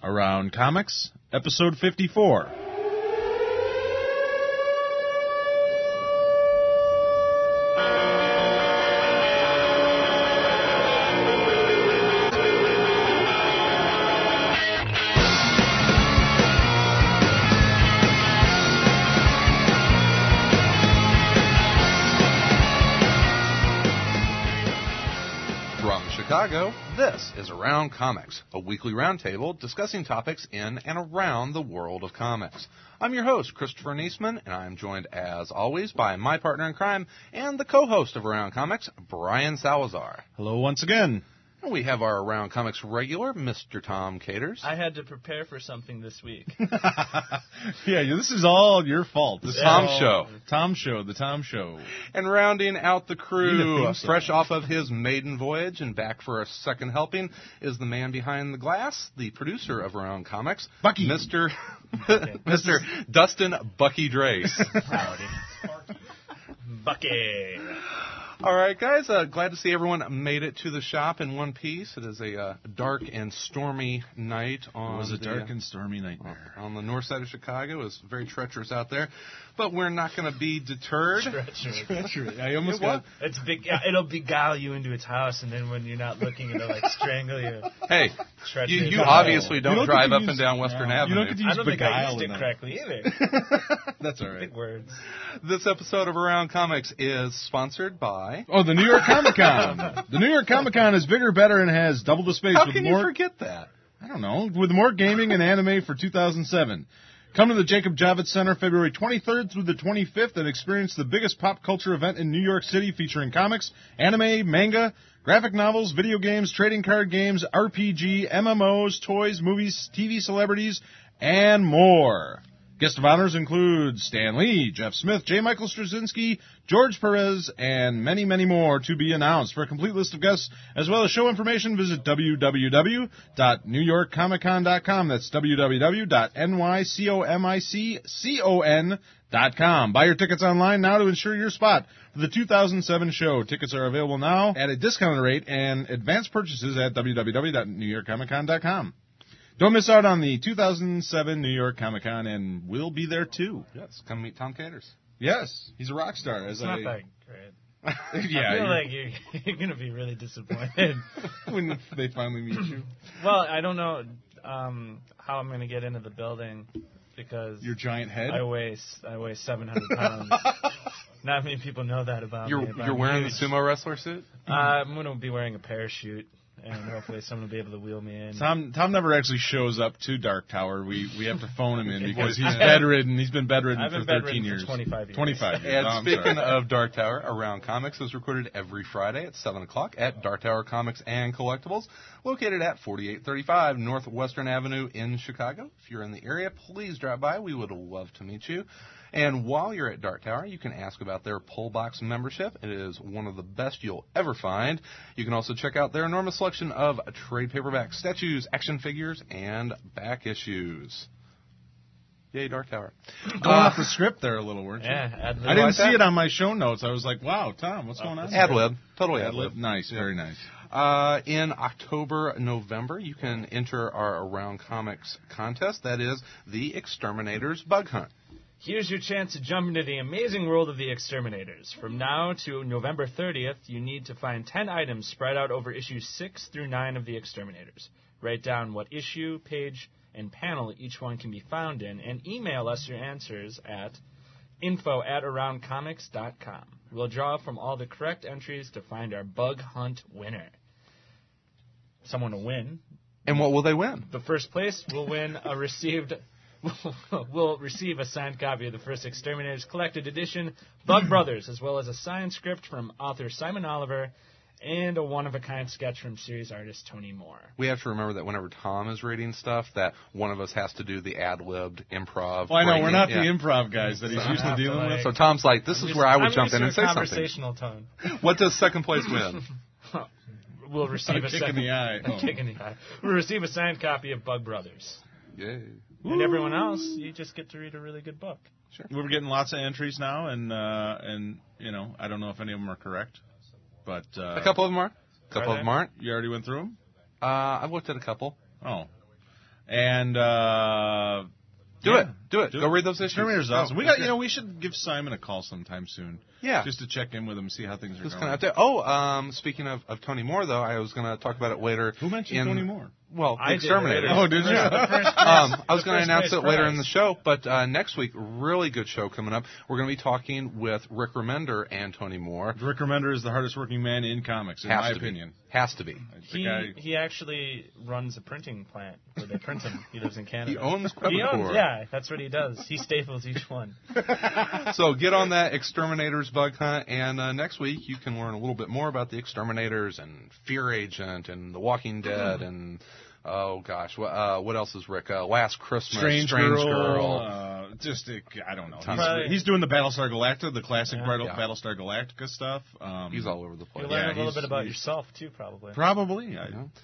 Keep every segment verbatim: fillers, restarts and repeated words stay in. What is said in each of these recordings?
Around Comics, Episode fifty-four. Chicago, this is Around Comics, a weekly roundtable discussing topics in and around the world of comics. I'm your host, Christopher Niesman, and I'm joined, as always, by my partner in crime and the co-host of Around Comics, Brian Salazar. Hello once again. And we have our Around Comics regular, Mister Tom Caters. I had to prepare for something this week. Yeah, this is all your fault. The Tom Show. Tom Show, the Tom Show. And rounding out the crew, fresh off of his maiden voyage and back for a second helping, is the man behind the glass, the producer of Around Comics, Bucky. Mister Mister Dustin Bucky Drace. Howdy. Bucky. All right, guys, uh, glad to see everyone made it to the shop in one piece. It is a uh, dark and stormy night on It was a the, dark and stormy night there. on the north side of Chicago. It was very treacherous out there, but we're not going to be deterred. Treacherous. Treachery. I almost It got... It's big. It'll beguile you into its house, and then when you're not looking, it'll like strangle you. Hey, Treacherous. you, you No. obviously don't, You don't drive get to up use- and down Western no, you Avenue. don't get to use I don't think I beguile used it in that. correctly either. That's all right. Big words. This episode of Around Comics is sponsored by... Oh, the New York Comic Con. The New York Comic Con is bigger, better, and has double the space. How with can more, you forget that? I don't know. With more gaming and anime for two thousand seven. Come to the Jacob Javits Center February twenty-third through the twenty-fifth and experience the biggest pop culture event in New York City featuring comics, anime, manga, graphic novels, video games, trading card games, R P G, M M Os, toys, movies, T V celebrities, and more. Guest of honors include Stan Lee, Jeff Smith, J. Michael Straczynski, George Perez, and many, many more to be announced. For a complete list of guests, as well as show information, visit w w w dot new york comic con dot com. That's w w w dot n y comicon dot com. Buy your tickets online now to ensure your spot for the two thousand seven show. Tickets are available now at a discounted rate and advance purchases at w w w dot new york comic con dot com. Don't miss out on the two thousand seven New York Comic Con, and we'll be there too. Yes, come meet Tom Caters. Yes, he's a rock star. As It's not I, that great. yeah, I feel you're- like you're, you're going to be really disappointed. when they finally meet you, Well, I don't know um, how I'm going to get into the building because your giant head. I weigh s- I weigh seven hundred pounds. Not many people know that about You're me. but you're I'm wearing huge. the sumo wrestler suit? Uh, I'm going to be wearing a parachute, and hopefully someone will be able to wheel me in. Tom Tom never actually shows up to Dark Tower. We we have to phone him in because he's I've- bedridden. He's been bedridden I've been for bedridden thirteen for years. twenty-five years. twenty-five years. And Oh, I'm speaking sorry. of Dark Tower, Around Comics is recorded every Friday at seven o'clock at Dark Tower Comics and Collectibles, located at forty-eight thirty-five Northwestern Avenue in Chicago. If you're in the area, please drop by. We would love to meet you. And while you're at Dark Tower, you can ask about their Pull Box membership. It is one of the best you'll ever find. You can also check out their enormous selection of trade paperbacks, statues, action figures, and back issues. Yay, Dark Tower. Going off the script there a little, weren't you? Yeah, ad lib. I didn't like see that? it on my show notes. I was like, wow, Tom, what's going on? Ad lib. Totally ad Ad lib. lib. Nice, Yeah. very nice. Uh, in October, November, you can enter our Around Comics contest. That is the Exterminators Bug Hunt. Here's your chance to jump into the amazing world of the Exterminators. From now to November thirtieth, you need to find ten items spread out over issues six through nine of the Exterminators. Write down what issue, page, and panel each one can be found in, and email us your answers at info at around comics dot com. We'll draw from all the correct entries to find our Bug Hunt winner. Someone to win. And what will they win? The first place will win a received will receive a signed copy of the first Exterminators Collected Edition, Bug Brothers, as well as a signed script from author Simon Oliver and a one-of-a-kind sketch from series artist Tony Moore. We have to remember that whenever Tom is reading stuff, that one of us has to do the ad-libbed improv. Well, I know, we're breaking- not yeah. the improv guys that he's So I used to have to, dealing like- with. So Tom's like, this I'm is just- where I would I'm jump used in to and a say something. conversational tone. What does second place win? We'll receive A a kick second, in the eye. a Oh. kick in the eye. We'll receive a signed copy of Bug Brothers. Yay. And everyone else, you just get to read a really good book. We were getting lots of entries now, and uh, and you know, I don't know if any of them are correct, but uh, A couple of them are. A couple Are of them aren't. You already went through them. Uh, I've looked at a couple. Oh, And uh, do yeah, it, do it. do Go it. read those issues. Exterminator's Oh, awesome. We got, okay. you know, we should give Simon a call sometime soon. Yeah. Just to check in with him, see how things are Just going. kind of update. Oh, um, speaking of, of Tony Moore, though, I was going to talk about it later. Who mentioned in, Tony Moore? Well, I the Exterminator. did. Oh, did you? um, I was The going to first announce place it later prize. in the show, but uh, next week, really good show coming up. We're going to be talking with Rick Remender and Tony Moore. Rick Remender is the hardest working man in comics, in Has my to opinion. Be. Has to be. The He guy- he actually runs a printing plant where they print them. He lives in Canada. He owns He owns, Quebecor. yeah, that's what he does. He staples each one. So get on that Exterminators bug hunt, and uh, next week you can learn a little bit more about the Exterminators and Fear Agent and The Walking Dead and oh gosh, what, uh, what else is Rick? Uh, Last Christmas, Strange, Strange Girl. Girl. Uh, just, uh, I don't know. Tons He's, of- he's doing the Battlestar Galactica, the classic Yeah. Battle, Yeah. Battlestar Galactica stuff. Um, He's all over the place. You learn Yeah, a little he's- bit about he's- yourself too, probably. Probably. I, Yeah.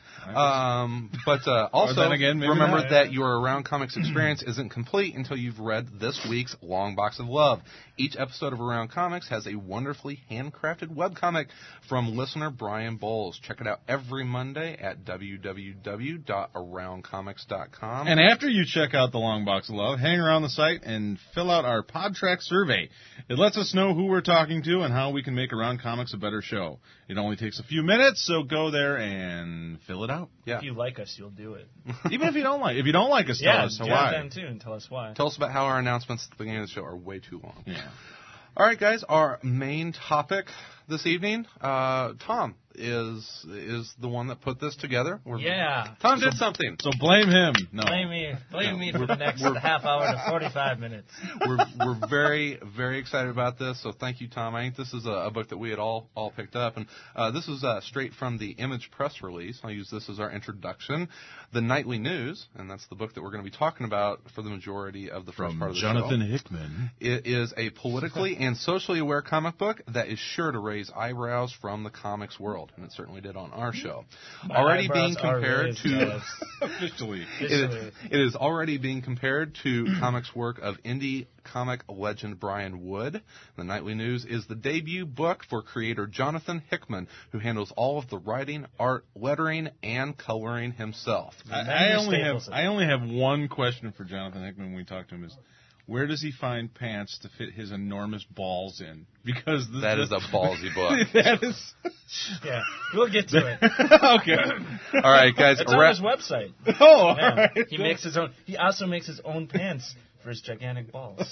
I Um, but uh, also, then again, maybe remember not. that your Around Comics experience isn't complete until you've read this week's Long Box of Love. Each episode of Around Comics has a wonderfully handcrafted webcomic from listener Brian Bowles. Check it out every Monday at w w w dot around comics dot com. And after you check out the Long Box of Love, hang around the site and fill out our PodTrack survey. It lets us know who we're talking to and how we can make Around Comics a better show. It only takes a few minutes, so go there and fill it out. yeah. If you like us, you'll do it. Even if you don't like, if you don't like us, tell yeah, us do why. it then too, and tell us why. Tell us about how our announcements at the beginning of the show are way too long. Yeah. All right, guys, our main topic this evening, uh, Tom is is the one that put this together. We're, Yeah. Tom did something. So blame him. No. Blame me. Blame me for the next half hour to forty-five minutes. we're we're very very excited about this. So thank you, Tom. I think this is a, a book that we had all all picked up, and uh, this is uh, straight from the Image press release. I'll use this as our introduction. The Nightly News, and that's the book that we're going to be talking about for the majority of the first From part of the Jonathan show. Hickman. It is a politically and socially aware comic book that is sure to raise eyebrows from the comics world, and it certainly did on our show. My already being eyebrows are compared raised, to. guys. Officially. It is, it is already being compared to comics work of indie comic legend Brian Wood. The Nightly News is the debut book for creator Jonathan Hickman, who handles all of the writing, art, lettering, and coloring himself. I, And then I he only have staples it. I only have one question for Jonathan Hickman when we talk to him is, where does he find pants to fit his enormous balls in? Because the, That is a ballsy book. that is Yeah, we'll get to it. okay. All right, guys. It's a on wrap- his website. Oh, all Yeah. right. He makes his own. He also makes his own pants for his gigantic balls.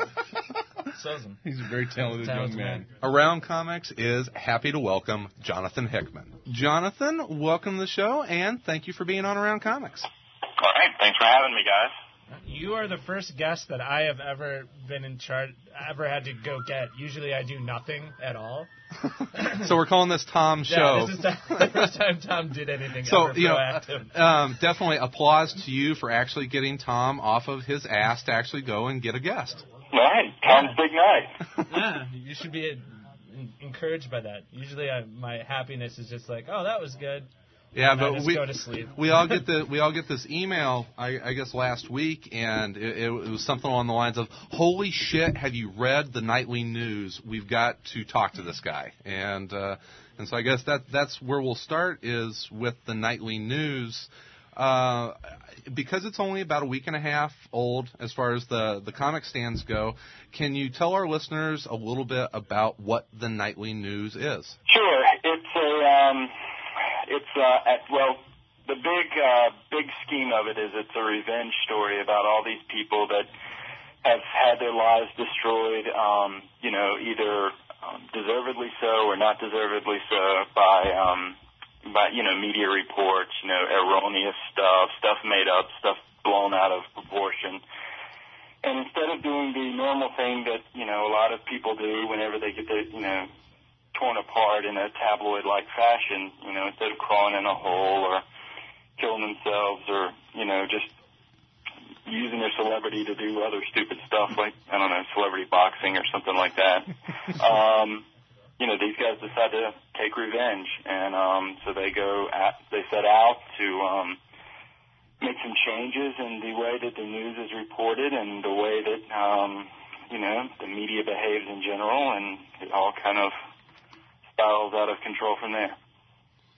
Sews them. He's a very talented, Talented young man. man. Around Comics is happy to welcome Jonathan Hickman. Jonathan, welcome to the show, and thank you for being on Around Comics. All right. Thanks for having me, guys. You are the first guest that I have ever been in charge, ever had to go get. Usually I do nothing at all. So we're calling this Tom's Yeah, show. this is the the first time Tom did anything So, ever you know, proactive. um, definitely applause to you for actually getting Tom off of his ass to actually go and get a guest. All right. Tom's big night. Yeah, you should be uh, encouraged by that. Usually I, my happiness is just like, oh, that was good. Yeah, And I but just we go to sleep. we all get the we all get this email. I, I guess last week, and it, it was something along the lines of, "Holy shit, have you read the Nightly News? We've got to talk to this guy." And uh, and so I guess that that's where we'll start is with the Nightly News. Uh, because it's only about a week and a half old as far as the, the comic stands go, can you tell our listeners a little bit about what the Nightly News is? Sure. It's a, um, it's, uh, at, well, the big, uh, big scheme of it is it's a revenge story about all these people that have had their lives destroyed, um, you know, either um, deservedly so or not deservedly so by, um, by, you know, media reports, you know, erroneous stuff, stuff made up, stuff blown out of proportion. And instead of doing the normal thing that, you know, a lot of people do whenever they get their, you know, torn apart in a tabloid-like fashion, you know, instead of crawling in a hole or killing themselves or, you know, just using their celebrity to do other stupid stuff like, I don't know, celebrity boxing or something like that. um, you know, these guys decide to take revenge, and um, so they go at, they set out to um, make some changes in the way that the news is reported and the way that, um, you know, the media behaves in general, and it all kind of spirals out of control from there.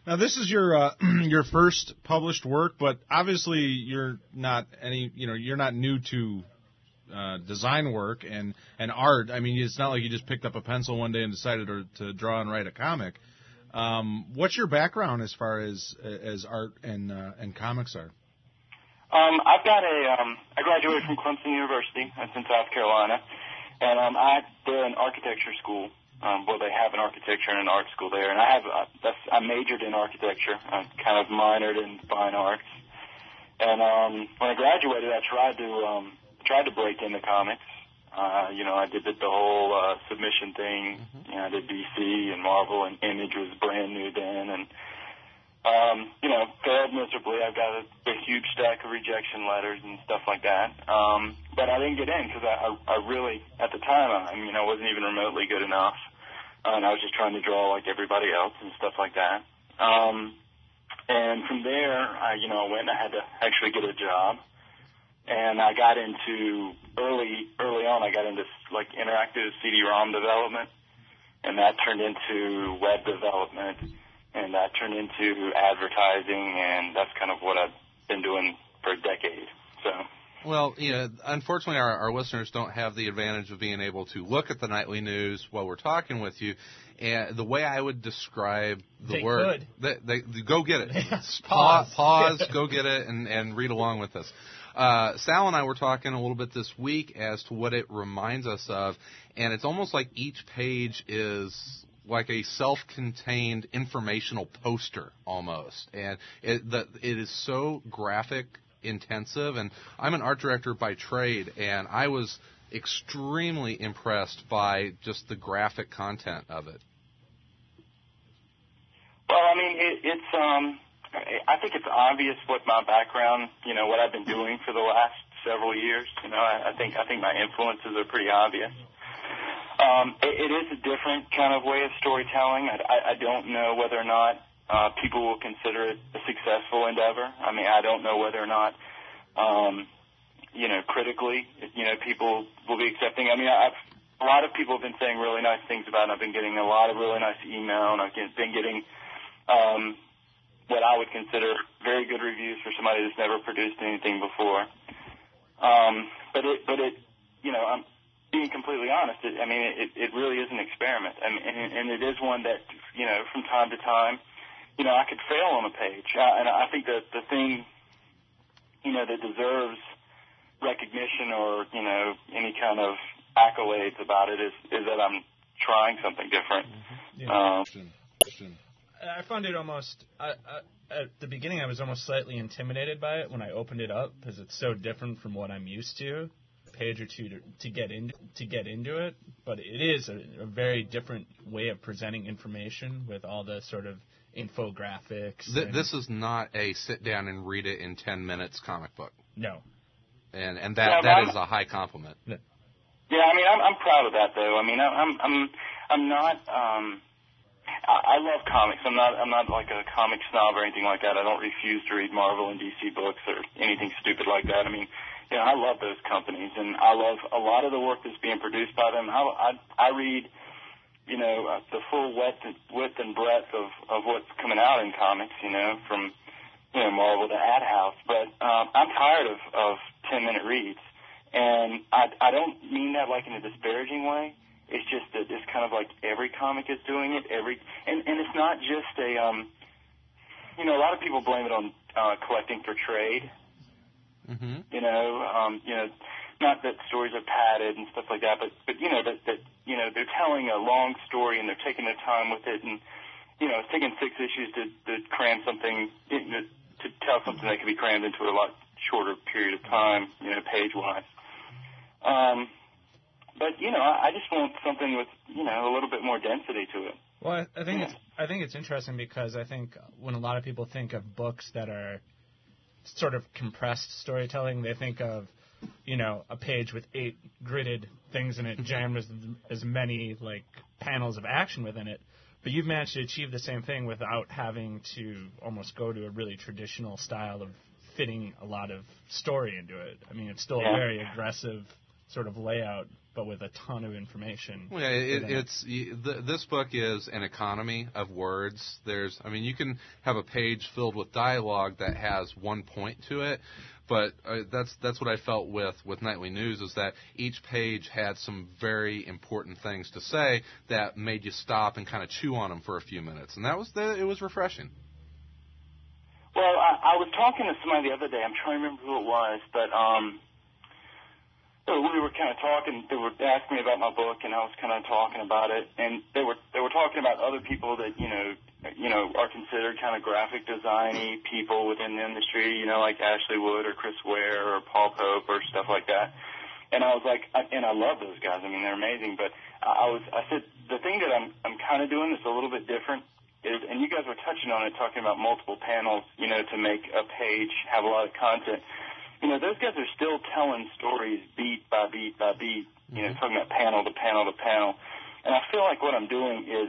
Now, this is your uh, your first published work, but obviously you're not any you know you're not new to uh, design work and, and art. I mean, it's not like you just picked up a pencil one day and decided to, to draw and write a comic. Um, what's your background as far as as art and uh, and comics are? Um, I've got a um, I graduated from Clemson University. That's in South Carolina, and um, I they're an architecture school. Um, well, they have an architecture and an art school there, and I have uh, that's I majored in architecture. I kind of minored in fine arts, and um, when I graduated, I tried to um, tried to break into comics. Uh, you know, I did the, the whole uh, submission thing. Mm-hmm. You know, I did D C and Marvel, and Image was brand new then, and um, you know, failed miserably. I've got a, a huge stack of rejection letters and stuff like that. Um, but I didn't get in because I, I, I really, at the time, I, I mean, I wasn't even remotely good enough. Uh, and I was just trying to draw like everybody else and stuff like that. Um, and from there, I, you know, I went and I had to actually get a job. And I got into early, early on, I got into like interactive C D ROM development. And that turned into web development. And that turned into advertising, and that's kind of what I've been doing for a decade. So, well, you know, unfortunately, our, our listeners don't have the advantage of being able to look at the nightly news while we're talking with you. And the way I would describe the they word, could. They, they, go get it. pause, pause, go get it, and, and read along with us. Uh, Sal and I were talking a little bit this week as to what it reminds us of, and it's almost like each page is like a self-contained informational poster almost. And it, the, it is so graphic intensive. And I'm an art director by trade, and I was extremely impressed by just the graphic content of it. Well, I mean, it, it's, um, I think it's obvious what my background, you know, what I've been doing for the last several years. You know, I, I think, I think my influences are pretty obvious. Um, it, it is a different kind of way of storytelling. I, I, I don't know whether or not uh, people will consider it a successful endeavor. I mean, I don't know whether or not, um, you know, critically, you know, people will be accepting. I mean, I've, a lot of people have been saying really nice things about it. I've been getting a lot of really nice email, and I've been getting um, what I would consider very good reviews for somebody that's never produced anything before. Um, but it, but it, you know, I'm being completely honest, it, I mean, it, it really is an experiment. I mean, and, and it is one that, you know, from time to time, you know, I could fail on a page. Uh, and I think that the thing, you know, that deserves recognition or, you know, any kind of accolades about it is, is that I'm trying something different. Mm-hmm. Yeah. Um, I found it almost, I, I, at the beginning I was almost slightly intimidated by it when I opened it up because it's so different from what I'm used to. Page or two to, to get in to get into it, but it is a, a very different way of presenting information with all the sort of infographics. Th- this is not a sit down and read it in ten minutes comic book. No, and and that yeah, that I'm, is a high compliment. Yeah, yeah I mean, I'm, I'm proud of that though. I mean, I'm I'm I'm not. Um, I, I love comics. I'm not I'm not like a comic snob or anything like that. I don't refuse to read Marvel and D C books or anything stupid like that. I mean. Yeah, I love those companies, and I love a lot of the work that's being produced by them. I, I, I read, you know, uh, the full width and, width and breadth of, of what's coming out in comics, you know, from, you know, Marvel to Ad House. But um, I'm tired of, of ten-minute reads, and I, I don't mean that like in a disparaging way. It's just that it's kind of like every comic is doing it. Every and, and it's not just a, um, you know, a lot of people blame it on uh, collecting for trade. Mm-hmm. You know, um, you know, not that stories are padded and stuff like that, but, but you know, that, that, you know, they're telling a long story and they're taking their time with it. And, you know, it's taking six issues to, to cram something, you know, to tell something that can be crammed into a lot shorter period of time, you know, page-wise. Um, but, you know, I, I just want something with, you know, a little bit more density to it. Well, I, I think yeah. it's I think it's interesting because I think when a lot of people think of books that are sort of compressed storytelling, they think of, you know, a page with eight gridded things in it, jammed with as many, like, panels of action within it. But you've managed to achieve the same thing without having to almost go to a really traditional style of fitting a lot of story into it. I mean, it's still yeah. a very aggressive sort of layout, but with a ton of information. Well, yeah, it, it's the, this book is an economy of words. There's, I mean, you can have a page filled with dialogue that has one point to it, but uh, that's that's what I felt with, with Nightly News, is that each page had some very important things to say that made you stop and kind of chew on them for a few minutes, and that was the, it was refreshing. Well, I, I was talking to somebody the other day. I'm trying to remember who it was, but um. So we were kind of talking. They were asking me about my book, and I was kind of talking about it. And they were they were talking about other people that you know you know are considered kind of graphic design-y people within the industry. You know, like Ashley Wood or Chris Ware or Paul Pope or stuff like that. And I was like, and I love those guys. I mean, they're amazing. But I was I said the thing that I'm I'm kind of doing that's a little bit different is, and you guys were touching on it, talking about multiple panels. You know, to make a page have a lot of content. You know, those guys are still telling stories beat by beat by beat, you know, talking about panel to panel to panel. And I feel like what I'm doing is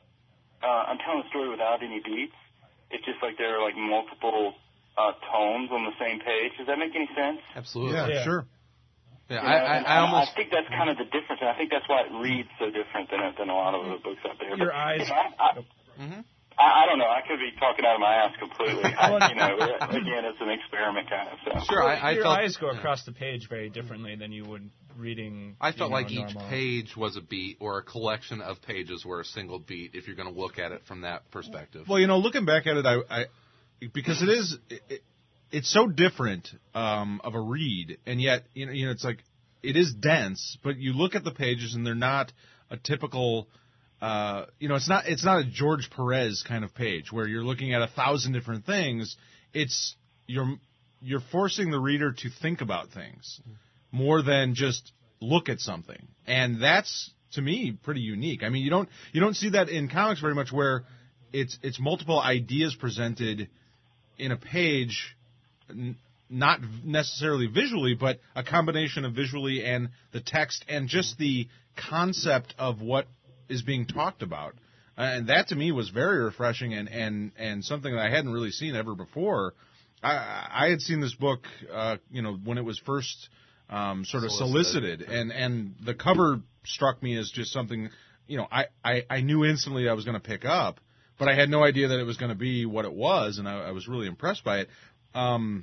uh, I'm telling a story without any beats. It's just like there are, like, multiple uh, tones on the same page. Does that make any sense? Absolutely. Yeah, Yeah. sure. Yeah, You I, know, I, and I almost... I think that's kind of the difference, and I think that's why it reads so different than, than a lot of other books out there. Your but, eyes... You know, I, I, mm-hmm. I, I don't know. I could be talking out of my ass completely. I, you know, again, it's an experiment kind of stuff. Sure, I, I Your felt... eyes go across the page very differently than you would reading. I felt you know, like each normal. page was a beat, or a collection of pages were a single beat, if you're going to look at it from that perspective. Well, you know, looking back at it, I, I because it is, it, it's so different um, of a read, and yet, you know, you know, it's like it is dense, but you look at the pages and they're not a typical. Uh, you know, it's not it's not a George Perez kind of page where you're looking at a thousand different things. It's you're you're forcing the reader to think about things more than just look at something, and that's to me pretty unique. I mean, you don't you don't see that in comics very much, where it's it's multiple ideas presented in a page, n- not necessarily visually, but a combination of visually and the text and just the concept of what is being talked about. Uh, and that to me was very refreshing and, and, and something that I hadn't really seen ever before. I, I had seen this book, uh, you know, when it was first um, sort of solicited, solicited and, and the cover struck me as just something, you know, I, I, I knew instantly I was going to pick up, but I had no idea that it was going to be what it was, and I, I was really impressed by it. Um,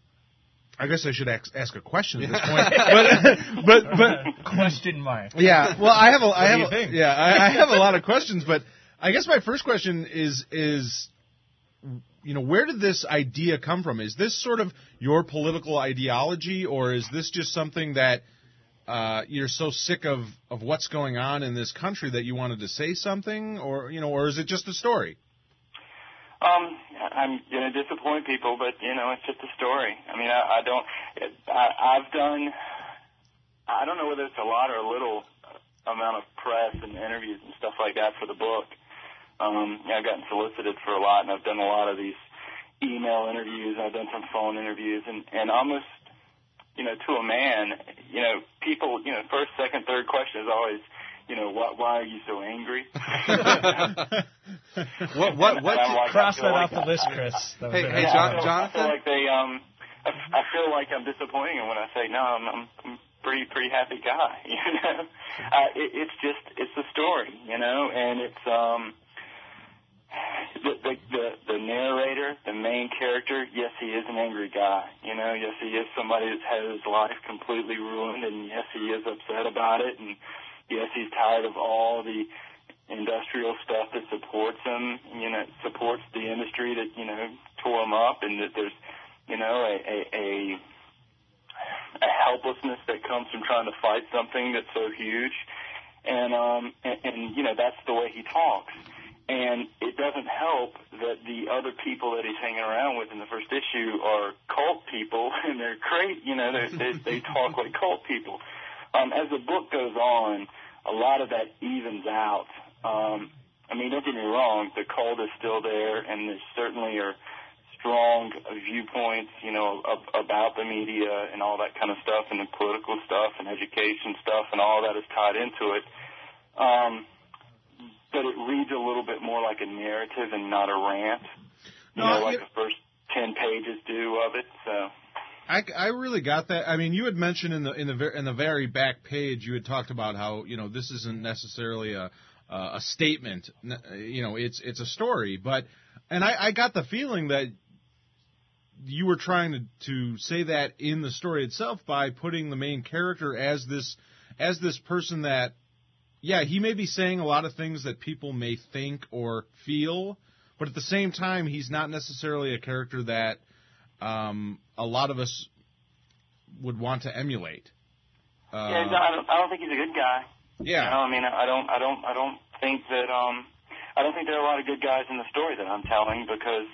I guess I should ask, ask a question at this point, but, but but Question mark. yeah. Well, I have a I do have you a, think? yeah I, I have a lot of questions, but I guess my first question is is you know, where did this idea come from? Is this sort of your political ideology, or is this just something that uh, you're so sick of of what's going on in this country that you wanted to say something, or you know, or is it just a story? Um, I'm going to disappoint people, but, you know, it's just a story. I mean, I, I don't, it, I, I've done, I don't know whether it's a lot or a little amount of press and interviews and stuff like that for the book. Um, yeah, I've gotten solicited for a lot, and I've done a lot of these email interviews, and I've done some phone interviews, and, and almost, you know, to a man, you know, people, you know, first, second, third question is always, you know, why, why are you so angry? what, what, what, like, Cross that like off the list, Chris. That was Hey, very hey, yeah, John, I feel, Jonathan? I feel like they, um, I, I feel like I'm disappointing them when I say, no, I'm, I'm, I'm pretty, pretty happy guy, you know? Uh, it, it's just, it's a story, you know, and it's, um, the, the, the, the narrator, the main character, yes, he is an angry guy, you know, yes, he is somebody that's had his life completely ruined, and yes, he is upset about it, and yes, he's tired of all the industrial stuff that supports him, you know, supports the industry that, you know, tore him up, and that there's, you know, a, a, a, a helplessness that comes from trying to fight something that's so huge. And, um, and, and, you know, that's the way he talks. And it doesn't help that the other people that he's hanging around with in the first issue are cult people, and they're crazy, you know, they they they talk like cult people. Um, as the book goes on, a lot of that evens out. Um, I mean, don't get me wrong, the cult is still there, and there certainly are strong viewpoints, you know, ab- about the media and all that kind of stuff, and the political stuff and education stuff, and all that is tied into it. Um, but it reads a little bit more like a narrative and not a rant, you No, know, like you- the first ten pages do of it, so... I, I really got that. I mean, you had mentioned in the in the ver- in the very back page, you had talked about how you know this isn't necessarily a uh, a statement. You know, it's it's a story. But and I, I got the feeling that you were trying to to say that in the story itself by putting the main character as this as this person that, yeah, he may be saying a lot of things that people may think or feel, but at the same time, he's not necessarily a character that Um, a lot of us would want to emulate. Uh, yeah, no, I don't. I don't think he's a good guy. Yeah. You know, I mean, I don't. I don't. I don't think that. Um, I don't think there are a lot of good guys in the story that I'm telling because,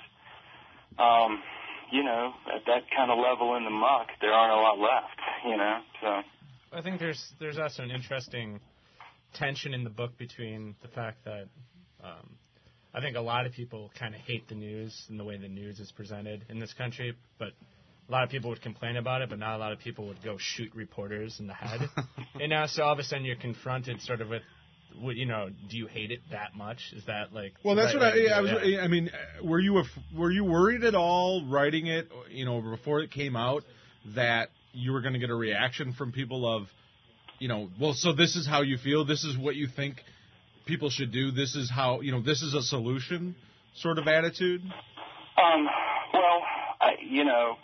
um, you know, at that kind of level in the muck, there aren't a lot left. You know, so. I think there's there's also an interesting tension in the book between the fact that. Um, I think a lot of people kind of hate the news and the way the news is presented in this country, but a lot of people would complain about it, but not a lot of people would go shoot reporters in the head. And now, so all of a sudden you're confronted sort of with, you know, do you hate it that much? Is that like... Well, that's right, what right, I, I was, yeah. I mean, were you, were you worried at all writing it, you know, before it came out that you were going to get a reaction from people of, you know, well, so this is how you feel, this is what you think people should do, this is how, you know, this is a solution sort of attitude? Um, well, I, you know,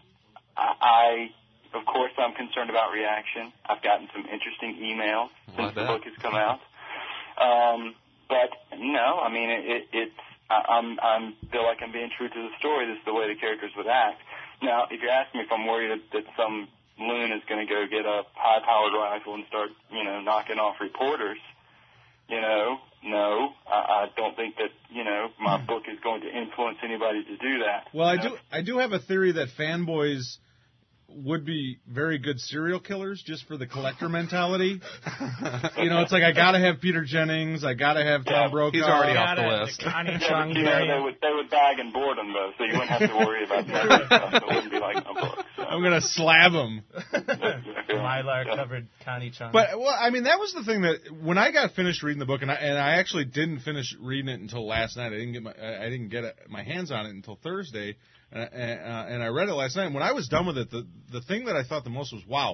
I, I, of course, I'm concerned about reaction. I've gotten some interesting emails since the book has come out. Um, but, no, I mean, it, it, it's, I, I'm, I'm feel like I'm being true to the story. This is the way the characters would act. Now, if you're asking me if I'm worried that, that some loon is going to go get a high-powered rifle and start, you know, knocking off reporters, you know, no, I, I don't think that, you know, my book is going to influence anybody to do that. Well, I know? do I do have a theory that fanboys would be very good serial killers just for the collector mentality. You know, it's like I got to have Peter Jennings, I got to have Tom Yeah, Brokaw. he's already off the Gotta- list. the Connie Yeah, Chung but, you know, variant. they would they would bag and board them though, so you wouldn't have to worry about that stuff. It wouldn't be like my book. So. I'm going to slab him. Mylar covered Connie Chung. But, well, I mean, that was the thing that when I got finished reading the book, and I, and I actually didn't finish reading it until last night. I didn't get my I didn't get my hands on it until Thursday, and, uh, and I read it last night. And when I was done with it, the the thing that I thought the most was, wow,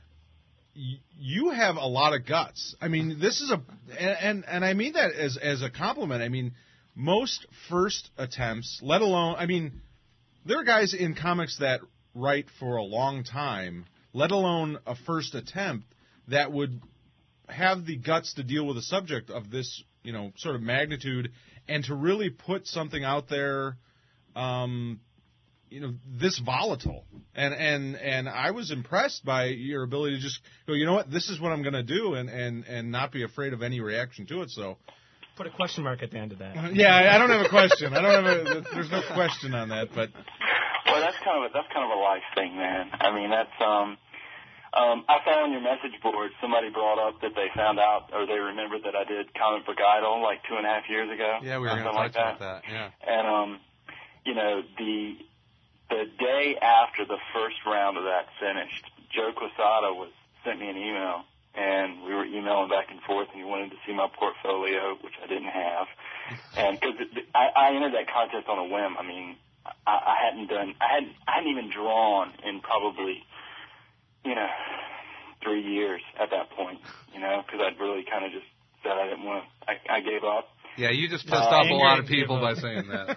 y- you have a lot of guts. I mean, this is a and and, and I mean that as as a compliment. I mean, most first attempts, let alone, I mean, there are guys in comics that write for a long time, let alone a first attempt, that would have the guts to deal with a subject of this, you know, sort of magnitude, and to really put something out there, um, you know, this volatile. And and and I was impressed by your ability to just go, you know what, this is what I'm going to do, and, and, and not be afraid of any reaction to it. So, put a question mark at the end of that. yeah, I, I don't have a question. I don't have a. There's no question on that, but. Well, that's kind of a, that's kind of a life thing, man. I mean, that's um, um, I saw on your message board somebody brought up that they found out or they remembered that I did Comic Book Idol like two and a half years ago. Yeah, we were going to like talk that. about that. Yeah. And um, you know, the the day after the first round of that finished, Joe Quesada was sent me an email, and we were emailing back and forth, and he wanted to see my portfolio, which I didn't have, and because I, I entered that contest on a whim. I mean. I, I hadn't done, I hadn't, I hadn't even drawn in probably, you know, three years at that point, you know, because I'd really kind of just said I didn't want to, I, I gave up. Yeah, you just pissed Uh, off a anger lot of and give people up. by saying that.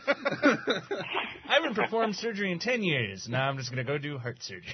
I haven't performed surgery in ten years. Now I'm just going to go do heart surgery.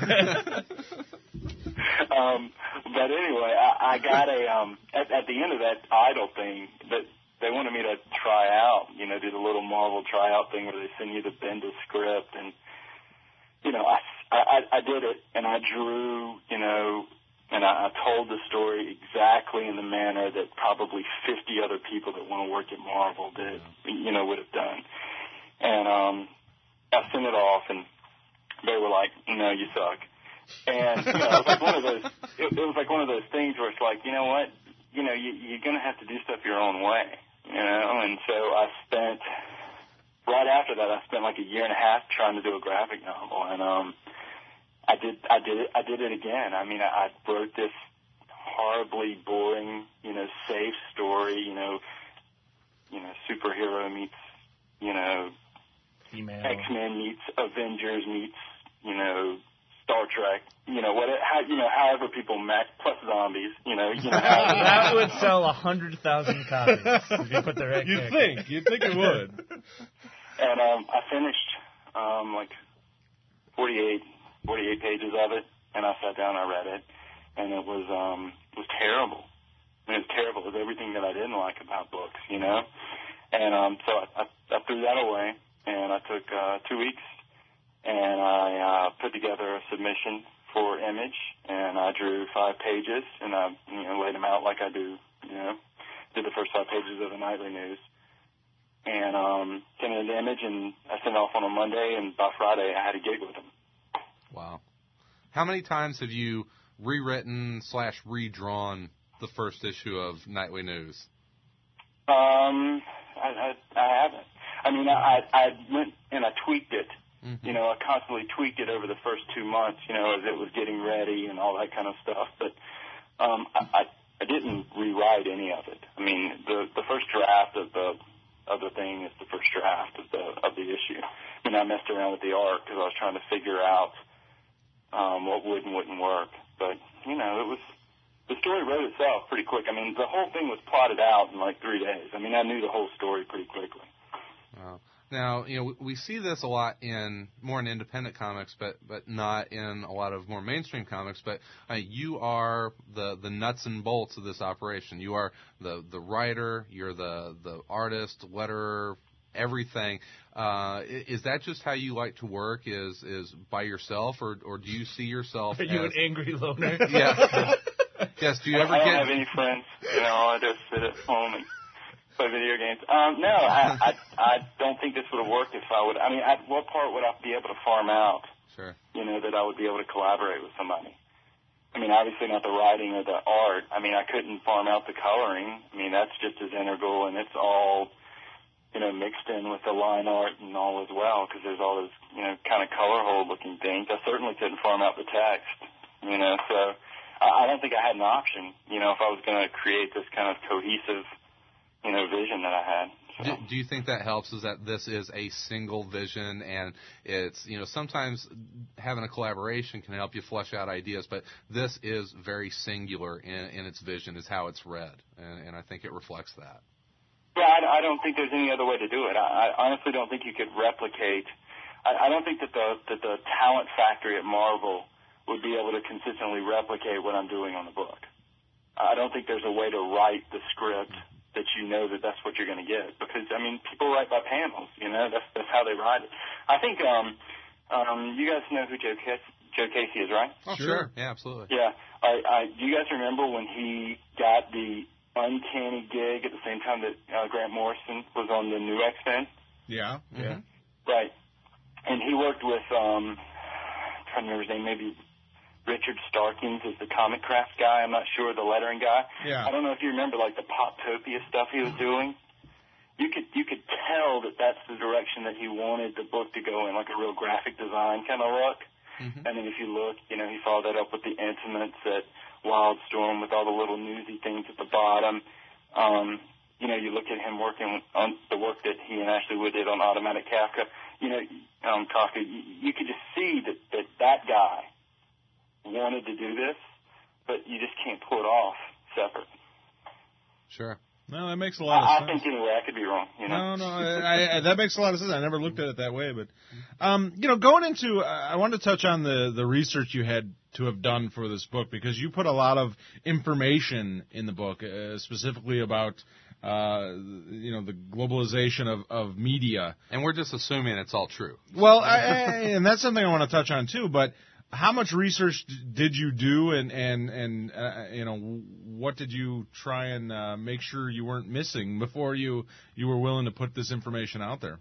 um, but anyway, I, I got a, um, at, at the end of that Idol thing, that they wanted me to try out, you know, do the little Marvel tryout thing where they send you the Bendis script, and, you know, I, I, I did it, and I drew, you know, and I, I told the story exactly in the manner that probably fifty other people that want to work at Marvel did, you know, would have done. And um, I sent it off, and they were like, no, you suck. And, you know, it was like one of those, it, it was like one of those things where it's like, you know what, you know, you, you're going to have to do stuff your own way. You know, and so I spent, right after that, I spent like a year and a half trying to do a graphic novel, and um, I did, I did it, I did it again. I mean, I, I wrote this horribly boring, you know, safe story, you know, you know, superhero meets, you know, Email. X-Men meets Avengers meets, you know, Star Trek, you know, what, how, you know, however people met, plus zombies, you know. You know how, that would sell a hundred thousand copies if you put the right You'd character. think. You'd think it would. And um, I finished um, like forty-eight, forty-eight pages of it, and I sat down and I read it, and it was um, it was terrible. I mean, it was terrible. It was everything that I didn't like about books, you know. And um, so I, I, I threw that away, and I took uh, two weeks, and I uh, put together a submission for Image, and I drew five pages, and I you know, laid them out like I do, you know, did the first five pages of the Nightly News, and um, sent it to Image, and I sent it off on a Monday, and by Friday I had a gig with them. Wow. How many times have you rewritten slash redrawn the first issue of Nightly News? Um, I, I, I haven't. I mean, I, I went and I tweaked it. Mm-hmm. You know, I constantly tweaked it over the first two months, you know, as it was getting ready and all that kind of stuff. But um, I, I, I didn't rewrite any of it. I mean, the the first draft of the of the thing is the first draft of the of the issue. I mean, I messed around with the art because I was trying to figure out um, what would and wouldn't work. But you know, it was the story wrote itself pretty quick. I mean, the whole thing was plotted out in like three days. I mean, I knew the whole story pretty quickly. Wow. Now, you know, we see this a lot in more in independent comics, but but not in a lot of more mainstream comics. But uh, you are the, the nuts and bolts of this operation. You are the, the writer. You're the the artist, letterer, everything. Uh, is that just how you like to work? Is is by yourself, or or do you see yourself? Are you as, an angry loner? Yeah. Yes. Do you ever I don't get? have any friends. You know, I just sit at home and play video games. Um, no, I, I I don't think this would have worked if I would. I mean, at what part would I be able to farm out? Sure. You know, that I would be able to collaborate with somebody. I mean, obviously not the writing or the art. I mean, I couldn't farm out the coloring. I mean, that's just as integral, and it's all, you know, mixed in with the line art and all as well, because there's all those, you know, kind of color hole looking things. I certainly couldn't farm out the text, you know, so I, I don't think I had an option, you know, if I was going to create this kind of cohesive, you know, vision that I had. So. Do, do you think that helps, is that this is a single vision, and it's, you know, sometimes having a collaboration can help you flesh out ideas, but this is very singular in, in its vision, is how it's read, and, and I think it reflects that. Yeah, I, I don't think there's any other way to do it. I, I honestly don't think you could replicate. I, I don't think that the that the talent factory at Marvel would be able to consistently replicate what I'm doing on the book. I don't think there's a way to write the script that you know that that's what you're going to get, because I mean, people write by panels. You know, that's that's how they write it. I think um um you guys know who Joe Casey, Joe Casey is, right? Oh, sure. Yeah, absolutely. Yeah. I, I do you guys remember when he got the uncanny gig at the same time that uh, Grant Morrison was on the new X-Men? Yeah. Yeah. Right. And he worked with, um, I'm trying to remember his name, maybe Richard Starkings is the comic craft guy. I'm not sure, the lettering guy. Yeah. I don't know if you remember, like, the Poptopia stuff he was doing. You could you could tell that that's the direction that he wanted the book to go in, like a real graphic design kind of look. Mm-hmm. And then if you look, you know, he followed that up with the Intimates at Wildstorm with all the little newsy things at the bottom. Um, you know, you look at him working on the work that he and Ashley Wood did on Automatic Kafka. You know, um, Kafka, you, you could just see that, that that guy wanted to do this, but you just can't pull it off separate. Sure. No, that makes a lot of I, sense. I think anyway, I could be wrong. You know? No, no, I, I, that makes a lot of sense. I never looked at it that way, but um, you know, going into, I wanted to touch on the the research you had to have done for this book, because you put a lot of information in the book, uh, specifically about uh, you know, the globalization of, of media. And we're just assuming it's all true. Well, I, I, and that's something I want to touch on too. But how much research did you do, and and and uh, you know, what did you try and uh, make sure you weren't missing before you you were willing to put this information out there?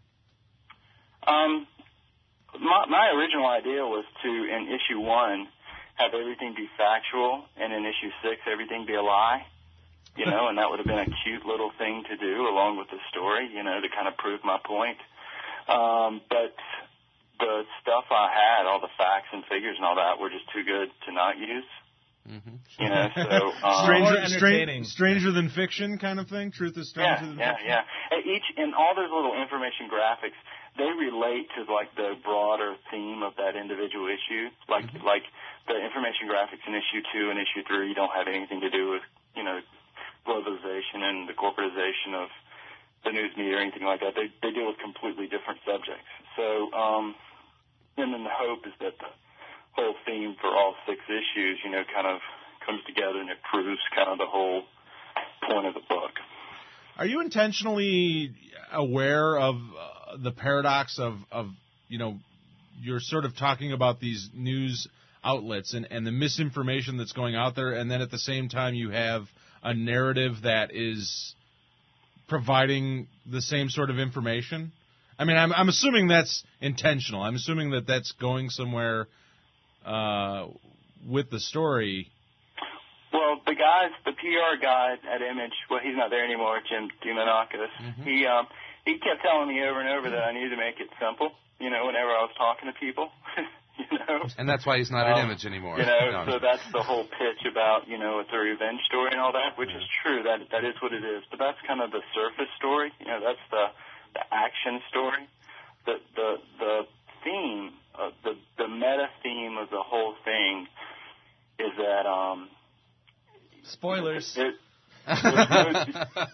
Um, my, my original idea was to, in issue one, have everything be factual, and in issue six, everything be a lie. You know, and that would have been a cute little thing to do along with the story, you know, to kind of prove my point. Um, but the stuff I had, all the facts and figures and all that, were just too good to not use. Mm-hmm. You know, so um, stranger, stranger, stranger than fiction kind of thing. Truth is stranger yeah, than yeah, fiction. Yeah, yeah. Each and all those little information graphics, they relate to like the broader theme of that individual issue. Like mm-hmm. like the information graphics in issue two and issue three don't have anything to do with, you know, globalization and the corporatization of the news media or anything like that. They they deal with completely different subjects. So, um, and then the hope is that the whole theme for all six issues, you know, kind of comes together and it proves kind of the whole point of the book. Are you intentionally aware of uh, the paradox of, of, you know, you're sort of talking about these news outlets and, and the misinformation that's going out there, and then at the same time you have a narrative that is providing the same sort of information? I mean, I'm, I'm assuming that's intentional. I'm assuming that that's going somewhere uh, with the story. Well, the guys, the P R guy at Image, well, he's not there anymore, Jim Diamanakis, mm-hmm. he um, he kept telling me over and over that I needed to make it simple, you know, whenever I was talking to people, you know. And that's why he's not at um, Image anymore. You know, no. so that's the whole pitch about, you know, it's a revenge story and all that, which yeah. is true. That That is what it is. But that's kind of the surface story. You know, that's the, the action story. The the the theme, of the, the meta theme of the whole thing is that... um. Spoilers. It, it, no,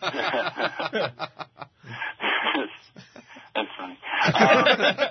that's funny. Um,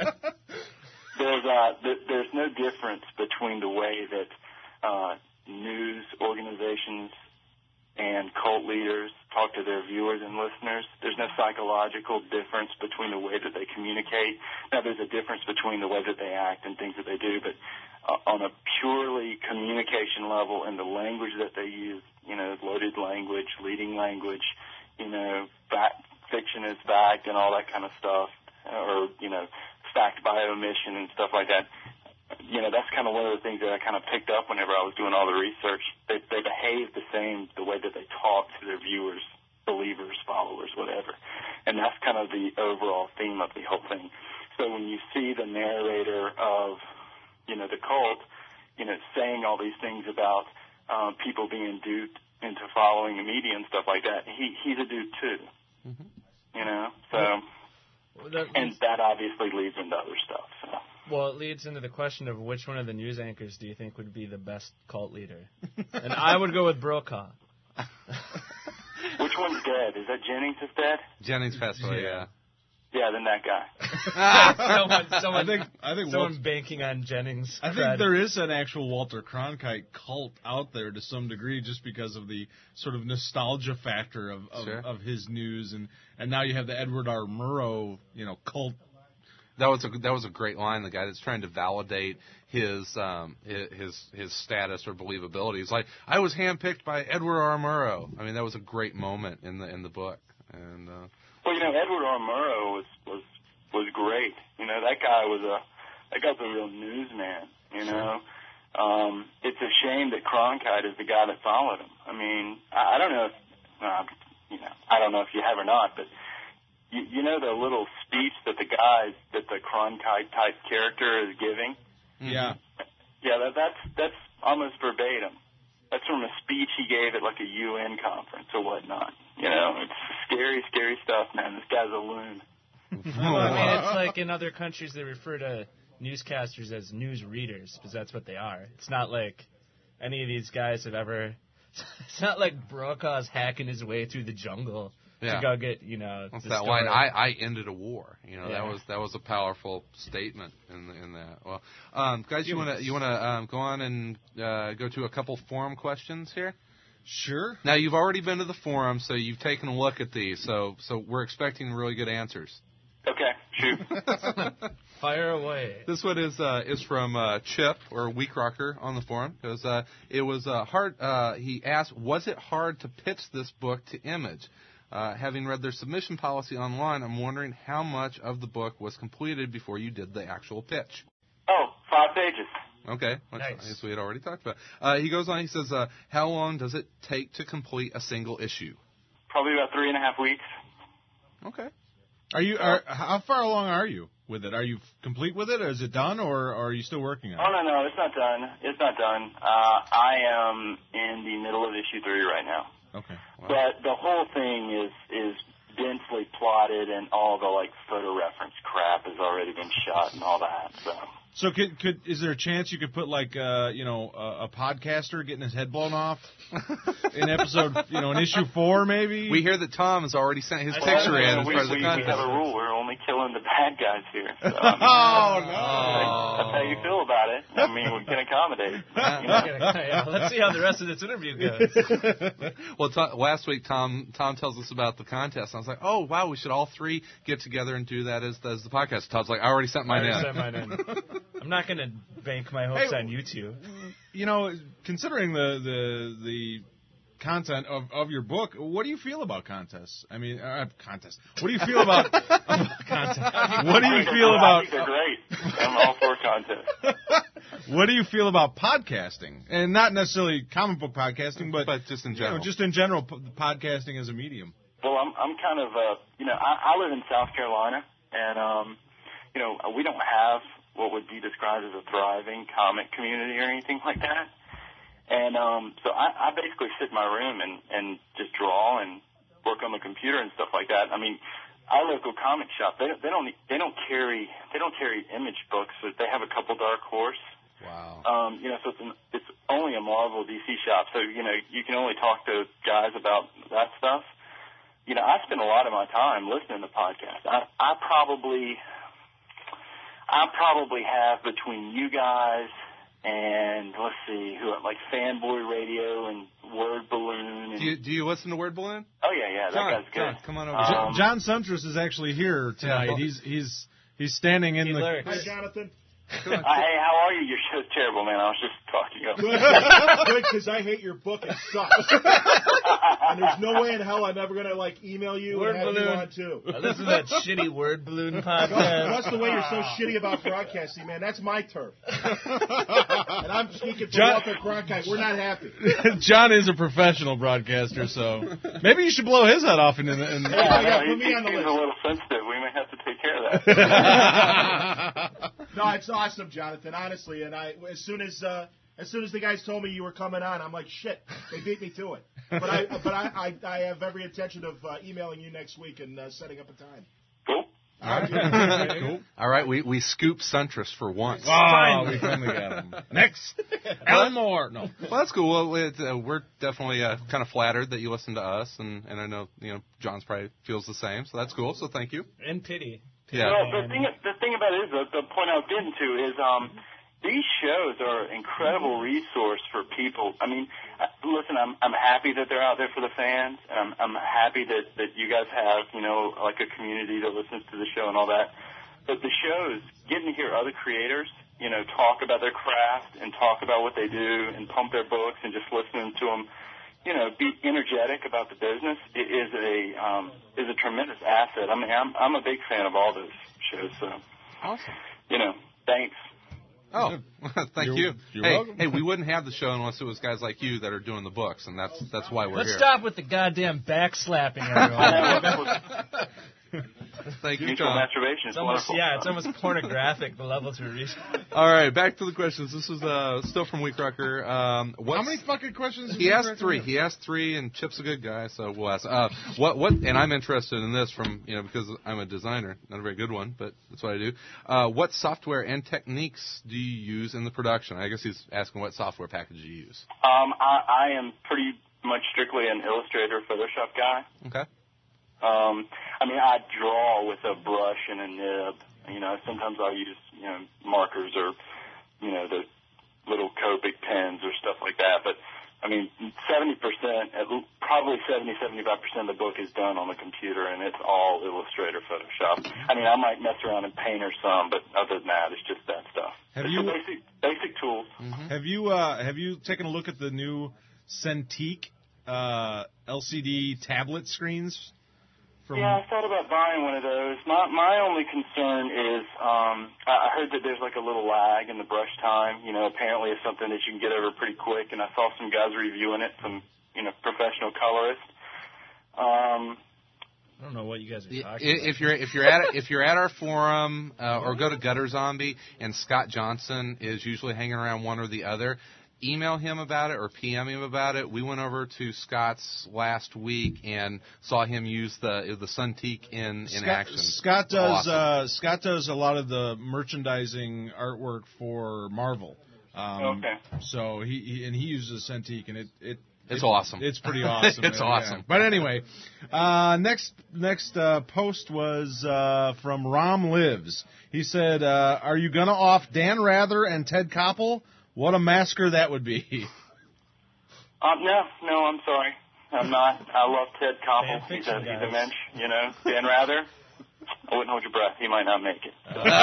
there's uh, there's no difference between the way that uh, news organizations and cult leaders talk to their viewers and listeners. There's no psychological difference between the way that they communicate. Now, there's a difference between the way that they act and things that they do, but uh, on a purely communication level and the language that they use, you know, loaded language, leading language, you know, fact, fiction is fact and all that kind of stuff, or, you know, fact by omission and stuff like that. You know, that's kind of one of the things that I kind of picked up whenever I was doing all the research. They, they behave the same the way that they talk to their viewers, believers, followers, whatever. And that's kind of the overall theme of the whole thing. So when you see the narrator of, you know, the cult, you know, saying all these things about um, people being duped into following the media and stuff like that, he he's a dude too. Mm-hmm. You know, so, well, that and that obviously leads into other stuff, so. Well, it leads into the question of which one of the news anchors do you think would be the best cult leader? And I would go with Brokaw. Which one's dead? Is that Jennings is dead? Jennings passed away, yeah. Yeah, then that guy. someone someone, I think, I think someone Walter, banking on Jennings. I think there is an actual Walter Cronkite cult out there to some degree just because of the sort of nostalgia factor of, of, sure. of his news. And, and now you have the Edward R. Murrow, you know, cult. That was a that was a great line. The guy that's trying to validate his um his his status or believability. He's like, I was handpicked by Edward R. Murrow. I mean, that was a great moment in the in the book. And uh, well, you know, Edward R. Murrow was was was great. You know, that guy was a that guy's a real newsman. You know, um, it's a shame that Cronkite is the guy that followed him. I mean, I, I don't know if uh, you know, I don't know if you have or not, but. You, you know the little speech that the guy, that the Cronkite type character is giving? Yeah. Yeah, that, that's that's almost verbatim. That's from a speech he gave at like a U N conference or whatnot. You know, it's scary, scary stuff, man. This guy's a loon. Well, I mean, it's like in other countries they refer to newscasters as news readers because that's what they are. It's not like any of these guys have ever. It's not like Brokaw's hacking his way through the jungle. Yeah. To go get, you know, What's that line? I, I ended a war. You know, yeah. that was that was a powerful statement in the, in that. Well, um, guys, you want to you want to um, go on and uh, go to a couple forum questions here? Sure. Now you've already been to the forum, so you've taken a look at these. So so we're expecting really good answers. Okay, shoot. Fire away. This one is uh, is from uh, Chip or Week Rocker on the forum. It was uh, it was uh, hard. Uh, he asked, was it hard to pitch this book to Image? Uh, having read their submission policy online, I'm wondering how much of the book was completed before you did the actual pitch. Oh, five pages. Okay, which nice. I guess we had already talked about. Uh, he goes on, he says, uh, how long does it take to complete a single issue? Probably about three and a half weeks. Okay. Are you? Are, how far along are you with it? Are you complete with it, or is it done, or, or are you still working on it? Oh, no, no, it's not done. It's not done. Uh, I am in the middle of issue three right now. Okay. Wow. But the whole thing is is densely plotted, and all the like photo reference crap has already been shot and all that. So. So could could is there a chance you could put like uh you know a, a podcaster getting his head blown off in episode you know in issue four maybe? We hear that Tom has already sent his Well, picture in uh, as we, part of the we, contest. we have a rule: we're only killing the bad guys here. So, I mean, oh no! That's how you feel about it. I mean, we can accommodate. You know? Yeah, let's see how the rest of this interview goes. Well, t- last week Tom Tom tells us about the contest. And I was like, oh wow, we should all three get together and do that as as the podcast. Tom's like, I already sent mine I already in. sent mine in. I'm not going to bank my hopes Hey, on you two. You know, considering the the the content of, of your book, what do you feel about contests? I mean, uh, contests. What do you feel about, about contests? What do you feel I about? think they're great. I'm all for contests. What do you feel about podcasting, and not necessarily comic book podcasting, but But just in you general. know, just in general, p- podcasting as a medium? Well, I'm I'm kind of uh, you know, I, I live in South Carolina, and um, you know, we don't have what would be described as a thriving comic community or anything like that. And um, so I, I basically sit in my room and, and just draw and work on the computer and stuff like that. I mean, our local comic shop, they, they don't they don't carry they don't carry image books. But they have a couple Dark Horse. Wow. Um, you know, so it's, an, it's only a Marvel D C shop. So you know, you can only talk to guys about that stuff. You know, I spend a lot of my time listening to podcasts. I, I probably I probably have between you guys and let's see, who like Fanboy Radio and Word Balloon. And, Do you, do you listen to Word Balloon? oh yeah, yeah, that John, guy's good. John, come on over. Um, John Suntress is actually here tonight. Yeah. He's he's he's standing in He the. lurks. Hi, Jonathan. uh, hey, how are you? Your show's terrible, man. I was just talking up. Good, because I hate your book. It sucks. And there's no way in hell I'm ever going to, like, email you Word and have you balloon. on, too. I listen to that shitty Word Balloon Plus, podcast. plus the way you're so shitty about broadcasting, man, that's my turf. And I'm speaking for John- Walter Cronkite. We're not happy. John is a professional broadcaster, so maybe you should blow his head off in the. In the Yeah, yeah, no, put he, me he on the seems list. a little sensitive. We may have to take care of that. No, it's awesome, Jonathan, honestly. And I, as soon as uh, as soon as the guys told me you were coming on, I'm like, shit, they beat me to it. But I but I, I, I have every intention of uh, emailing you next week and uh, setting up a time. Cool. All right. Cool. All right, we, we scoop Suntress for once. Oh, we finally got him. Next, Alan Moore. No. Well, that's cool. Well, it, uh, we're definitely uh, kind of flattered that you listen to us, and, and I know you know John's probably feels the same, so that's cool. So thank you. And pity. Yeah. Well, the thing the thing about it is the, the point I was getting to is um, these shows are an incredible resource for people. I mean, uh, listen, I'm I'm happy that they're out there for the fans, and I'm I'm happy that that you guys have you know like a community that listens to the show and all that. But the shows, getting to hear other creators, you know, talk about their craft and talk about what they do and pump their books and just listening to them, you know, be energetic about the business it is a um, is a tremendous asset. I mean, I'm I'm a big fan of all those shows. So, Awesome. you know, thanks. Oh, thank You're- you. you're hey, welcome. hey, we wouldn't have the show unless it was guys like you that are doing the books, and that's that's why we're Let's here. stop with the goddamn backslapping, everyone. Thank you, Mutual John. masturbation is It's almost, wonderful. yeah, it's almost pornographic, the levels we're reaching. All right, back to the questions. This is uh, still from Week Rucker. Um, what's, How many fucking questions? He asked three. He asked three, and Chip's a good guy, so we'll ask. Uh, what? What? And I'm interested in this from you know because I'm a designer, not a very good one, but that's what I do. Uh, what software and techniques do you use in the production? I guess he's asking what software package you use. Um, I, I am pretty much strictly an Illustrator, Photoshop guy. Okay. Um, I mean, I draw with a brush and a nib. You know, sometimes I'll use, you know, markers or, you know, the little Copic pens or stuff like that. But, I mean, seventy percent, probably seventy, seventy-five percent of the book is done on the computer, and it's all Illustrator, Photoshop. I mean, I might mess around in Paint or some, but other than that, it's just that stuff. Have it's you- the basic, basic tools. Have you uh, have you taken a look at the new Cintiq uh, L C D tablet screens? From Yeah, I thought about buying one of those. My my only concern is um, I I heard that there's like a little lag in the brush time. You know, apparently it's something that you can get over pretty quick, and I saw some guys reviewing it, some you know professional colorists. Um, I don't know what you guys are I- talking about. If you're if you're at if you're at our forum uh, or go to Gutter Zombie and Scott Johnson is usually hanging around one or the other, email him about it or P M him about it. We went over to Scott's last week and saw him use the the Sunteak in, in Scott, action. Scott does Awesome. uh, Scott does a lot of the merchandising artwork for Marvel. Um, Okay. So he, he and he uses Cintiq, and it it It's it- awesome. It's pretty awesome. It's Yeah. awesome. But anyway, uh, next next uh, post was uh, from Rom Lives. He said, uh, "Are you gonna off Dan Rather and Ted Koppel? What a massacre that would be." Um, no, no, I'm sorry. I'm not. I love Ted Koppel. Fan He's fiction, a, he's a guys. mensch, you know. Dan Rather, I wouldn't hold your breath. He might not make it.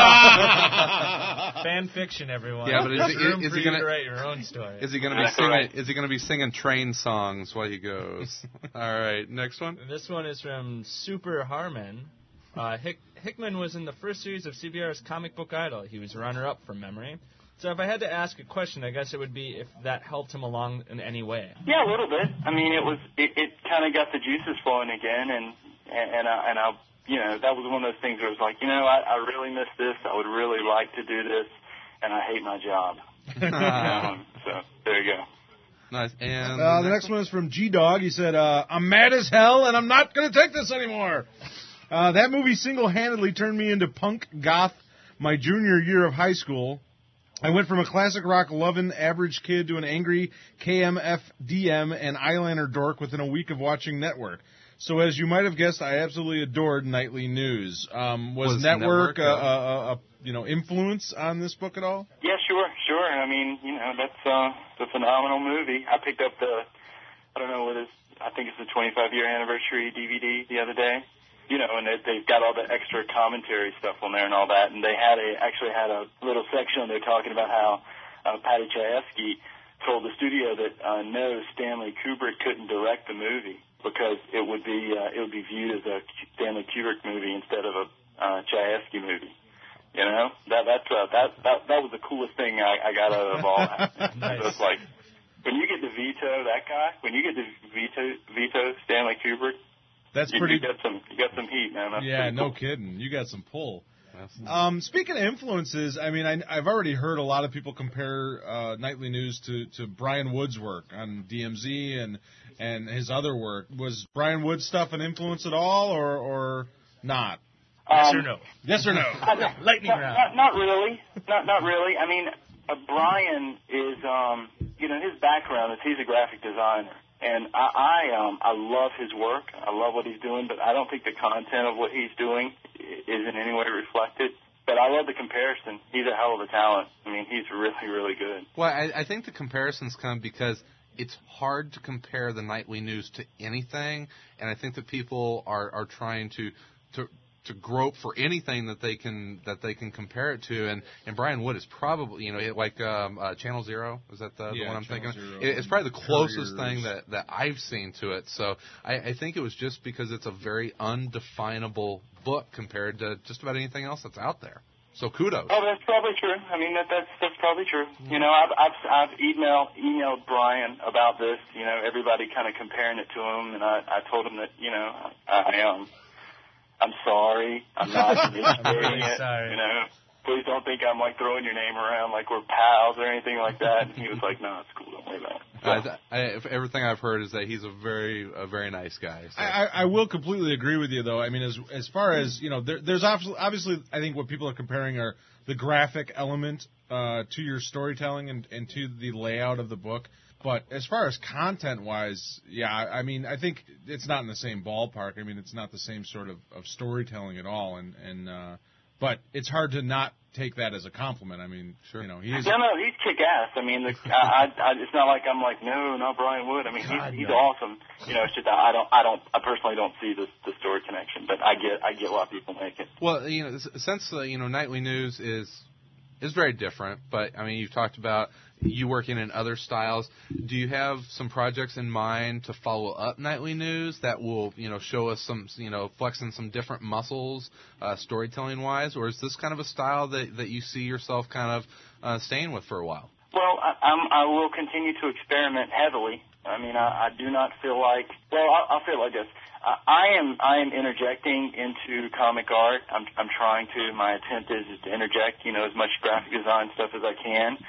Fan fiction, everyone. Yeah, but is There's he- room is for he you gonna- to write your own story? Is he going to be That's singing? right. Is he going to be singing train songs while he goes? All right, next one. This one is from Super Harmon. Uh, Hick- Hickman was in the first series of C B R's Comic Book Idol. He was runner-up from memory. So if I had to ask a question, I guess it would be if that helped him along in any way. Yeah, a little bit. I mean, it was it, it kind of got the juices flowing again, and and and I, and I you know that was one of those things where it was like, you know, I, I really miss this. I would really like to do this, and I hate my job. You know, so there you go. Nice. And Uh, the next one is from G Dog. He said, uh, "I'm mad as hell, and I'm not going to take this anymore. Uh, that movie single-handedly turned me into punk goth my junior year of high school. I went from a classic rock loving average kid to an angry K M F D M and eyeliner dork within a week of watching Network. So as you might have guessed, I absolutely adored Nightly News. Um, was, Was Network, Network, a, uh, a, a you know influence on this book at all? Yeah, sure, sure. I mean, you know, that's uh, it's a phenomenal movie. I picked up the, I don't know what it is, I think it's the twenty-five year anniversary D V D the other day. You know, and they, they've got all the extra commentary stuff on there and all that. And they had a actually had a little section on there talking about how uh, Patty Chayefsky told the studio that uh, no, Stanley Kubrick couldn't direct the movie because it would be uh, it would be viewed as a Stanley Kubrick movie instead of a uh, Chayefsky movie. You know, that that's uh, that that that was the coolest thing I, I got out of all that. Nice. So it's like when you get to veto that guy, when you get to veto veto Stanley Kubrick. That's You, pretty. you got some, you got some heat, man. That's Yeah, pretty no cool. kidding. You got some pull. Absolutely. Um, speaking of influences, I mean, I, I've already heard a lot of people compare uh, Nightly News to, to Brian Wood's work on D M Z and and his other work. Was Brian Wood's stuff an influence at all, or or not? Yes Um, or no? Yes or no? Lightning Not, round. not, not really. Not not really. I mean, uh, Brian is, um, you know, his background is he's a graphic designer, and I, I um I love his work. I love what he's doing, but I don't think the content of what he's doing i- is in any way reflected. But I love the comparison. He's a hell of a talent. I mean, he's really, really good. Well, I, I think the comparisons come because it's hard to compare the Nightly News to anything, and I think that people are, are trying to to to grope for anything that they can that they can compare it to. And, and Brian Wood is probably, you know, it, like um, uh, Channel Zero. Is that the, the Yeah, one I'm Channel thinking? Zero. It, it's probably the closest Couriers. thing that, that I've seen to it. So I, I think it was just because it's a very undefinable book compared to just about anything else that's out there. So kudos. Oh, that's probably true. I mean, that, that's that's probably true. You know, I've I've I've emailed emailed Brian about this. You know, everybody kind of comparing it to him, and I I told him that you know I, I am. I'm sorry. I'm not initiating really it. sorry. You know, please don't think I'm like throwing your name around like we're pals or anything like that. And he was like, no, it's cool. Don't worry about it. So, I, I, if everything I've heard is that he's a very a very nice guy. So. I, I I will completely agree with you, though. I mean, as as far as you know, there, there's obviously, obviously, I think what people are comparing are the graphic element uh, to your storytelling and, and to the layout of the book. But as far as content-wise, yeah, I I mean, I think it's not in the same ballpark. I mean, it's not the same sort of, of storytelling at all. And and uh, but it's hard to not take that as a compliment. I mean, Sure. you know, he is. no, no, he's kick-ass. I mean, the, I, I, I, it's not like I'm like, no, not Brian Wood. I mean, God, he's, he's no. awesome. You know, it's just I don't, I don't, I personally don't see the the story connection, but I get, I get why people make it. Well, you know, s- since uh, you know, Nightly News is is very different, but I mean, you've talked about you working in other styles. Do you have some projects in mind to follow up Nightly News that will, you know, show us some, you know, flexing some different muscles, uh, storytelling wise, or is this kind of a style that that you see yourself kind of uh, staying with for a while? Well, I, I'm, I will continue to experiment heavily. I mean, I, I do not feel like. Well, I'll, I'll feel it like this. I, I am, I am interjecting into comic art. I'm, I'm trying to. My attempt is, is to interject, you know, as much graphic design stuff as I can.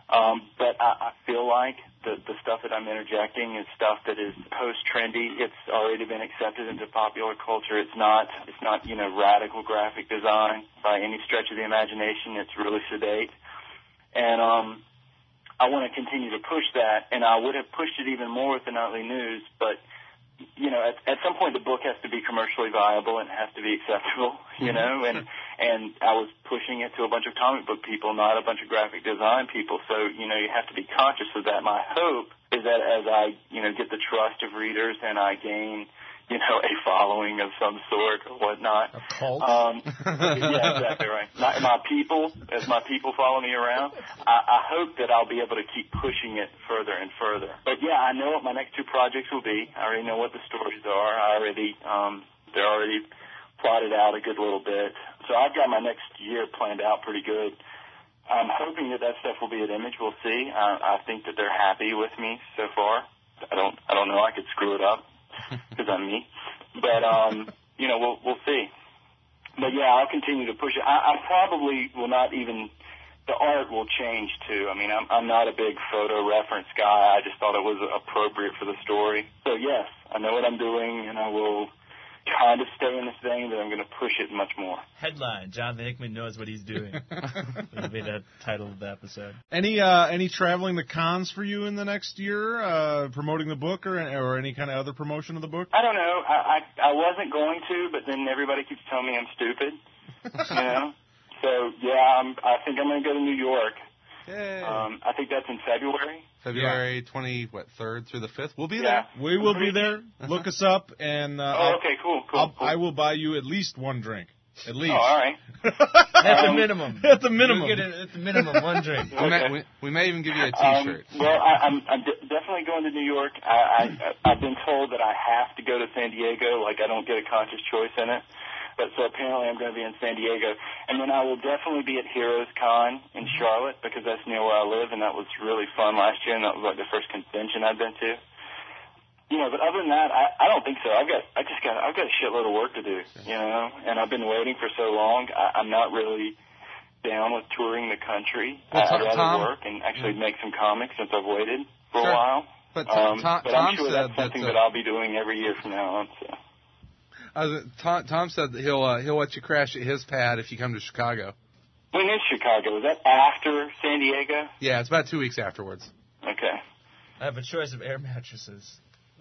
Um, but I, I feel like the, the stuff that I'm interjecting is stuff that is post-trendy. It's already been accepted into popular culture. It's not, it's not, you know, radical graphic design by any stretch of the imagination. It's really sedate. And um, I want to continue to push that, and I would have pushed it even more with the Nightly News, but you know, at, at some point the book has to be commercially viable and it has to be acceptable, you know, and and I was pushing it to a bunch of comic book people, not a bunch of graphic design people. So, you know, you have to be conscious of that. My hope is that as I, you know, get the trust of readers and I gain, you know, a following of some sort or whatnot. A cult? Um, yeah, exactly right. My, my people, as my people follow me around, I, I hope that I'll be able to keep pushing it further and further. But yeah, I know what my next two projects will be. I already know what the stories are. I already, um, they're already plotted out a good little bit. So I've got my next year planned out pretty good. I'm hoping that that stuff will be at Image. We'll see. I, I think that they're happy with me so far. I don't, I don't know. I could screw it up. Because I'm me, but um, you know, we'll we'll see. But yeah, I'll continue to push it. I, I probably will not even. The art will change too. I mean, I'm I'm not a big photo reference guy. I just thought it was appropriate for the story. So yes, I know what I'm doing, and I will kind of stay in this vein, but I'm going to push it much more. Headline: Jonathan Hickman knows what he's doing. That'll be the title of the episode. Any uh, any traveling to cons for you in the next year, uh, promoting the book or or any kind of other promotion of the book? I don't know. I I, I wasn't going to, but then everybody keeps telling me I'm stupid. You know. So yeah, I'm, I think I'm going to go to New York. Yay. Um, I think that's in February. February twenty, what, third through the fifth? We'll be Yeah. there. We will be there. Look us up, and uh, Oh, I'll- okay, cool, cool. I'll, cool. I will buy you at least one drink. At least. Oh, all right. At the Um, minimum. At the minimum. You'll get it at the minimum one drink. We, may, Okay. we, we may even give you a Um, T-shirt. well, I, I'm, I'm de- definitely going to New York. I, I, I've been told that I have to go to San Diego. Like, I don't get a conscious choice in it. But so apparently I'm going to be in San Diego. And then I will definitely be at Heroes Con in Charlotte because that's near where I live, and that was really fun last year, and that was like the first convention I've been to. You know, but other than that, I, I don't think so. I've got, I just got, I've got a shitload of work to do, you know, and I've been waiting for so long. I, I'm not really down with touring the country. Well, I, I'd Tom- rather Tom- work and actually make some comics since I've waited for Sure. a while. But Tom- um, Tom- but Tom I'm sure said that's something that, uh, that I'll be doing every year from now on. So. I was, Tom, Tom said that he'll uh, he'll let you crash at his pad if you come to Chicago. When is Chicago? Is that after San Diego? Yeah, it's about two weeks afterwards. Okay. I have a choice of air mattresses.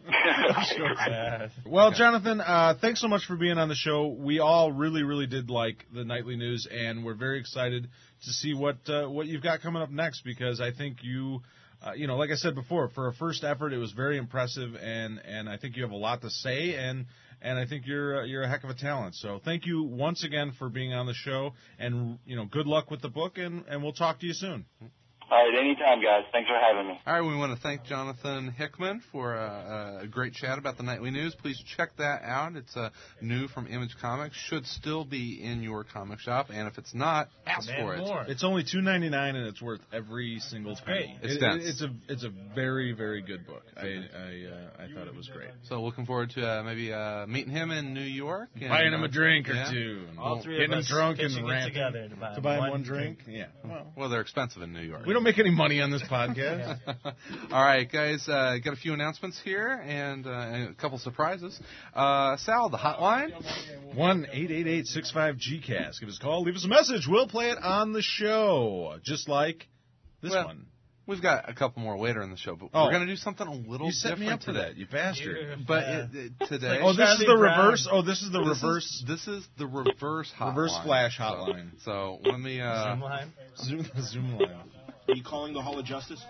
Uh, Well, Jonathan, uh, thanks so much for being on the show. We all really, really did like the Nightly News, and we're very excited to see what uh, what you've got coming up next because I think you, uh, you know, like I said before, for a first effort, it was very impressive, and, and I think you have a lot to say, and and I think you're uh, you're a heck of a talent. So thank you once again for being on the show, and you know, good luck with the book, and, and we'll talk to you soon. All right, anytime, guys. Thanks for having me. All right, we want to thank Jonathan Hickman for uh, a great chat about the Nightly News. Please check that out. It's uh, new from Image Comics. Should still be in your comic shop, and if it's not, ask demand for it. more. It's only two ninety-nine, and it's worth every single penny. It's It- dense. it's a it's a very, very good book. I I, uh, I thought it was great. So looking forward to uh, maybe uh, meeting him in New York. And, Buying him uh, a drink or yeah. two. and All three getting of him us drunk pitching and it ranting. together to buy, To buy him one, one drink? Yeah. Well, Well, they're expensive in New York. we don't make any money on this podcast. All right, guys, uh, got a few announcements here and, uh, and a couple surprises. Uh, Sal, the hotline. one eight eight eight six five G cast. Give us a call. Leave us a message. We'll play it on the show, just like this Well, one. We've got a couple more later in the show, but Oh. we're going to do something a little You set different me up for today. that, you bastard. You- But uh, it, it, today, Oh, this is Charlie the Brown. reverse. Oh, this is the this reverse. Is, this is the reverse hotline. Reverse flash hotline. So, so let me. Uh, Zoom line? Zoom, Zoom line. Are you calling the Hall of Justice?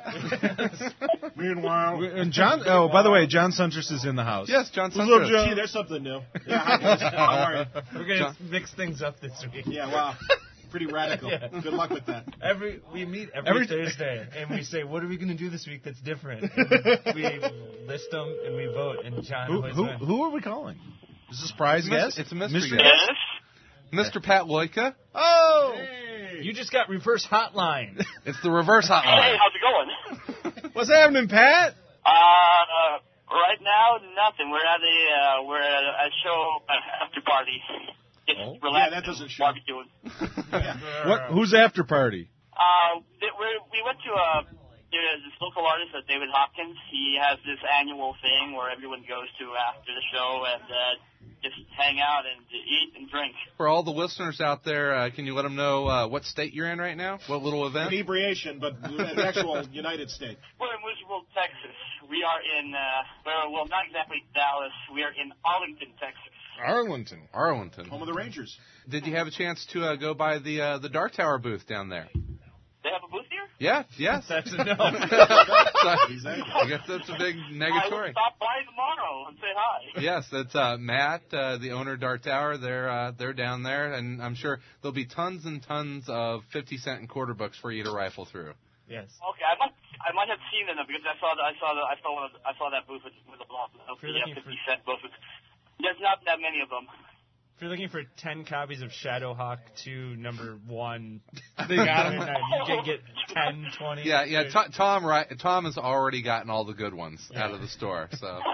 Meanwhile, and John. Oh, by the way, John Suntress is in the house. yes, John What's up, Suntress. John? Gee, there's something new. Yeah, hi guys. How are you? We're going John- to mix things up this week. Yeah, wow. Pretty radical. Yeah. Good luck with that. Every we meet every, Every- Thursday and we say, what are we going to do this week that's different? And we list them and we vote, and John Who, always who, wins. who are we calling? Is this a surprise It's a mys- guest? it's a mystery Mystery guest. guest? Mister Pat Loika. Oh! You just got reverse hotline. It's the reverse hotline. Hey, how's it going? What's happening, Pat? Uh, uh, right now, nothing. We're at a uh, we're at a, a show uh, after party. Just Oh. relaxing, Yeah, that doesn't show. barbecuing. What? Who's after party? Uh, Uh, th- we're, we went to a, there's this local artist, uh, David Hopkins. He has this annual thing where everyone goes to after the show and uh, just hang out and eat and drink. For all the listeners out there, uh, can you let them know uh, what state you're in right now? What little event? Inebriation, but an actual United States. We're in Louisville, Texas. We are in, uh, well, well, not exactly Dallas. We are in Arlington, Texas. Arlington. Arlington. Home of the Rangers. Did you have a chance to uh, go by the uh, the Dart Tower booth down there? They have a booth here? Yeah, yes. That's a no. So, I guess that's a big I negatory. will stop by tomorrow and say hi. Yes, that's uh, Matt, uh, the owner of Dart Tower. They're uh, they're down there, and I'm sure there'll be tons and tons of fifty cent and quarter books for you to rifle through. Yes. Okay, I might I might have seen them because I saw the, I saw the, I saw one of the, I saw that booth with, with a block of you're yeah, looking fifty for- cent booth. There's not that many of them. If you're looking for ten copies of Shadowhawk two, number one, They got you him. can get ten, twenty. Yeah, yeah. T- Tom, right? Tom has already gotten all the good ones Yeah. out of the store. So Uh,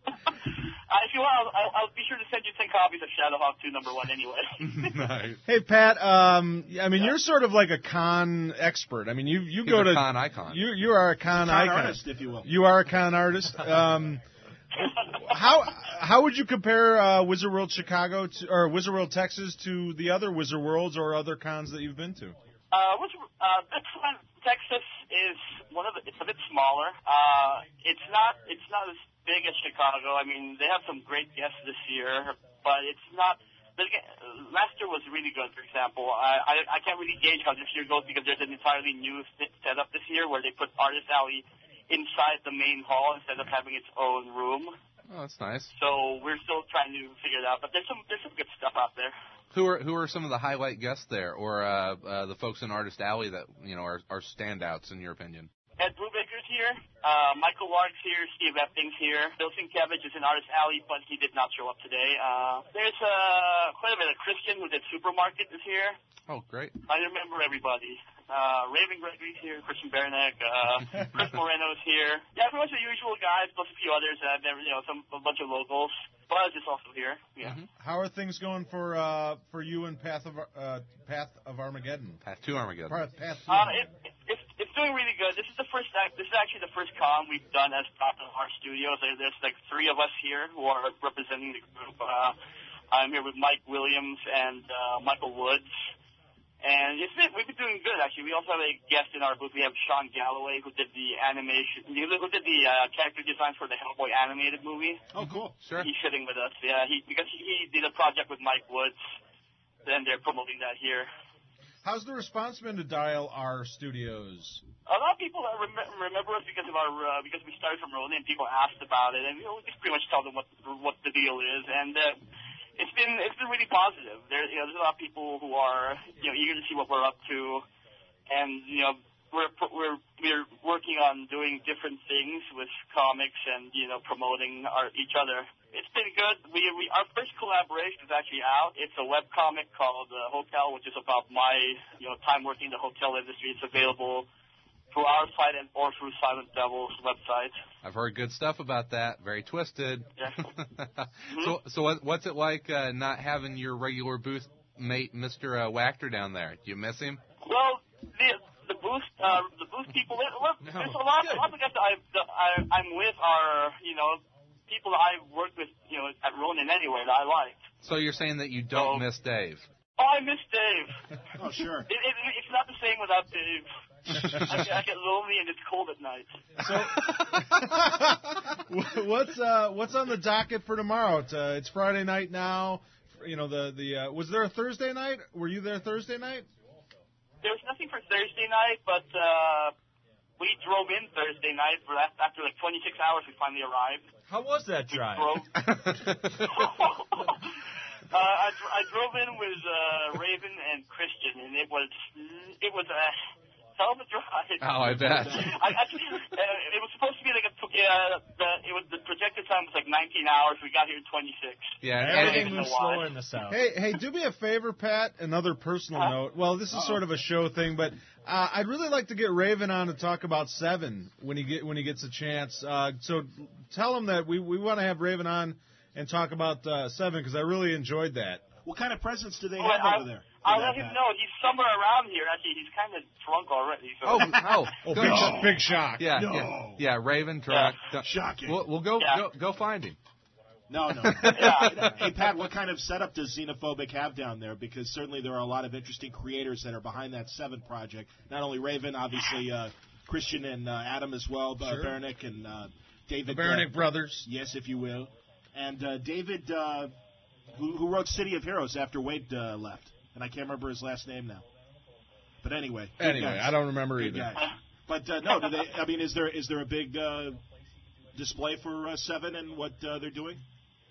if you want, I'll, I'll, I'll be sure to send you ten copies of Shadowhawk two, number one, anyway. nice. Hey Pat, um, I mean you're sort of like a con expert. I mean you you He's go a to con icon. You you are a con, Con icon. artist, if you will. You are a con artist. Um, how how would you compare uh, Wizard World Chicago to, or Wizard World Texas to the other Wizard Worlds or other cons that you've been to? Uh, which, uh, this one, Texas is one of the, it's a bit smaller. Uh, it's not, it's not as big as Chicago. I mean, they have some great guests this year, but it's not, the, last year was really good, for example. I, I, I can't really gauge how this year goes because there's an entirely new setup this year where they put Artist Alley inside the main hall instead of having its own room. Oh, that's nice. So we're still trying to figure it out, but there's some, there's some good stuff out there. Who are who are some of the highlight guests there, or uh, uh, the folks in Artist Alley that you know are, are standouts in your opinion? Ed Brubaker's here. Uh, Michael Lark's here. Steve Epping's here. Bill Sienkiewicz is in Artist Alley, but he did not show up today. Uh, there's uh, quite a bit of Christian who did Supermarket is here. Oh, great. I remember everybody. Uh, Raven Gregory's here. Christian Baranek. Uh, Chris Moreno's here. Yeah, pretty much the usual guys, plus a few others. Uh, there, you know, some a bunch of locals. Buzz is also here. Yeah. Mm-hmm. How are things going for uh, for you and Path of uh, Path of Armageddon? Path to Armageddon. Path, Path to Uh, Armageddon. it, it's it's doing really good. This is the first act. This is actually the first con we've done as Top of Our Studios. There, there's like three of us here who are representing the group. Uh, I'm here with Mike Williams and uh, Michael Woods. And it's been, we've been doing good, actually. We also have a guest in our booth. We have Sean Galloway, who did the animation, who did the uh, character designs for the Hellboy animated movie. Oh, cool. Sure. He's sitting with us, yeah. He because he, he did a project with Mike Woods, and they're promoting that here. How's the response been to Dial R Studios? A lot of people uh, rem- remember us because of our uh, because we started from Ronin, and people asked about it, and you know, we just pretty much tell them what what the deal is, and. Uh, It's been it's been really positive. There, you know, there's a lot of people who are you know eager to see what we're up to, and you know we're we're we're working on doing different things with comics and you know promoting our each other. It's been good. We we our first collaboration is actually out. It's a web comic called uh, Hotel, which is about my you know time working in the hotel industry. It's available through our site and or through Silent Devil's website. I've heard good stuff about that. Very twisted. Yeah. So, so what, what's it like uh, not having your regular booth mate, Mister Uh, Wachter, down there? Do you miss him? Well, the the booth uh, the booth people. There, well, No. there's a lot, a lot of guys that I, that I I'm with are you know people that I've worked with you know at Ronin anyway that I liked. So you're saying that you don't Oh. miss Dave? Oh, I miss Dave. Oh, sure. It, it, it's not the same without Dave. I, get- I get lonely and it's cold at night. So, what's uh, what's on the docket for tomorrow? It's, uh, it's Friday night now. You know the the uh, was there a Thursday night? Were you there Thursday night? There's nothing for Thursday night, but uh, we drove in Thursday night. For that, after like twenty-six hours, we finally arrived. How was that We drive? drove. Uh, I, dr- I drove in with uh, Raven and Christian, and it was it was a hell of a drive. Oh, I bet. I actually, uh, it was supposed to be like a tw- uh, the it was the projected time was like nineteen hours. We got here in twenty-six. Yeah, and- Everything and- moves why. slower in the south. Hey, hey, do me a favor, Pat. Another personal Huh? note. Well, this is sort of a show thing, but uh, I'd really like to get Raven on to talk about Seven when he get when he gets a chance. Uh, so tell him that we we want to have Raven on and talk about uh, Seven because I really enjoyed that. What kind of presents do they Well, have I, over there? I'll that, let him Pat. know. He's somewhere around here. Actually, he's kind of drunk already. So. Oh, oh, Oh, go- big, No. big shock. yeah, No. yeah, yeah. Raven, drunk. Yeah. Shocking. We'll, we'll go, Yeah. go, go find him. No, no. Yeah. Hey, Pat, what kind of setup does Xenophobic have down there? Because certainly there are a lot of interesting creators that are behind that Seven project. Not only Raven, obviously uh, Christian and uh, Adam as well, uh, Sure. Baranek and uh, The David. Baranek uh, brothers. Yes, if you will. And uh, David, uh, who, who wrote City of Heroes after Wade uh, left. And I can't remember his last name now. But anyway. good Anyway, guys. I don't remember Good either. guys. But uh, no, do they, I mean, is there is there a big uh, display for uh, Seven and what uh, they're doing?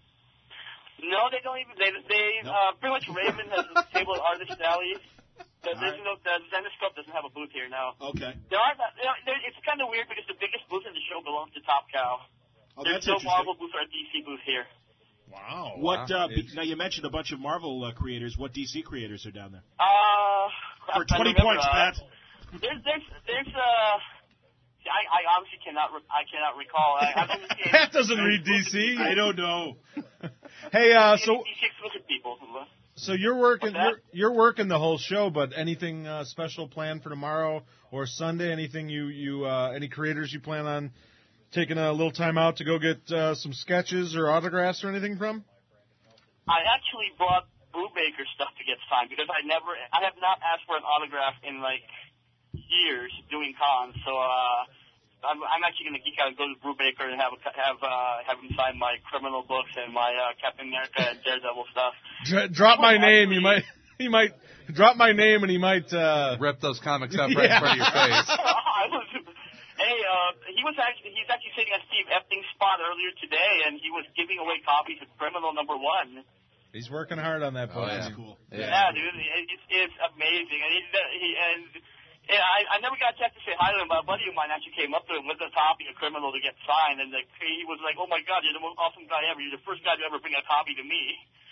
No, they don't even. They, they Nope. uh, pretty much Raven has a table at Artist Alley. The, All there's right. no, the Zenoscope doesn't have a booth here now. Okay. There are. You know, there, it's kind of weird because the biggest booth in the show belongs to Top Cow. Oh, There's that's no interesting. Marvel booth or a D C booth here. Wow. What Wow. uh, be, now you mentioned a bunch of Marvel uh, creators. What D C creators are down there? Uh, crap, For I twenty remember, points, uh, Pat. There's, there's, there's, uh, I, I honestly cannot, re- I cannot recall. I, I've only seen Pat doesn't read D C. I don't know. Hey, uh, so D C exclusive people. so you're working What's that? you're, you're working the whole show, but anything uh, special planned for tomorrow or Sunday? Anything you you uh, any creators you plan on taking a little time out to go get uh, some sketches or autographs or anything from? I actually brought Brubaker stuff to get signed because I never, I have not asked for an autograph in like years doing cons. So uh, I'm, I'm actually going to geek out and go to Brubaker and have a, have uh, have him sign my criminal books and my uh, Captain America and Daredevil stuff. Dr- drop my Well, name. You actually- might he might drop my name and he might. Uh, Rip those comics up right in front of your face. I was, hey, uh, he was actually he's actually sitting at Steve Epstein's spot earlier today, and he was giving away copies of Criminal Number One. he's working hard on that Oh, book. yeah. That's cool. Yeah, dude, it, it's, it's amazing, and he, he and yeah, I, I never got a chance to say hi to him, but a buddy of mine actually came up to him with a copy of Criminal to get signed, and like, he was like, "Oh my God, you're the most awesome guy ever! You're the first guy to ever bring a copy to me."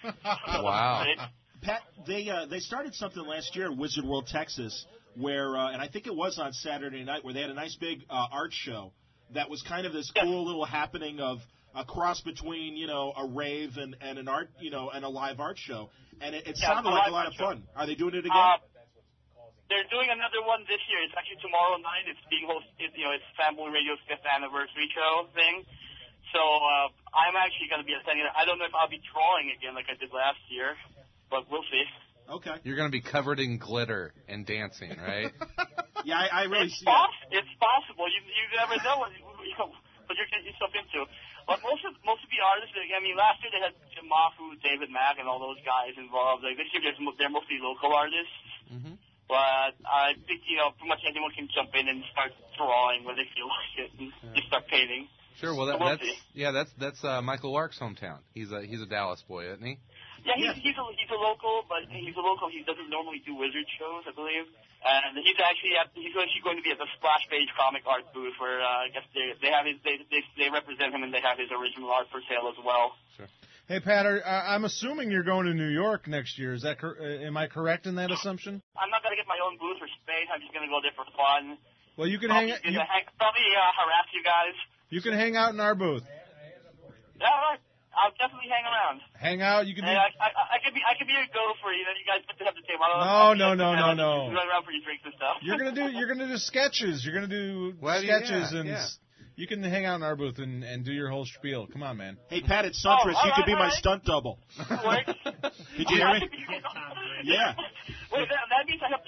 Wow. Right? Pat, they uh, they started something last year in Wizard World, Texas, where uh, and I think it was on Saturday night, where they had a nice big uh, art show that was kind of this Yeah. cool little happening of a cross between you know a rave and, and an art you know and a live art show, and it, it Yeah, sounded a like live a lot art of show. fun. Are they doing it again? Uh, they're doing another one this year. It's actually tomorrow night. It's being hosted. You know, it's Fanboy Radio's fifth anniversary show thing. So uh, I'm actually going to be attending it. I don't know if I'll be drawing again like I did last year, but we'll see. Okay. You're going to be covered in glitter and dancing, right? Yeah, I, I really It's, see that. poss- it's possible. You you never know what, you know, what you're getting yourself into. But most of most of the artists, I mean, last year they had Jim Mafu, David Mack, and all those guys involved. Like this year, there's, mo- they're mostly local artists. Mm-hmm. But I think you know, pretty much anyone can jump in and start drawing when they feel like it, and just start painting. Sure. Well, that, We'll that's see. yeah, that's that's uh, Michael Lark's hometown. He's a he's a Dallas boy, isn't he? Yeah, he's Yeah. he's a he's a local, but he's a local. He doesn't normally do wizard shows, I believe. And he's actually at, he's actually going to be at the Splash Page comic art booth, where uh, I guess they they have his they, they they represent him and they have his original art for sale as well. Hey, Pat, are, uh, I'm assuming you're going to New York next year. Is that cor- uh, am I correct in that assumption? I'm not gonna get my own booth for space. I'm just gonna go there for fun. Well, you can hang Probably, you, gonna hang, probably uh, harass you guys. you can hang out in our booth. Yeah, all right. I'll definitely hang around. Hang out. You can. And Do, I, I, I could be I could be a gopher. You know, you guys get to have the table. I don't No, know. no, no, no, no. Run around for your drinks and stuff. you're gonna do. You're gonna do sketches. You're gonna do Well, sketches yeah, and. yeah. s- You can hang out in our booth and, and do your whole spiel. Come on, man. Hey, Pat, it's Oh, Suntress. all you could right, be all my right. stunt double. Works. Did you hear me? Yeah. Wait, that, that means I have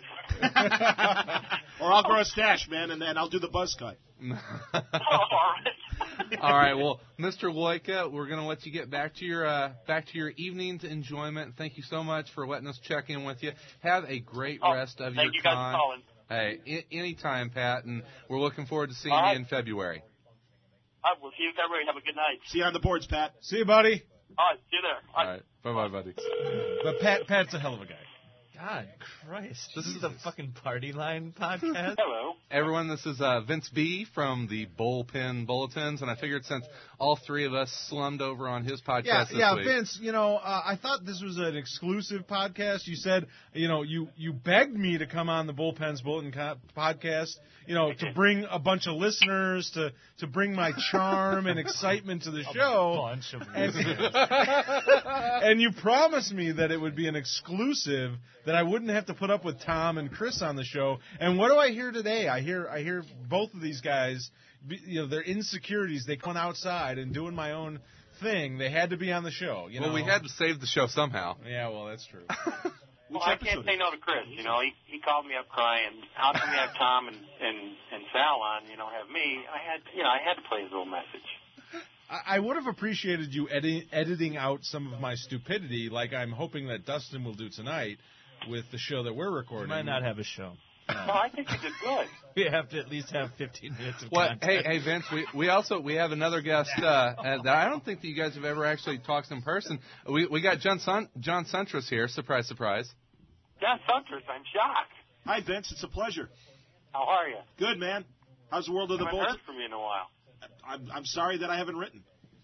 to shave. Or I'll grow a stash, man, and then I'll do the buzz cut. Oh, all right. All right. Well, Mister Loika, we're going to let you get back to your uh, back to your evening's enjoyment. Thank you so much for letting us check in with you. Have a great Oh, rest of thank your you guys con. for calling. Hey, I- anytime, Pat, and we're looking forward to seeing All right. you in February. All right, we'll see you in February. Have a good night. See you on the boards, Pat. See you, buddy. All right, see you there. All right. Bye-bye, buddy. But Pat, Pat's a hell of a guy. God Christ. This is the fucking Party Line podcast? Hello. Everyone, this is uh, Vince B. from the Bullpen Bulletins, and I figured since all three of us slummed over on his podcast Yeah, this yeah, week. Vince, you know, uh, I thought this was an exclusive podcast. You said, you know, you, you begged me to come on the Bullpen's Bulletin co- podcast, you know, to bring a bunch of listeners, to, to bring my charm and excitement to the show. Bunch of And, listeners. and you promised me that it would be an exclusive, that I wouldn't have to put up with Tom and Chris on the show. And what do I hear today? I hear I hear both of these guys, you know, their insecurities. They come outside and doing my own thing. They had to be on the show. You know? Well, we had to save the show somehow. Yeah, well, that's true. Well, I can't say no to Chris. You know, he he called me up crying. How come you have Tom and, and, and Sal on? You know, have me? I had you know I had to play his little message. I would have appreciated you edi- editing out some of my stupidity, like I'm hoping that Dustin will do tonight with the show that we're recording. We might not have a show. Well, I think you did good. We have to at least have fifteen minutes of What? content. Hey, hey, Vince. We we also we have another guest uh, uh, that I don't think that you guys have ever actually talked in person. We we got John Sun, John Suntress here. Surprise, surprise. John Suntress, I'm shocked. Hi, Vince. It's a pleasure. How are you? Good, man. How's the world of I the haven't Bulletin? heard from you in a while. I'm, I'm sorry that I haven't written.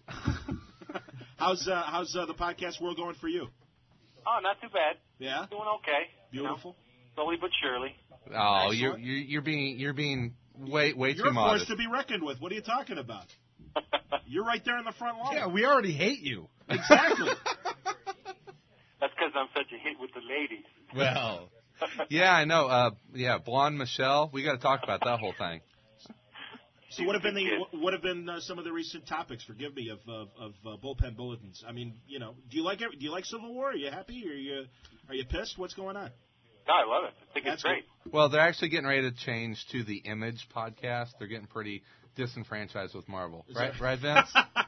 how's uh, how's uh, the podcast world going for you? Oh, not too bad. Yeah, Doing okay. beautiful. You know, slowly but surely. Oh, Excellent. you're, you're you're being you're being way way You're too a modest. force to be reckoned with. What are you talking about? You're right there in the front line. Yeah, we already hate you. Exactly. That's because I'm such a hit with the ladies. Well, Yeah, I know. Uh, yeah, Blonde Michelle. We got to talk about that whole thing. So what have been the what have been uh, some of the recent topics? Forgive me of of, of uh, bullpen bulletins. I mean, you know, do you like every, do you like Civil War? Are you happy? Are you are you pissed? What's going on? No, I love it. I think That's it's great. Well, they're actually getting ready to change to the Image podcast. They're getting pretty disenfranchised with Marvel, Is right? that- Right, Vince?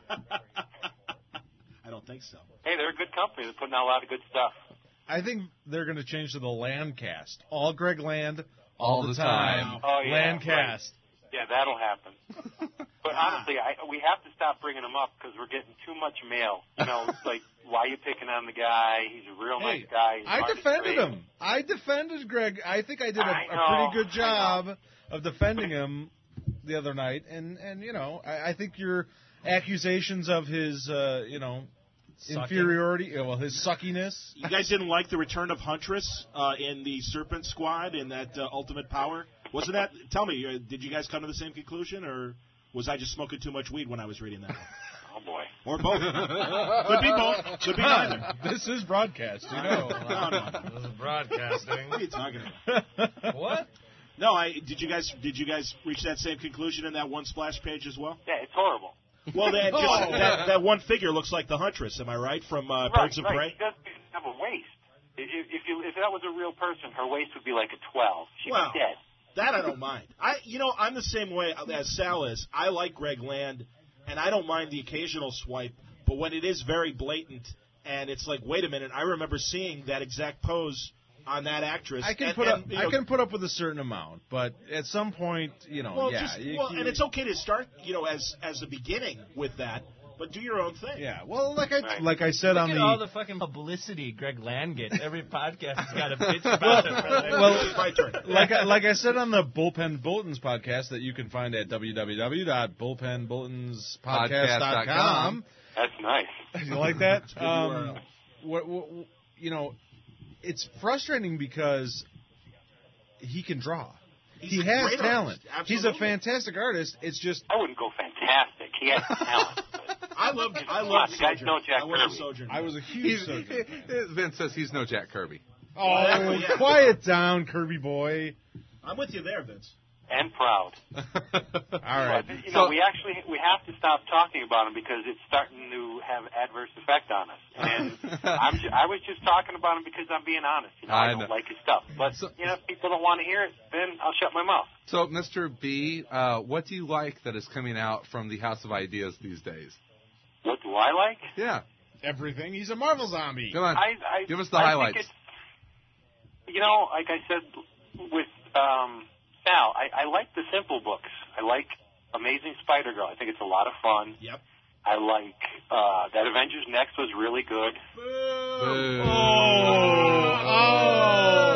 I don't think so. Hey, they're a good company. They're putting out a lot of good stuff. I think they're going to change to the Landcast. All Greg Land, All all, the the time. time. Oh, yeah, Landcast. Yeah, that'll happen. But honestly, I, we have to stop bringing them up because we're getting too much mail. You know, like, why are you picking on the guy? He's a real nice Hey, guy. He's I hard to defended trade. him. I defended Greg. I think I did a, I a know, pretty good I job of defending him the other night. And, and you know, I, I think your accusations of his, uh, you know, Sucking. inferiority, well, his suckiness. You guys didn't like the return of Huntress uh, in the Serpent Squad in that uh, Ultimate Power? Wasn't that? Tell me, uh, did you guys come to the same conclusion, or was I just smoking too much weed when I was reading that one? Oh, boy. Or both? Could be both. Could be neither. This is broadcast, you know. No, no. This is broadcasting. What are you talking about? What? No, I did. You guys did you guys reach that same conclusion in that one splash page as well? Yeah, it's horrible. Well, that just, Oh. that, that one figure looks like the Huntress. Am I right? From uh, right, Birds of right. Prey. She doesn't have a waist. If, if, you, if that was a real person, her waist would be like a twelve. She'd Well, be dead. That I don't mind. I, you know, I'm the same way as Sal is. I like Greg Land, and I don't mind the occasional swipe. But when it is very blatant, and it's like, wait a minute, I remember seeing that exact pose on that actress. I can and, put and, up. you I know, can put up with a certain amount, but at some point, you know, Well, yeah, just, you- well, you- and it's okay to start, you know, as as a beginning with that, but do your own thing. Yeah, well, like I Right. like I said Look on at the all the fucking publicity Greg Land gets. Every podcast has got a bitch about it. well, It's my turn. like I, like I said on the Bullpen Bulletins podcast that you can find at w w w dot bullpen bulletins podcast dot com. That's nice. You like that? U R L. Um, what, what, you know, it's frustrating because he can draw. He's he a has great talent. artist. He's a Absolutely. fantastic artist. It's just I wouldn't go fantastic. He has talent. I love I Come love on, the guy's Sojourn. no Jack I love Kirby. Sojourn. I was a huge. He's, Sojourn. Vince says he's no Jack Kirby. Oh, Yeah. quiet down, Kirby boy. I'm with you there, Vince. And proud. All right. But, you know, So- we actually we have to stop talking about him because it's starting to have adverse effect on us. And I'm ju- I was just talking about him because I'm being honest. You know, I, I don't know. like his stuff. But So- you know, if people don't want to hear it, then I'll shut my mouth. So, Mister B, uh, what do you like that is coming out from the House of Ideas these days? What do I like? Yeah, Everything. He's a Marvel zombie. come on, I, I give us the I highlights. Think it's, you know, like I said with um, Sal, I, I like the simple books. I like Amazing Spider-Girl. I think it's a lot of fun. Yep. I like uh, that Avengers Next was really good. Boo. Oh, oh.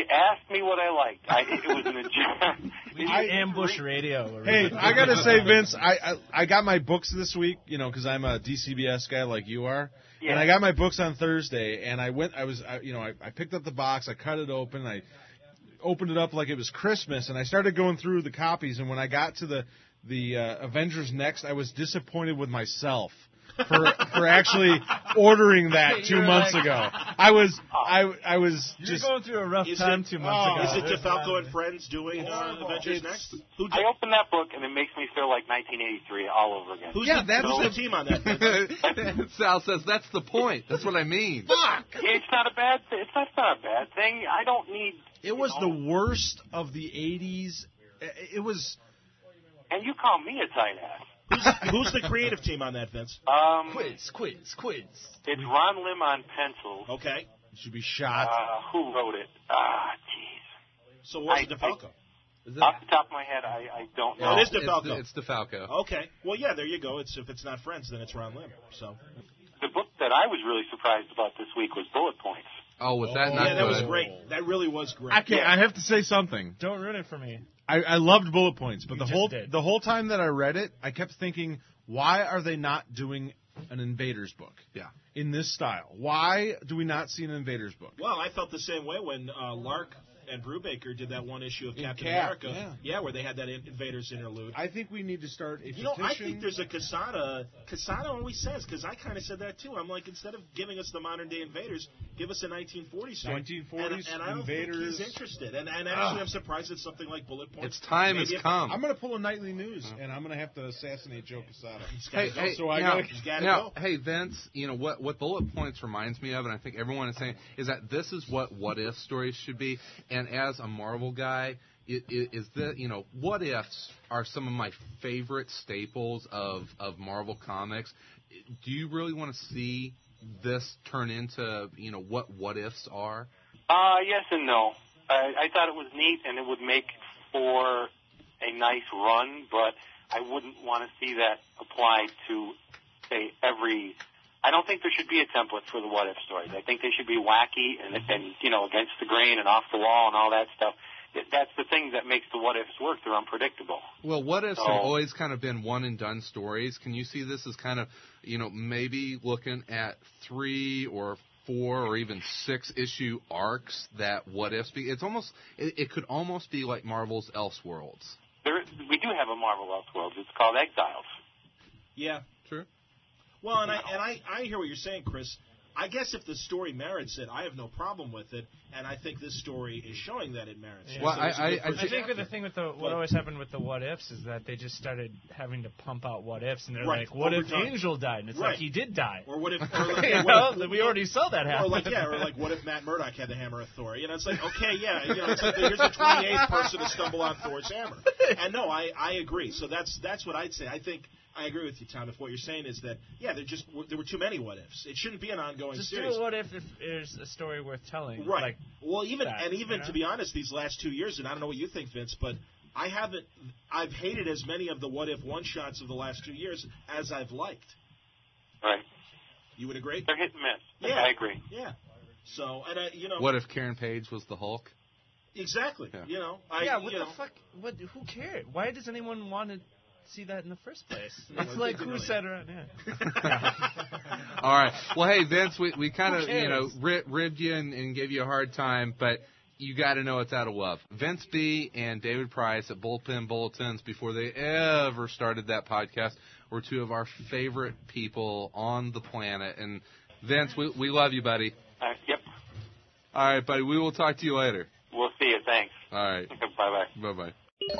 asked me what I liked. I, it was an agenda. We do ambush radio. Hey, I gotta say, Vince, I, I I got my books this week, you know, because I'm a D C B S guy like you are, Yeah. and I got my books on Thursday, and I went, I was, I, you know, I, I picked up the box, I cut it open, I opened it up like it was Christmas, and I started going through the copies, and when I got to the the uh, Avengers Next, I was disappointed with myself for for actually ordering that two You're months like- ago. I was I I was You're just going through a rough Is time it- two months oh, ago. Is it DeFalco and Friends doing uh, Avengers It's- Next? Who I opened that book, and it makes me feel like nineteen eighty-three all over again. Who's, Yeah, the, that's who's the- the team on that? Sal says that's the point. That's what I mean. fuck. It's not a bad thing. It's not, it's not a bad thing. I don't need. It was you the know, worst of the eighties. It was. And you call me a tight ass. who's, who's the creative team on that, Vince? Um, Quiz, quiz, quiz. It's Ron Lim on pencils. Okay. Should be shot. Uh, who wrote it? Ah, jeez. So what's I- DeFalco? Is it- Off the top of my head, I, I don't know. Oh, it is it's, DeFalco. it's DeFalco. Okay. Well, yeah, there you go. It's if it's not Friends, then it's Ron Lim. So. The book that I was really surprised about this week was Bullet Points. Oh, was that not Yeah, that good? was great. That really was great. I can't. I have to say something. Don't ruin it for me. I, I loved Bullet Points, but You the just whole did. the whole time that I read it, I kept thinking, why are they not doing an Invaders book? Yeah. In this style, why do we not see an Invaders book? Well, I felt the same way when uh, Lark and Brubaker did that one issue of In Captain Cap, America. yeah. where they had that in- Invaders interlude. I think we need to start a You know, I petition. think there's a Casada. Casada always says, because I kind of said that too. I'm like, instead of giving us the modern day Invaders, give us a nineteen forties story. nineteen forties and, and I don't Invaders. think he's interested. And, and actually, I'm surprised at something like Bullet Points. It's time Maybe has if- come. I'm going to pull a nightly news, and I'm going to have to assassinate Joe Quesada. He's gotta Hey, go. hey, So I now, gotta- He's gotta now, go. hey, Vince, you know, what, what Bullet Points reminds me of, and I think everyone is saying, is that this is what What If stories should be. And as a Marvel guy, it, it, is that, you know, What Ifs are some of my favorite staples of, of Marvel Comics. Do you really want to see this turn into, you know, what What Ifs are? Uh, yes and no. I, I thought it was neat, and it would make for a nice run, but I wouldn't want to see that applied to, say, every... I don't think there should be a template for the what-if stories. I think they should be wacky and, and, you know, against the grain and off the wall and all that stuff. That's the thing that makes the what-ifs work. They're unpredictable. Well, What Ifs So- have always kind of been one-and-done stories. Can you see this as kind of, you know, maybe looking at three or four or even six-issue arcs that What Ifs be? It's almost, it, it could almost be like Marvel's Elseworlds. There, we do have a Marvel Elseworlds. It's called Exiles. Yeah. True. Well, and I and I, I hear what you're saying, Chris. I guess if the story merits it, I have no problem with it, and I think this story is showing that it merits it. Well, So I- it's a I- good I first I think chapter. the thing with the what But- always happened with the what ifs is that they just started having to pump out what ifs, and they're Right, like, what over if time. Angel died? And it's Right. like he did die. Or what if? Or like, You what know, if- we already saw that happen. Or like yeah, or like what if Matt Murdock had the hammer of Thor? You know, it's like okay, yeah, you know, it's like here's the twenty-eighth person to stumble on Thor's hammer. And no, I I agree. So that's that's what I'd say. I think I agree with you, Tom. If what you're saying is that yeah, there just there were too many what ifs. It shouldn't be an ongoing Just series. do a what if if there's a story worth telling. Right. Like, well, even that, and even you know? to be honest, these last two years, and I don't know what you think, Vince, but I haven't. I've hated as many of the what if one shots of the last two years as I've liked. Right. You would agree? They're hit and miss. Yeah. I agree. Yeah. So and I, you know, What if Karen Page was the Hulk? exactly. Yeah. You know, I, yeah, what you the know, fuck? What? Who cared? Why does anyone want to see that in the first place? Well, It's it like didn't who really- said it? Yeah. All right. Well, hey, Vince, we, we kind Who of, you know, cares? ri- ribbed you and, and gave you a hard time, but you got to know it's out of love. Vince B. and David Price at Bullpen Bulletins, before they ever started that podcast, were two of our favorite people on the planet. And, Vince, we, we love you, buddy. Uh, yep. All right, buddy. We will talk to you later. We'll see you. Thanks. All right. Bye-bye. Bye-bye.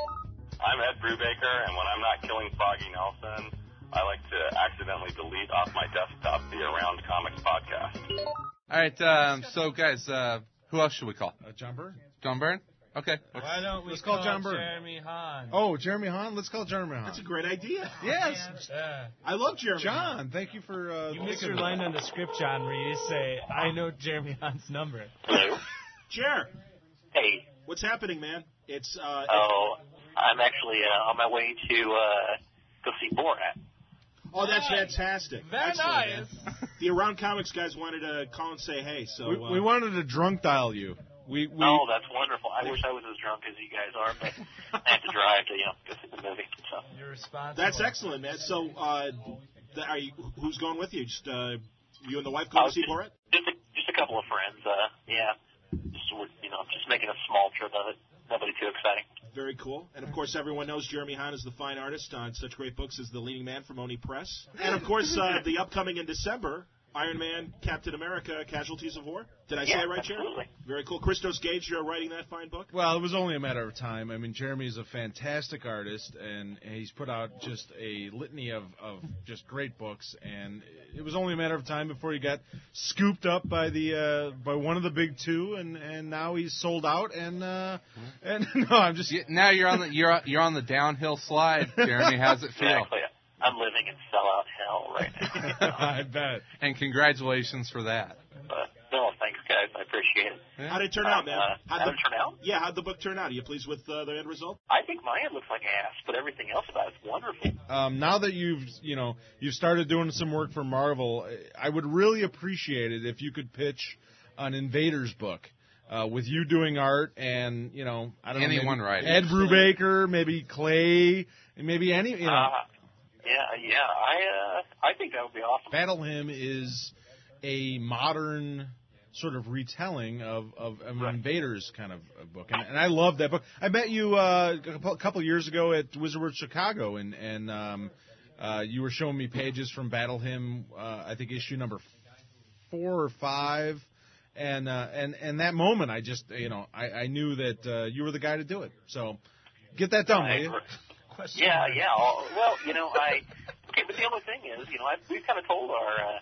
I'm Ed Brubaker, and when I'm not killing Foggy Nelson, I like to accidentally delete off my desktop the Around Comics podcast. All right. Um, so, guys, uh, who else should we call? Uh, John Byrne. John Byrne? Okay. Why don't we Let's call John Byrne. Jeremy Hahn? Oh, Jeremy Hahn. Let's call Jeremy Hahn. that's a great idea. Yes, Yeah. I love Jeremy. John. Thank you for. Uh, You missed thinking your of line that. on the script, John, where you say, "I know Jeremy Hahn's number." Hello? Jer, Hey. what's happening, man? It's uh, Oh, I'm actually uh, on my way to uh, go see Borat. oh, that's fantastic. Very Excellent, nice. man. The Around Comics guys wanted to call and say hey, so We, uh, we wanted to drunk dial you. We, we Oh, that's wonderful. I wish I was as drunk as you guys are, but I have to drive to, you know, go see the movie. So. You're responsible. That's excellent, man. So, uh, th- are you, who's going with you? Just uh, you and the wife going Oh, to see just, Borat? Just a, just a couple of friends. Uh, yeah, just you know, just making a small trip of it. Nobody too exciting. Very cool. And, of course, everyone knows Jeremy Hahn is the fine artist on such great books as The Leading Man from Oni Press. And, of course, uh, the upcoming in December, Iron Man, Captain America, Casualties of War. Did I yeah, say it right, Jeremy? absolutely. Very cool. Christos Gage, you're writing that fine book? Well, it was only a matter of time. I mean, Jeremy is a fantastic artist, and he's put out just a litany of, of just great books. And it was only a matter of time before he got scooped up by the uh, by one of the big two, and, and now he's sold out. And uh, and no, I'm just You, now you're on the you're you're on the downhill slide, Jeremy. How's it feel? Exactly. I'm living in sellout hell right now. I bet. And congratulations for that. But, no, thanks, guys. I appreciate it. Yeah. How'd it turn out, man? Uh, How'd how the, did it turn out? yeah, how'd the book turn out? Are you pleased with uh, the end result? I think my end looks like ass, but everything else about it's wonderful. Um, now that you've you know you've started doing some work for Marvel, I would really appreciate it if you could pitch an Invaders book. Uh, with you doing art and, you know, I don't Anyone know, maybe writing. Ed Brubaker, maybe Clay, and maybe any, you know. Uh, yeah, yeah. I uh, I think that would be awesome. Battle Hymn is a modern sort of retelling of, of an Right. Invaders kind of a book. And, and I love that book. I met you uh, a couple- couple years ago at Wizard World Chicago, and, and um, uh, you were showing me pages from Battle Hymn, uh, I think issue number four or five. And uh, and and that moment, I just you know I, I knew that uh, you were the guy to do it. So get that done, will you? Question Yeah, mark. yeah. I'll- Well, you know, I. Okay, but the only thing is, you know, I, we've kind of told our uh,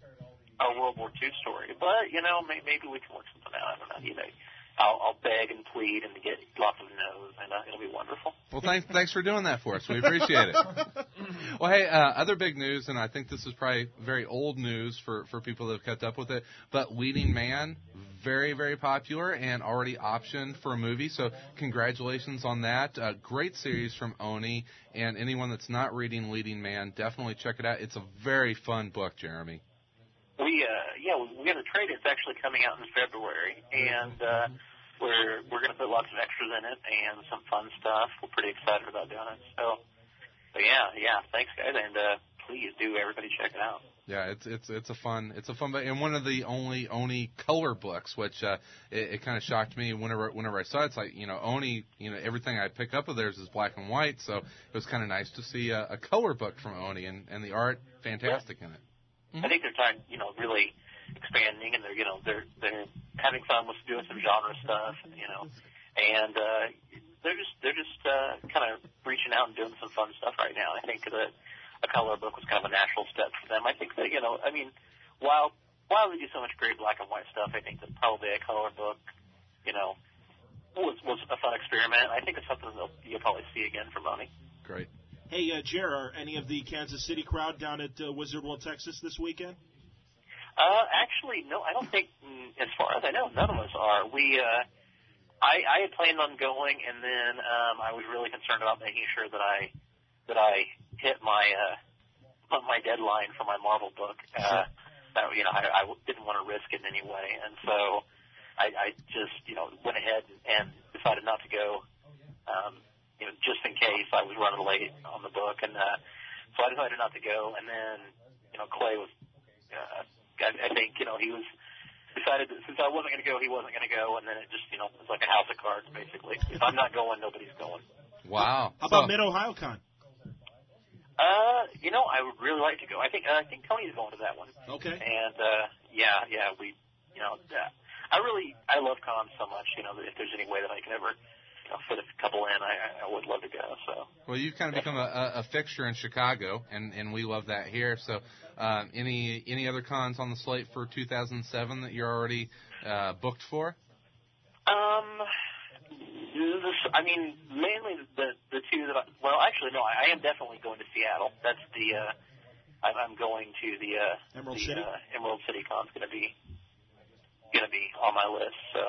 our World War Two story, but you know, may, maybe we can work something out. I don't know. You know, I'll, I'll beg and plead and get lots of no's, and uh, it'll be wonderful. Well, thanks thanks for doing that for us. We appreciate it. Well, hey, uh, other big news, and I think this is probably very old news for, for people that have kept up with it, but Leading Man, very, very popular and already optioned for a movie, so congratulations on that. Uh, great series from Oni, and anyone that's not reading Leading Man, definitely check it out. It's a very fun book, Jeremy. We, uh, yeah, we, we got a trade. It's actually coming out in February, and uh, we're we're going to put lots of extras in it and some fun stuff. We're pretty excited about doing it. So, but yeah, yeah. Thanks, guys, and uh, please do everybody check it out. Yeah, it's it's it's a fun it's a fun book, and one of the only Oni color books, which uh, it, it kind of shocked me whenever whenever I saw it. It's like, you know, Oni, you know, everything I pick up of theirs is black and white, so it was kind of nice to see a, a color book from Oni, and, and the art fantastic in it. I think they're trying, you know, really expanding, and they're, you know, they're they're having fun with doing some genre stuff, you know, and uh, they're just they're just uh, kind of reaching out and doing some fun stuff right now. I think that a color book was kind of a natural step for them. I think that, you know, I mean, while while they do so much great black and white stuff, I think that probably a color book, you know, was was a fun experiment. I think it's something that you'll probably see again from Oni. Great. Hey, uh, Jer, are any of the Kansas City crowd down at uh, Wizard World, Texas this weekend? Uh, actually, no, I don't think, mm, as far as I know, none of us are. We, uh, I, I had planned on going, and then um, I was really concerned about making sure that I that I hit my uh, my deadline for my Marvel book. Uh, that, you know, I, I didn't want to risk it in any way, and so I, I just, you know, went ahead and, and decided not to go. Um, you know, just in case I was running late on the book, and uh, so I decided not to go. And then, you know, Clay was, uh, I, I think, you know, he was decided that since I wasn't going to go, he wasn't going to go, and then it just, you know, it was like a house of cards, basically. If I'm not going, nobody's going. Wow. How about So- Mid Ohio Con? Uh, you know, I would really like to go. I think uh, I think Tony's going to that one. Okay. And uh, yeah, yeah, we, you know, uh, I really I love cons so much. You know, that if there's any way that I can ever, you know, fit a couple in, I, I would love to go. So. Well, you've kind of become a, a fixture in Chicago, and, and we love that here. So, um, any any other cons on the slate for two thousand seven that you're already uh, booked for? Um, this, I mean, mainly the the two that. I, well, actually, no. I, I am definitely going to Seattle. That's the. Uh, I'm, I'm going to the. Uh, Emerald the, City? Uh, Emerald City Con's going to be. Going to be on my list. So.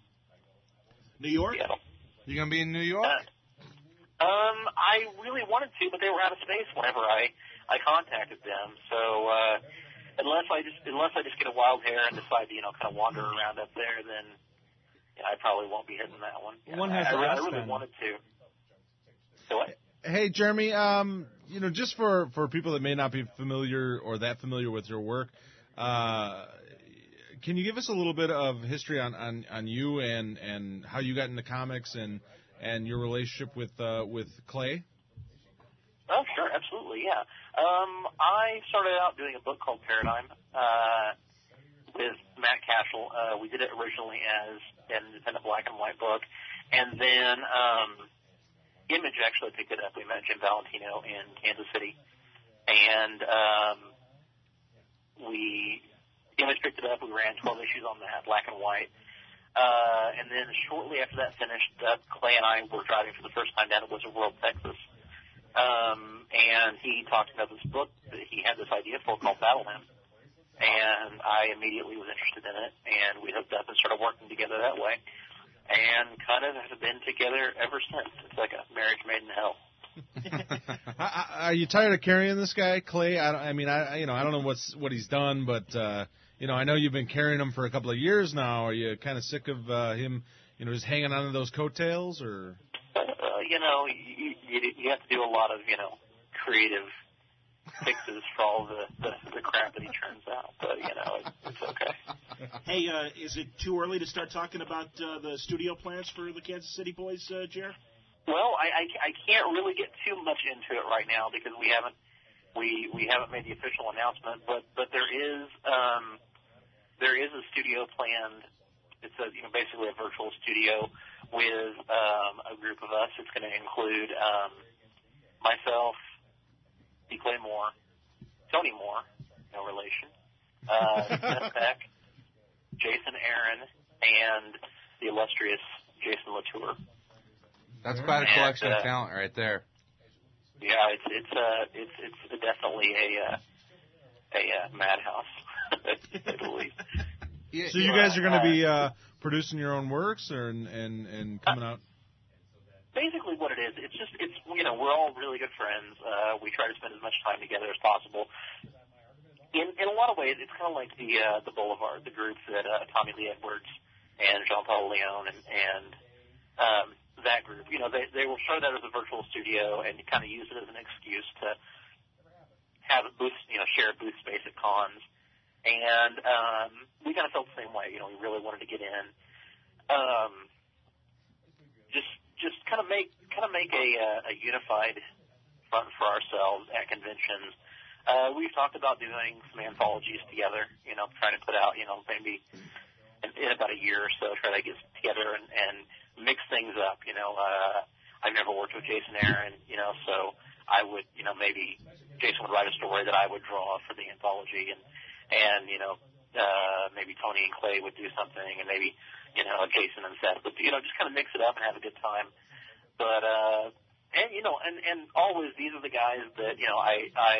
New York? Seattle. You gonna be in New York? Uh, um, I really wanted to, but they were out of space whenever I I contacted them. So uh, unless I just unless I just get a wild hair and decide to, you know, kind of wander around up there, then yeah, I probably won't be hitting that one. Yeah, One has I, to I, ask I really then. wanted to. So what? Hey, Jeremy, um, you know, just for, for people that may not be familiar or that familiar with your work, uh, can you give us a little bit of history on, on, on you and, and how you got into comics and, and your relationship with uh, with Clay? Oh, sure, absolutely, yeah. Um, I started out doing a book called Paradigm uh, with Matt Cashel. Uh, we did it originally as an independent black and white book, and then um, Image actually picked it up. We met Jim Valentino in Kansas City, and um, we Image picked it up. We ran twelve issues on that, black and white. Uh, and then shortly after that finished, uh, Clay and I were driving for the first time down to Wizard World, Texas. Um, and he talked about this book that he had this idea for called Battle Hymn. And I immediately was interested in it, and we hooked up and started working together that way. And kind of have been together ever since. It's like a marriage made in hell. Are you tired of carrying this guy, Clay? I, don't, I mean, I you know I don't know what's what he's done, but uh, you know I know you've been carrying him for a couple of years now. Are you kind of sick of uh, him, you know, just hanging on to those coattails, or? Uh, you know, you, you, you have to do a lot of you know creative fixes for all the, the the crap that he turns out. But you know, it, it's okay. Hey, uh, is it too early to start talking about uh, the studio plans for the Kansas City Boys, uh, Jer? Well, I, I, I can't really get too much into it right now because we haven't we we haven't made the official announcement. But but there is um, there is a studio planned. It's a you know basically a virtual studio with um, a group of us. It's going to include um, myself, D. Clay Moore, Tony Moore, no relation, uh, Seth Beck, Jason Aaron, and the illustrious Jason Latour. That's quite a collection and, uh, of talent right there. Yeah, it's it's uh it's it's definitely a uh, a uh, madhouse, to say the least. Yeah, so you guys are going to be uh, producing your own works, or and and, and coming out. Basically, what it is, it's just it's you know we're all really good friends. Uh, we try to spend as much time together as possible. In in a lot of ways, it's kind of like the uh, the Boulevard, the groups that uh, Tommy Lee Edwards and Jean Paul Leon and and um, that group. You know, they they will show that as a virtual studio and kind of use it as an excuse to have a booth, you know, share booth space at cons. And um, we kind of felt the same way. You know, we really wanted to get in, um, just just kind of make kind of make a uh, a unified front for ourselves at conventions. Uh, we've talked about doing some anthologies together. You know, trying to put out, you know, maybe in, in about a year or so, try to get together and, and mix things up. You know, uh, I've never worked with Jason Aaron, you know, so I would, you know, maybe Jason would write a story that I would draw for the anthology, and and you know, uh, maybe Tony and Clay would do something, and maybe you know, Jason and Seth would, you know, just kind of mix it up and have a good time. But uh, and you know, and and always these are the guys that you know, I I.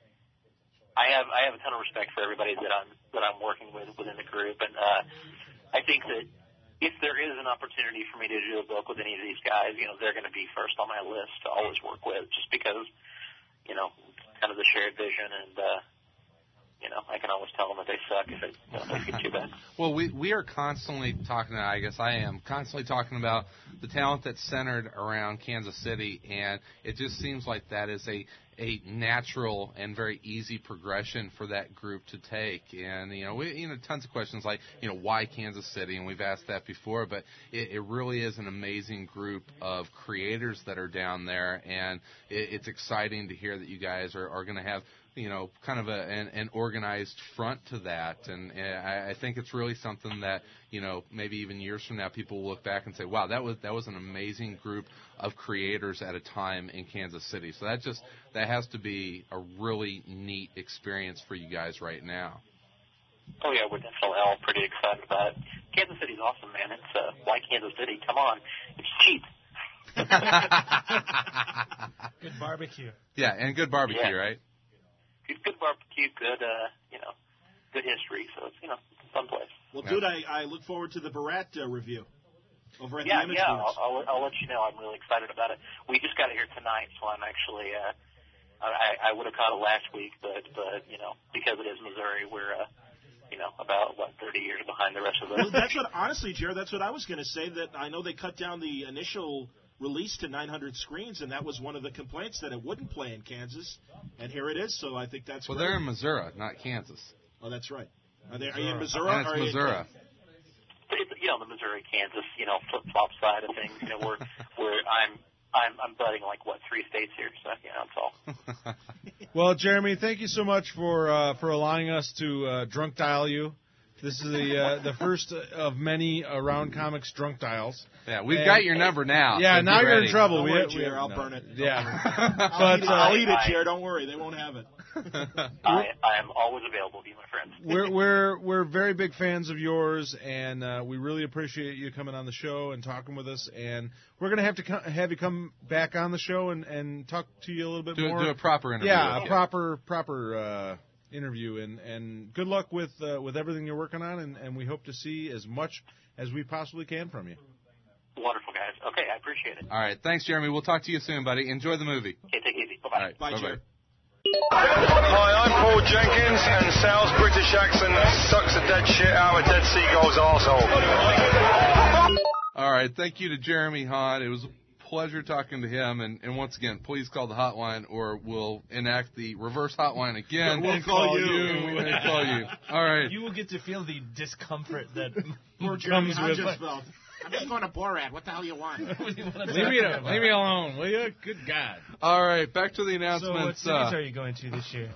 I have I have a ton of respect for everybody that I'm that I'm working with within the group, and uh, I think that if there is an opportunity for me to do a book with any of these guys, you know, they're going to be first on my list to always work with, just because, you know, kind of the shared vision, and uh, you know, I can always tell them that they suck if it doesn't get too bad. Well, we we are constantly talking. I guess I am constantly talking about the talent that's centered around Kansas City, and it just seems like that is a a natural and very easy progression for that group to take. And, you know, we, you know, tons of questions like, you know, why Kansas City? And we've asked that before, but it, it really is an amazing group of creators that are down there. And it, it's exciting to hear that you guys are, are going to have, you know, kind of a, an, an organized front to that. And, and I, I think it's really something that, you know, maybe even years from now, people will look back and say, wow, that was that was an amazing group of creators at a time in Kansas City. So that just, that has to be a really neat experience for you guys right now. Oh, yeah, we're definitely all pretty excited about it. Kansas City's awesome, man. It's, uh, why Kansas City? Come on. It's cheap. Good barbecue. Yeah, and good barbecue, yeah. Right? Good, good barbecue, good, uh, you know, good history. So it's, you know, it's a fun place. Well, dude, I, I look forward to the Barat uh, review over at yeah, the Image Yeah, Books. I'll, I'll, I'll let you know. I'm really excited about it. We just got it here tonight, so I'm actually, uh, I, I would have caught it last week, but, but, you know, because it is Missouri, we're, uh, you know, about, what, thirty years behind the rest of Well, those. that's what, honestly, Jared, that's what I was going to say, that I know they cut down the initial release to nine hundred screens, and that was one of the complaints, that it wouldn't play in Kansas, and here it is, so I think that's Well, great. they're in Missouri, not Kansas. Oh, that's right. Are, they, are you in Missouri? And it's or are you in Missouri. Kansas? It's, you know, the Missouri, Kansas, you know, flip-flop side of things. You know, we're, we're, I'm, I'm, I'm butting like, what, three states here, so, you know, that's all. Well, Jeremy, thank you so much for uh, for allowing us to uh, drunk dial you. This is the uh, the first of many Around Comics drunk dials. Yeah, we've And- got your number now. Yeah, so now get you're ready. in trouble. Don't we, worry, we- Jared, I'll no. burn it. Yeah, I'll, eat it, but I'll uh, eat it, Jared. Don't worry. They won't have it. I, I am always available to you, my friends. we're we're we're very big fans of yours, and uh, we really appreciate you coming on the show and talking with us. And we're gonna have to co- have you come back on the show and, and talk to you a little bit Do, more. do a proper interview. yeah, with a you. proper proper uh, interview, and, and good luck with uh, with everything you're working on, and, and we hope to see as much as we possibly can from you. Wonderful, guys. Okay, I appreciate it. All right, thanks, Jeremy. We'll talk to you soon, buddy. Enjoy the movie. Okay, take it easy. Bye-bye. All right, Bye, bye-bye. Jared. Hi, I'm Paul Jenkins, and Sal's British accent sucks the dead shit out of a dead seagull's arsehole. All right, thank you to Jeremy Hahn. It was a pleasure talking to him. And, and once again, please call the hotline, or we'll enact the reverse hotline again. We'll call you. And we may call you. All right. You will get to feel the discomfort that Poor Jeremy comes with Hodges felt. I'm just going to Borat. What the hell you want? leave me leave me alone, will you? Good God. All right, back to the So what announcements. cities uh, are you going to this year?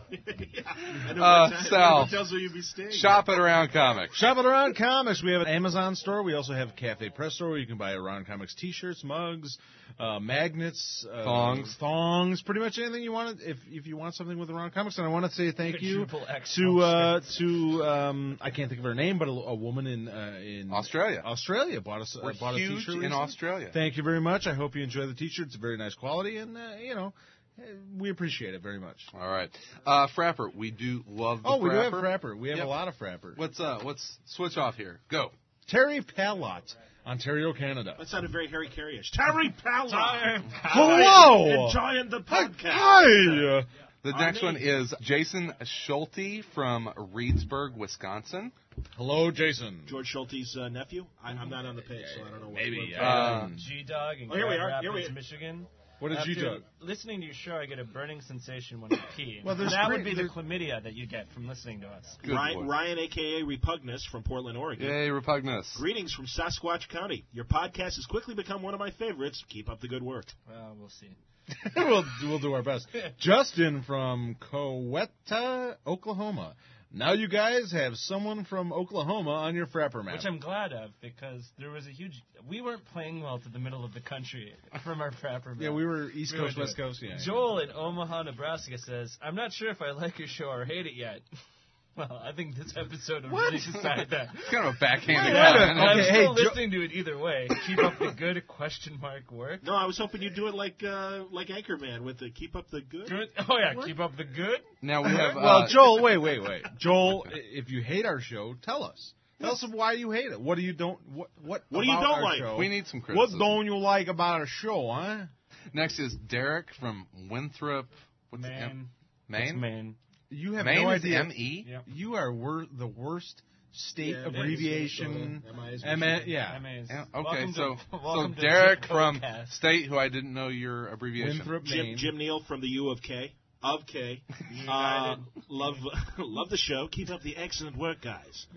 I know Uh, what time- Sal. what tells you you'll be staying. shop at Around Comics. Shop at Around Comics. We have an Amazon store. We also have a Cafe Press store where you can buy Around Comics T-shirts, mugs, uh, magnets, uh, Thongs. thongs, pretty much anything you want. If if you want something with Around Comics, and I want to say thank you Quadruple X to uh, to um, I can't think of her name, but a, a woman in uh, in Australia. Australia bought us We're uh, bought a huge T-shirt in recently. Australia. Thank you very much. I hope you enjoy the T-shirt. It's a very nice quality, and uh, you know. We appreciate it very much. All right, uh, Frapper. We do love the Oh, we do have Frapper. Frapper. We have Yep. a lot of Frapper. Let's uh, let's switch off here. Go. Terry Pallot, Ontario, Canada. That sounded very Harry Carey-ish. Terry Pallot. Hello. Enjoying the podcast. Hi. The On next me. one is Jason Schulte from Reedsburg, Wisconsin. Hello, Jason. George Schulte's uh, nephew. I, I'm not on the page, so I don't know what. Maybe. what- Uh, G Dog in Oh, here we Grand are. Here Rapids, we- Michigan. What did After you do? listening to your show, I get a burning sensation when I pee. Well, there's that great- would be the there's- chlamydia that you get from listening to us. Good Ryan, boy. Ryan, a k a. Repugnus from Portland, Oregon. Yay, Repugnus. Greetings from Sasquatch County. Your podcast has quickly become one of my favorites. Keep up the good work. Well, we'll see. we'll, we'll do our best. Justin from Coweta, Oklahoma. Now you guys have someone from Oklahoma on your Frapper map. Which I'm glad of, because there was a huge... We weren't playing well to the middle of the country from our Frapper map. yeah, we were East We Coast, were West doing- Coast. Yeah. Joel in Omaha, Nebraska says, I'm not sure if I like your show or hate it yet. Well, I think this episode will really decide that. It's kind of a backhanded Wait a minute. comment. I'm Okay, still hey, Jo- listening to it either way. Keep up the good question mark work. No, I was hoping you'd do it like uh, like Anchorman with the keep up the good. Good. Oh yeah, keep up the good. Now we have. well, uh, Joel, wait, wait, wait. Joel, i- if you hate our show, tell us. Tell us why you hate it. What do you don't? What what? What do you about don't our like? show- we need some What criticism. don't you like about our show, huh? Next is Derek from Winthrop. What's it? Man. M- It's Maine? Maine. You have Maine no is idea. M E? Yep. You are wor- the worst state Yeah, abbreviation. M I is M- Michigan. yeah. M A is- Yeah, okay, welcome so to, so welcome to Derek Zip from Codecast. state who I didn't know your abbreviation. Winthrop, Jim, Maine. Jim Neal from the U of K. Of K. Uh, love love the show. Keep up the excellent work, guys.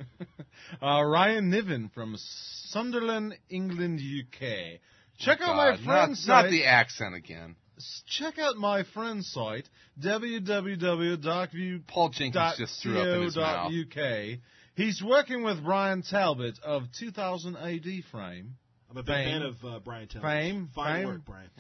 uh, Ryan Niven from Sunderland, England, U K. Check Oh, out my God, friend's not, site. not the accent again. S- Check out my friend's site, w w w dot view Paul Jenkins just threw up in his mouth. U K. He's working with Brian Talbot of two thousand A D frame. I'm a big Fame. fan of uh, Brian Taylor. Fame. Fine Fame. work, Brian.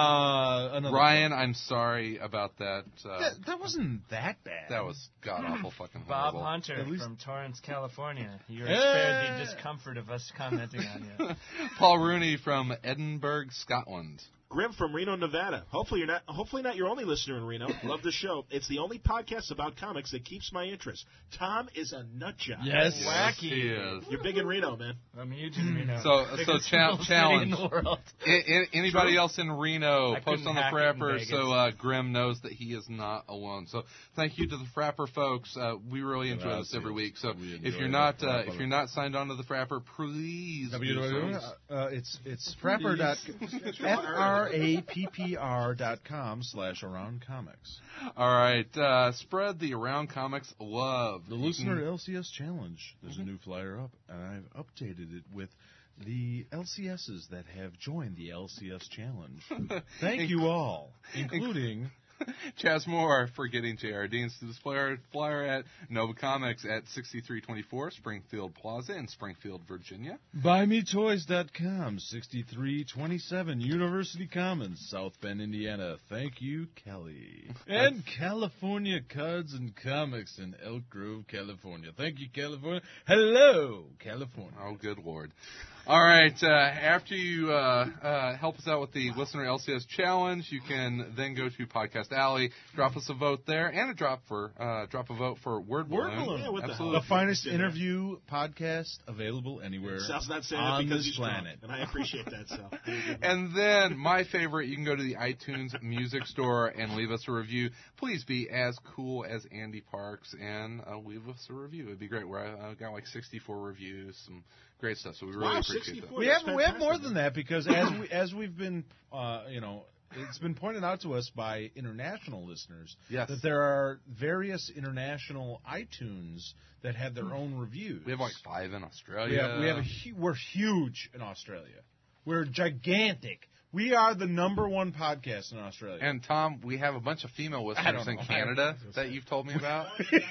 Uh, another Ryan, I'm sorry about that. Uh, That, that wasn't that bad. that was god awful fucking Bob horrible. Hunter At least- from Torrance, California. You're Eh. spared the discomfort of us commenting on you. Paul Rooney from Edinburgh, Scotland. Grim from Reno, Nevada. Hopefully you're not. Hopefully not your only listener in Reno. Love the show. It's the only podcast about comics that keeps my interest. Tom is a nut job. Yes, wacky. He is. You're big in Reno, man. I'm huge in Reno. So, so Biggest cha- city challenge. in the world. I, I, anybody True. else in Reno, I post couldn't on the hack it in Frapper Vegas. so uh, Grim knows that he is not alone. So thank you to the Frapper folks. Uh, we really enjoy Gracias. this every week. So We if enjoy you're the not uh, Frapper. if you're not signed on to the Frapper, please do www. so. Uh, it's it's frapper dot f r a p p r dot com slash around comics. All right, uh, spread the Around Comics love. The listener L C S challenge. There's a new flyer up, and I've updated it with the L C Ss that have joined the L C S challenge. Thank you all, including Chaz Moore for getting J R Deans to display our flyer at Nova Comics at sixty-three twenty-four Springfield Plaza in Springfield, Virginia. buy me toys dot com, sixty-three twenty-seven University Commons, South Bend, Indiana. Thank you, Kelly. And California Cards and Comics in Elk Grove, California. Thank you, California. Hello, California. Oh, good Lord. All right, uh, after you uh, uh, help us out with the Listener L C S Challenge, you can then go to Podcast Alley, drop us a vote there, and a drop for uh, drop a vote for Word Balloon. Word Balloon. Yeah, what the Absolutely. The finest interview podcast available anywhere Sal's not saying on that because this he's drunk, planet. and I appreciate that, Sal. And then, my favorite, you can go to the iTunes Music Store and leave us a review. Please be as cool as Andy Parks and uh, leave us a review. It'd be great. We're uh, got like sixty-four reviews, some great stuff. So we really Wow, appreciate sixty-four. that. We That's have we have more fantastic. than that because as we as we've been uh, you know it's been pointed out to us by international listeners Yes. that there are various international iTunes that have their own reviews. We have like five in Australia. we have, we have a hu- we're huge in Australia. We're gigantic. We are the number one podcast in Australia. And Tom, we have a bunch of female I listeners don't in know. Canada that you've told me about.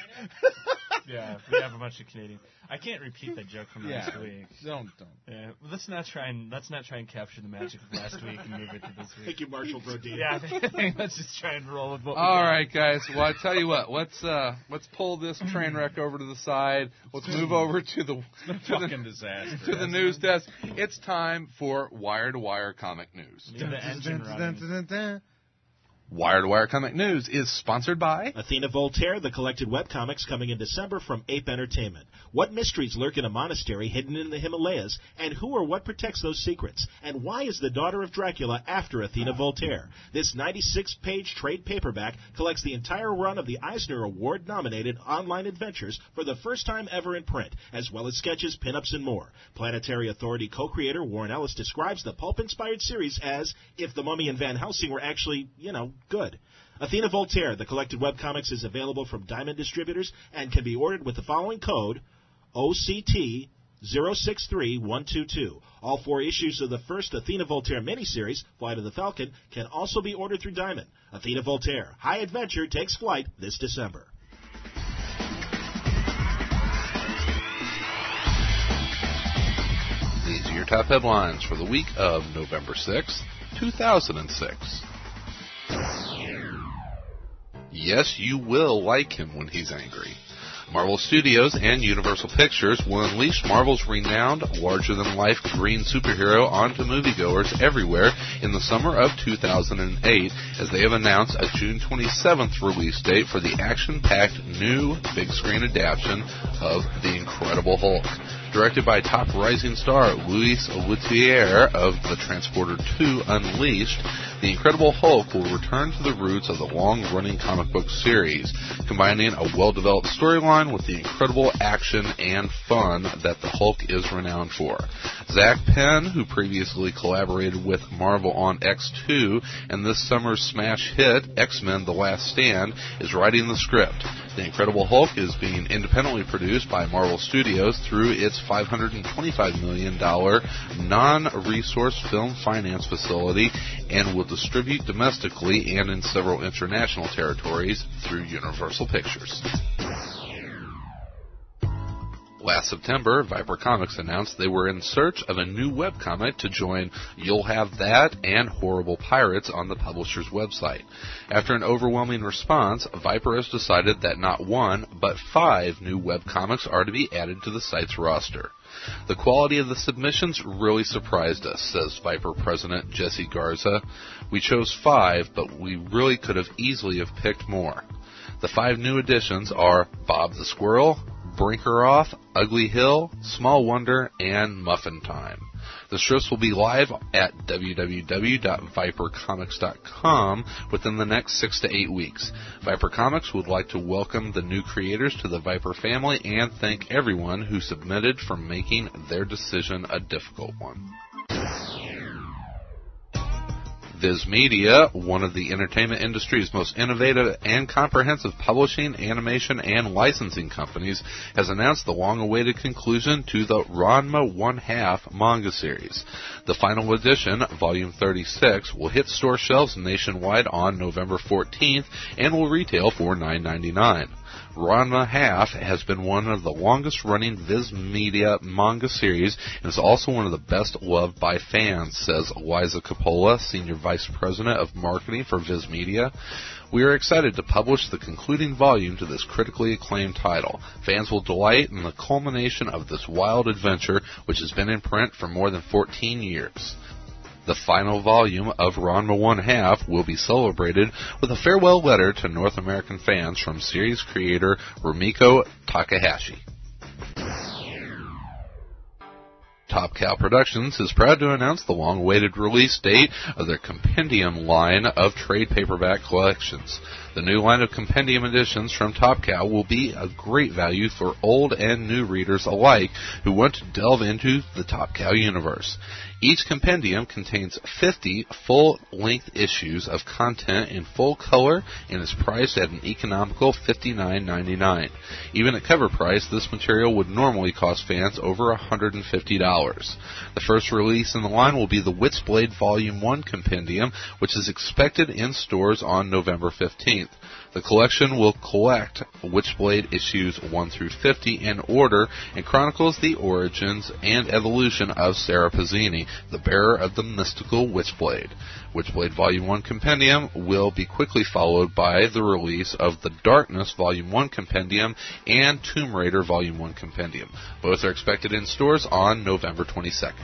Yeah, we have a bunch of Canadian. I can't repeat that joke from yeah, last week. don't don't. Yeah, well, let's not try and let's not try and capture the magic of last week and move it to this week. Thank you, Marshall Brodeen. Yeah, I think let's just try and roll with what we All got. right, guys. Well, I tell you what. Let's uh, let's pull this train wreck over to the side. Let's move over to the to Fucking the, disaster. to the news desk. It's time for Wire to Wire Comic News. Leave the engine running. Wire to Wire Comic News is sponsored by Athena Voltaire, the collected webcomics coming in December from Ape Entertainment. What mysteries lurk in a monastery hidden in the Himalayas, and who or what protects those secrets? And why is the daughter of Dracula after Athena Voltaire? This ninety-six page trade paperback collects the entire run of the Eisner Award-nominated online adventures for the first time ever in print, as well as sketches, pinups, and more. Planetary Authority co-creator Warren Ellis describes the pulp-inspired series as if The Mummy and Van Helsing were actually, you know, good. Athena Voltaire, the collected webcomics, is available from Diamond Distributors and can be ordered with the following code, O C T zero six three one two two. All four issues of the first Athena Voltaire miniseries, Flight of the Falcon, can also be ordered through Diamond. Athena Voltaire, High Adventure takes flight this December. These are your top headlines for the week of November sixth, two thousand six. Yes, you will like him when he's angry. Marvel Studios and Universal Pictures will unleash Marvel's renowned, larger-than-life green superhero onto moviegoers everywhere in the summer of two thousand eight, as they have announced a June twenty-seventh release date for the action-packed new big-screen adaptation of The Incredible Hulk. Directed by top rising star Luis Leterrier of The Transporter two Unleashed, The Incredible Hulk will return to the roots of the long-running comic book series, combining a well-developed storyline with the incredible action and fun that the Hulk is renowned for. Zach Penn, who previously collaborated with Marvel on X two and this summer's smash hit X-Men The Last Stand, is writing the script. The Incredible Hulk is being independently produced by Marvel Studios through its five hundred twenty-five million dollars non-resource film finance facility and will distribute domestically and in several international territories through Universal Pictures. Last September, Viper Comics announced they were in search of a new webcomic to join You'll Have That and Horrible Pirates on the publisher's website. After an overwhelming response, Viper has decided that not one, but five new webcomics are to be added to the site's roster. The quality of the submissions really surprised us, says Viper president Jesse Garza. We chose five, but we really could have easily have picked more. The five new additions are Bob the Squirrel, Brinkeroff, Ugly Hill, Small Wonder, and Muffin Time. The strips will be live at w w w dot viper comics dot com within the next six to eight weeks. Viper Comics would like to welcome the new creators to the Viper family and thank everyone who submitted for making their decision a difficult one. Viz Media, one of the entertainment industry's most innovative and comprehensive publishing, animation, and licensing companies, has announced the long-awaited conclusion to the Ranma One Half manga series. The final edition, Volume thirty-six, will hit store shelves nationwide on November fourteenth and will retail for nine ninety-nine. Ranma Half has been one of the longest-running Viz Media manga series and is also one of the best loved by fans, says Liza Coppola, Senior Vice President of Marketing for Viz Media. We are excited to publish the concluding volume to this critically acclaimed title. Fans will delight in the culmination of this wild adventure, which has been in print for more than fourteen years. The final volume of Ranma One Half will be celebrated with a farewell letter to North American fans from series creator Rumiko Takahashi. Top Cow Productions is proud to announce the long-awaited release date of their Compendium line of trade paperback collections. The new line of Compendium editions from Top Cow will be a great value for old and new readers alike who want to delve into the Top Cow universe. Each compendium contains fifty full-length issues of content in full color and is priced at an economical fifty-nine ninety-nine. Even at cover price, this material would normally cost fans over one hundred fifty dollars. The first release in the line will be the Witchblade Volume one Compendium, which is expected in stores on November fifteenth. The collection will collect Witchblade issues one through fifty in order and chronicles the origins and evolution of Sarah Pazzini, the bearer of the mystical Witchblade. Witchblade Volume one Compendium will be quickly followed by the release of the Darkness Volume one Compendium and Tomb Raider Volume one Compendium. Both are expected in stores on November twenty-second.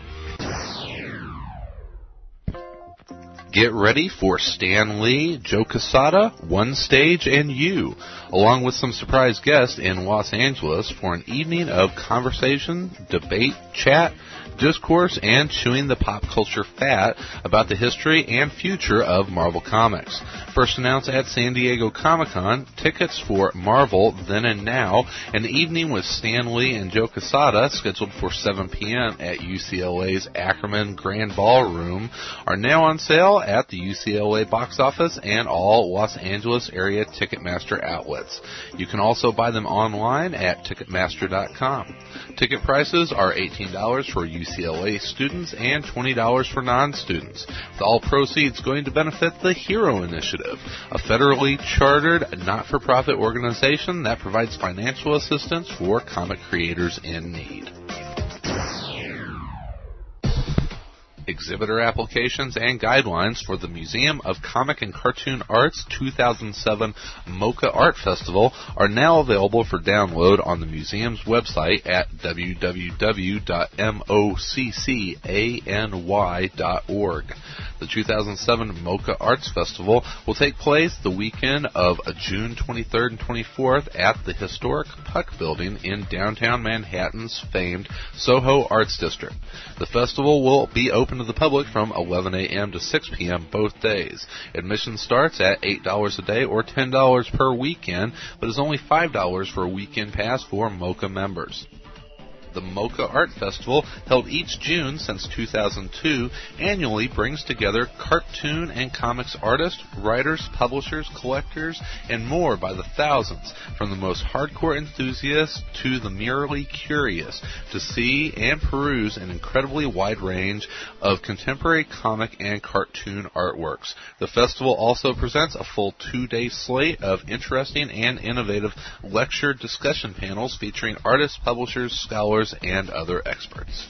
Get ready for Stan Lee, Joe Quesada, One Stage, and You, along with some surprise guests in Los Angeles for an evening of conversation, debate, chat, discourse, and chewing the pop culture fat about the history and future of Marvel Comics. First announced at San Diego Comic-Con, tickets for Marvel Then and Now, an evening with Stan Lee and Joe Quesada, scheduled for seven p.m. at U C L A's Ackerman Grand Ballroom, are now on sale at the U C L A box office and all Los Angeles area Ticketmaster outlets. You can also buy them online at Ticketmaster dot com. Ticket prices are eighteen dollars for U C L A students and twenty dollars for non-students, with all proceeds going to benefit the HERO Initiative, a federally chartered, not-for-profit organization that provides financial assistance for comic creators in need. Exhibitor applications and guidelines for the Museum of Comic and Cartoon Art's two thousand seven MoCA Art Festival are now available for download on the museum's website at w w w dot moccany dot org. The two thousand seven MoCA Arts Festival will take place the weekend of June twenty-third and twenty-fourth at the historic Puck Building in downtown Manhattan's famed Soho Arts District. The festival will be open to the public from eleven a.m. to six p.m. both days. Admission starts at eight dollars a day or ten dollars per weekend, but is only five dollars for a weekend pass for MoCA members. The MoCA Art Festival, held each June since two thousand two, annually brings together cartoon and comics artists, writers, publishers, collectors, and more by the thousands, from the most hardcore enthusiasts to the merely curious, to see and peruse an incredibly wide range of contemporary comic and cartoon artworks. The festival also presents a full two-day slate of interesting and innovative lecture discussion panels featuring artists, publishers, scholars, and other experts.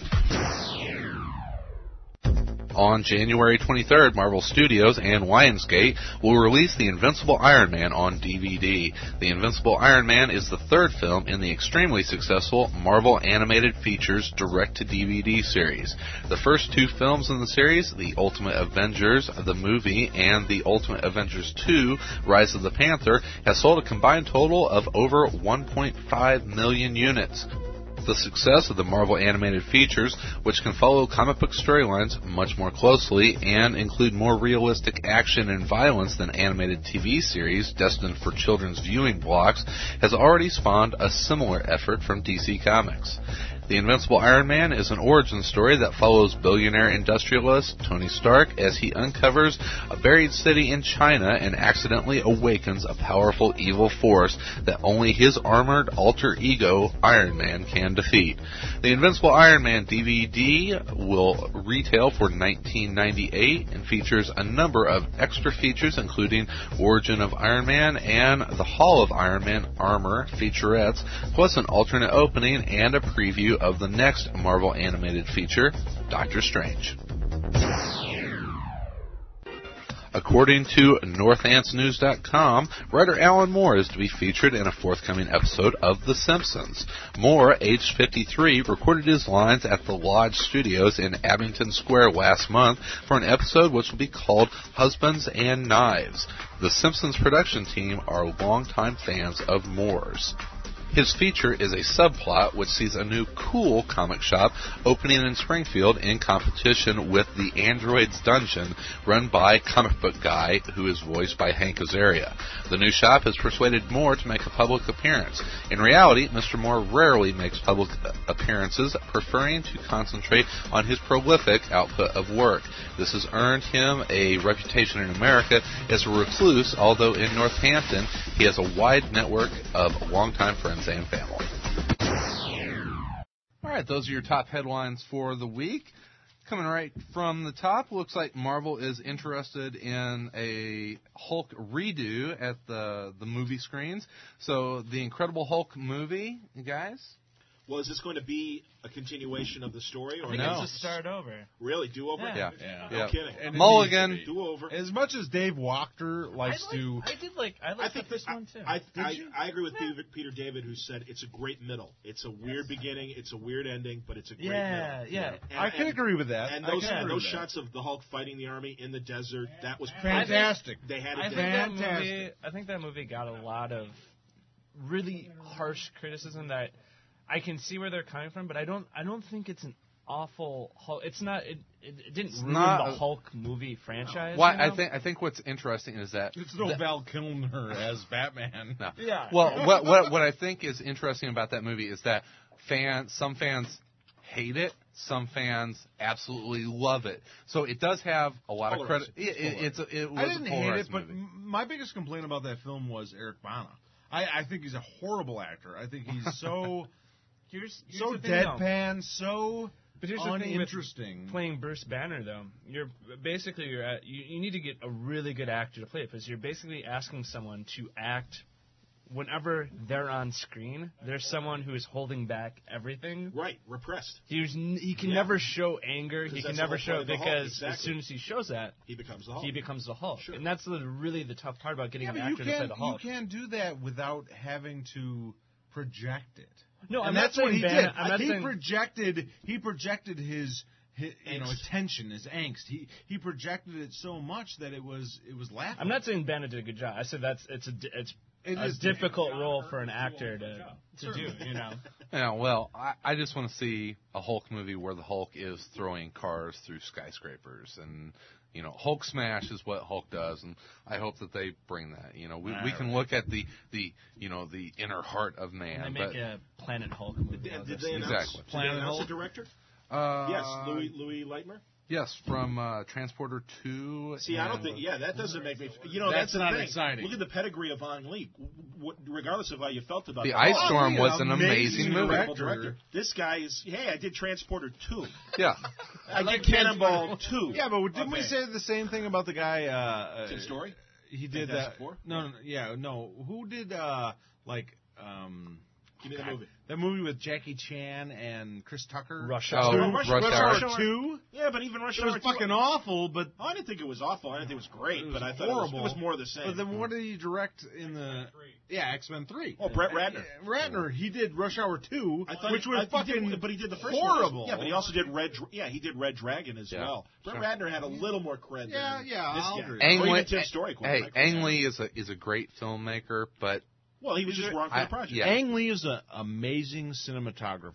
On January twenty-third, Marvel Studios and Lionsgate will release The Invincible Iron Man on D V D. The Invincible Iron Man is the third film in the extremely successful Marvel Animated Features direct-to-D V D series. The first two films in the series, The Ultimate Avengers, the movie, and The Ultimate Avengers two, Rise of the Panther, has sold a combined total of over one point five million units. The success of the Marvel Animated Features, which can follow comic book storylines much more closely and include more realistic action and violence than animated T V series destined for children's viewing blocks, has already spawned a similar effort from D C Comics. The Invincible Iron Man is an origin story that follows billionaire industrialist Tony Stark as he uncovers a buried city in China and accidentally awakens a powerful evil force that only his armored alter ego, Iron Man, can defeat. The Invincible Iron Man D V D will retail for nineteen ninety-eight dollars and features a number of extra features including Origin of Iron Man and the Hall of Iron Man armor featurettes, plus an alternate opening and a preview of the next Marvel animated feature, Doctor Strange. According to North Ants News dot com, writer Alan Moore is to be featured in a forthcoming episode of The Simpsons. Moore, aged fifty-three, recorded his lines at the Lodge Studios in Abington Square last month for an episode which will be called Husbands and Knives. The Simpsons production team are longtime fans of Moore's. His feature is a subplot which sees a new cool comic shop opening in Springfield in competition with the Androids Dungeon, run by Comic Book Guy, who is voiced by Hank Azaria. The new shop has persuaded Moore to make a public appearance. In reality, Mister Moore rarely makes public appearances, preferring to concentrate on his prolific output of work. This has earned him a reputation in America as a recluse, although in Northampton he has a wide network of longtime friends and family. All right, those are your top headlines for the week. Coming right from the top, looks like Marvel is interested in a Hulk redo at the the movie screens. So the Incredible Hulk movie, you guys? Well, is this going to be a continuation of the story, or I think no? it's just start over. Really, do over? Yeah, yeah. No yeah. kidding. And Mulligan. Do over. As much as Dave Wachter likes I, like, to, I did like I I liked the think first I, one too. I, I, Did you? I agree with Peter, Peter David, who said it's a great middle. It's a weird beginning, it's a weird ending, but it's a great Yeah, middle. yeah. And, I can and, agree with that. And I those, can agree those with that. shots of the Hulk fighting the army in the desert, that was Fantastic. They had I it think down. that movie. I think that movie got a lot of really harsh criticism that I can see where they're coming from, but I don't. I don't think it's an awful Hulk. It's not. It, it, it didn't It's ruin not the a- Hulk movie franchise. Well, you know? I think I think what's interesting is that It's no that- Val Kilmer as Batman. No. Yeah. Well, what what what I think is interesting about that movie is that fans, some fans hate it, some fans absolutely love it. So it does have a lot of credit. It, it, it's a, it was I didn't a hate it, polarized but movie. m- my biggest complaint about that film was Eric Bana. I, I think he's a horrible actor. I think he's so here's, here's so the thing, though. deadpan, so But here's the thing with uninteresting. playing Bruce Banner, though. You're basically you're at, you, you need to get a really good actor to play it because you're basically asking someone to act. Whenever they're on screen, there's someone who is holding back everything. Right, repressed. He's n- he can Yeah. never show anger. He 'Cause can that's the never whole show point of the Hulk, because as exactly. soon as he shows that, He becomes the Hulk. he becomes the Hulk. Sure. And that's the, really the tough part about getting Yeah, an but you actor to play can the you Hulk. can do that without having to project it. No, and I'm not that's what saying he Banner- did. I'm not he saying- projected he projected his, his you know Angst. his tension, his angst. He he projected it so much that it was it was laughable. I'm not saying Banner did a good job. I said that's it's a di- it's It a is difficult role for an actor to to do. You know. Yeah, well, I, I just want to see a Hulk movie where the Hulk is throwing cars through skyscrapers and, you know, Hulk smash is what Hulk does, and I hope that they bring that. You know, we we can look at the, the you know the inner heart of man. And they but, make a Planet Hulk movie. Did, did I'll they announce, Exactly. did Planet they announce Hulk? a director? Uh, Yes, Louis Louis Lightmer. Yes, from uh, Transporter two. See, I don't and- think. Yeah, that doesn't make me. You know, That's that's, the not thing. exciting. Look at the pedigree of Ang Lee. W- regardless of how you felt about The that. Ice Oh, Storm yeah, was an amazing movie. director. director. This guy is. Hey, I did Transporter two. Yeah. I did Cannonball two. Yeah, but didn't we Okay. say the same thing about the guy? Uh, uh, Tim Story? He did Fantastic that. Four? No, no, no, yeah, no. Who did uh, like um, Give me the movie. that movie with Jackie Chan and Chris Tucker? Rush Oh, Hour. Oh, Rush, Rush Rush Hour. Hour Two. Yeah, but even Rush It was Hour two- fucking awful, but Oh, I didn't think it was awful. I didn't think it was great, it was but I thought horrible. it was, it was more of the same. But then what did he direct in the? Yeah, X Men Three. Oh, Brett Ratner. Uh, Ratner. He did Rush Hour Two, I thought which he, was I, he fucking did, but he did the first horrible. One. Yeah, but he also did Red. Dr- Yeah, he did Red Dragon as Yeah. well. Brett Sure. Ratner had a little more cred. Yeah, than yeah, this I'll guy. agree. Ang Or even Lee, Tim Story. quite hey, frankly. Ang Lee is a is a great filmmaker, but Well, he was just wrong for I- the project. yeah. Ang Lee is an amazing cinematographer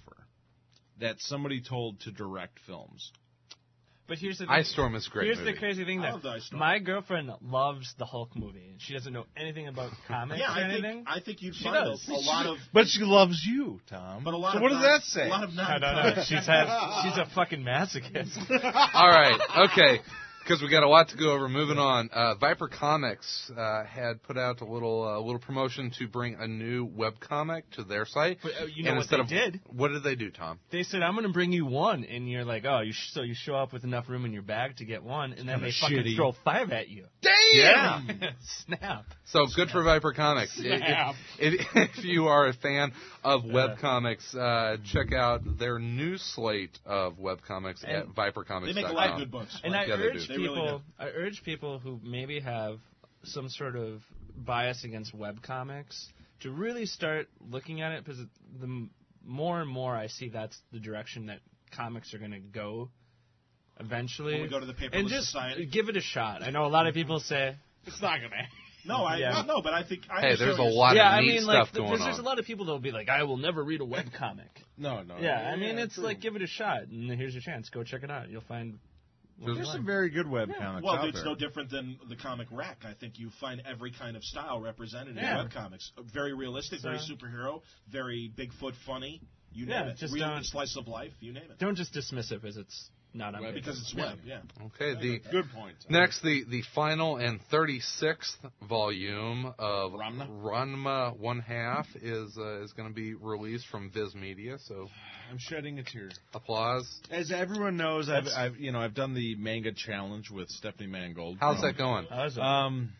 that somebody told to direct films. But here's the thing. Ice Storm is a great Here's movie. the crazy thing, I though. love the Ice Storm. My girlfriend loves the Hulk movie, and she doesn't know anything about comics Yeah, or I anything. think I think you'd She find a, does. a lot of. But she loves you, Tom. But a lot so of what does non- that say? A lot of I non. don't know. She's had, she's a fucking masochist. All right, okay, because we got a lot to go over. Moving on, uh, Viper Comics uh, had put out a little uh, little promotion to bring a new webcomic to their site. But, uh, you know and what instead they of, did? What did they do, Tom? They said, I'm going to bring you one, and you're like, oh, you sh- so you show up with enough room in your bag to get one, and then kinda they fucking shitty. throw five at you. Yeah. Snap. So good for Viper Comics. Snap. If, if, if you are a fan of webcomics, uh, check out their new slate of webcomics at viper comics dot They com. make a lot of good books. And Yeah, I they urge do. They really people, do. I urge people who maybe have some sort of bias against webcomics to really start looking at it, because the m- more and more I see that's the direction that comics are going to go eventually. When we go to the paperless and just society. give it a shot. I know a lot of people say, It's not gonna. No, I Yeah. no, but I think. I Hey, understand there's a what you're lot saying. yeah, of I neat mean, stuff like, going there's, there's on. a lot of people that'll be like, I will never read a webcomic. No, no. Yeah, I mean, Yeah, it's true. like, give it a shot, and here's your chance. Go check it out. You'll find. what you There's like. some very good webcomics Well, out it's there. no different than the comic rack. I think you find every kind of style represented Yeah. in webcomics. Very realistic, very So- superhero, very Bigfoot funny. You Yeah, name it. just Real don't- slice of life. You name it. Don't just dismiss it because it's not on Well, paper. because it's web. Yeah. Okay, the Good point. next, the, the final and thirty-sixth volume of Ranma? Ranma One Half is uh, is going to be released from Viz Media. So I'm shedding a tear. applause. As everyone knows, I've, I've you know I've done the manga challenge with Stephanie Mangold. How's Um, that going? How's it? Um,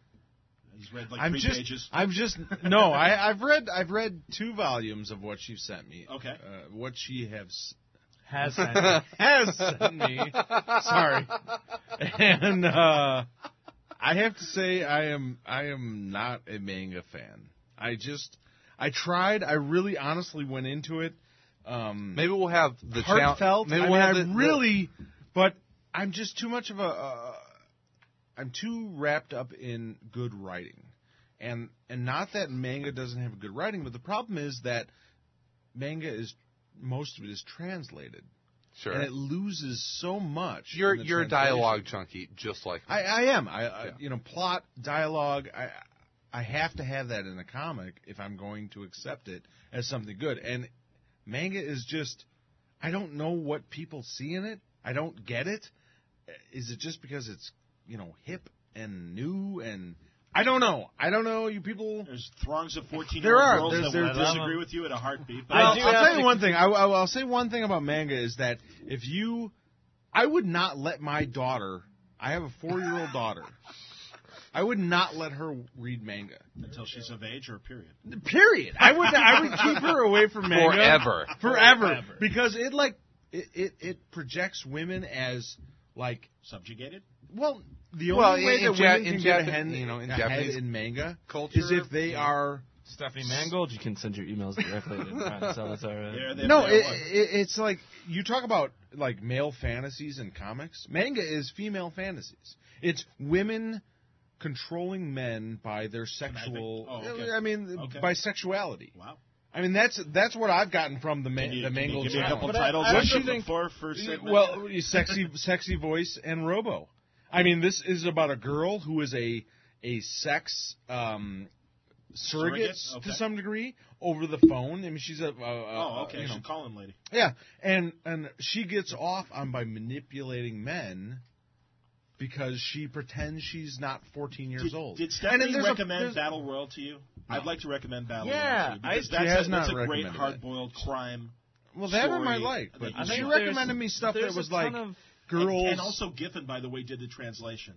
He's read like I'm three just, pages. I'm just no. I, I've read, I've read two volumes of what she sent me. Okay. Uh, what she has Has sent has sent me. Sorry. And uh, I have to say, I am, I am not a manga fan. I just, I tried. I really, honestly went into it. Um, Maybe we'll have the challenge. heartfelt. Maybe I we'll mean, have I the, really, but I'm just too much of a. Uh, I'm too wrapped up in good writing, and and not that manga doesn't have good writing, but the problem is that manga is most of it is translated, Sure. and it loses so much. You're in the you're a translation. dialogue junkie, just like me. I, I am. I, I Yeah. you know plot dialogue. I I have to have that in a comic if I'm going to accept it as something good. And manga is just I don't know what people see in it. I don't get it. Is it just because it's you know hip and new and I don't know. I don't know. You people. There's throngs of There fourteen-year-old are. girls There's- that will there's- disagree with you in a heartbeat. But Well, I I'll do tell have you to- one thing. I, I, I'll say one thing about manga is that if you, I would not let my daughter. I have a four-year-old daughter. I would not let her read manga. until she's of age or period. Period. I would. I would keep her away from manga Forever. forever, Forever. because it like it, it it projects women as like Subjugated? well the only Well, way in that Ja- women in can get Jap- ahead, you know, in ahead Japanese in manga culture, is if they yeah. are. Stephanie Mangold, you can send your emails directly to Brian Salazar. There, there, No, there it, was. it, it's like you talk about like male fantasies in comics. Manga is female fantasies. It's women controlling men by their sexual. Oh, okay. I mean, Okay. by sexuality. Wow. I mean, that's that's what I've gotten from the, ma- Can you, the can you Mangold give me a challenge. couple But I- titles I I also should look think- for for segment? Well, sexy, sexy voice and Robo. I mean, this is about a girl who is a a sex um, surrogate, Surrogate? to Okay. some degree over the phone. I mean, she's a, a, a Oh, okay. you know, She's a call-in lady. yeah, and and she gets off on by manipulating men because she pretends she's not fourteen years Did, old. did And Stephanie then there's a- recommend there's- Battle Royale to you? I'd like to recommend Battle Yeah, Royale to you because I- that's, she has a, not that's a great recommended it. hard-boiled crime. Well, that I story might like, that but you I she think should- there's- recommended me stuff that there's a was ton like of- girls. And, and also Giffen, by the way, did the translation.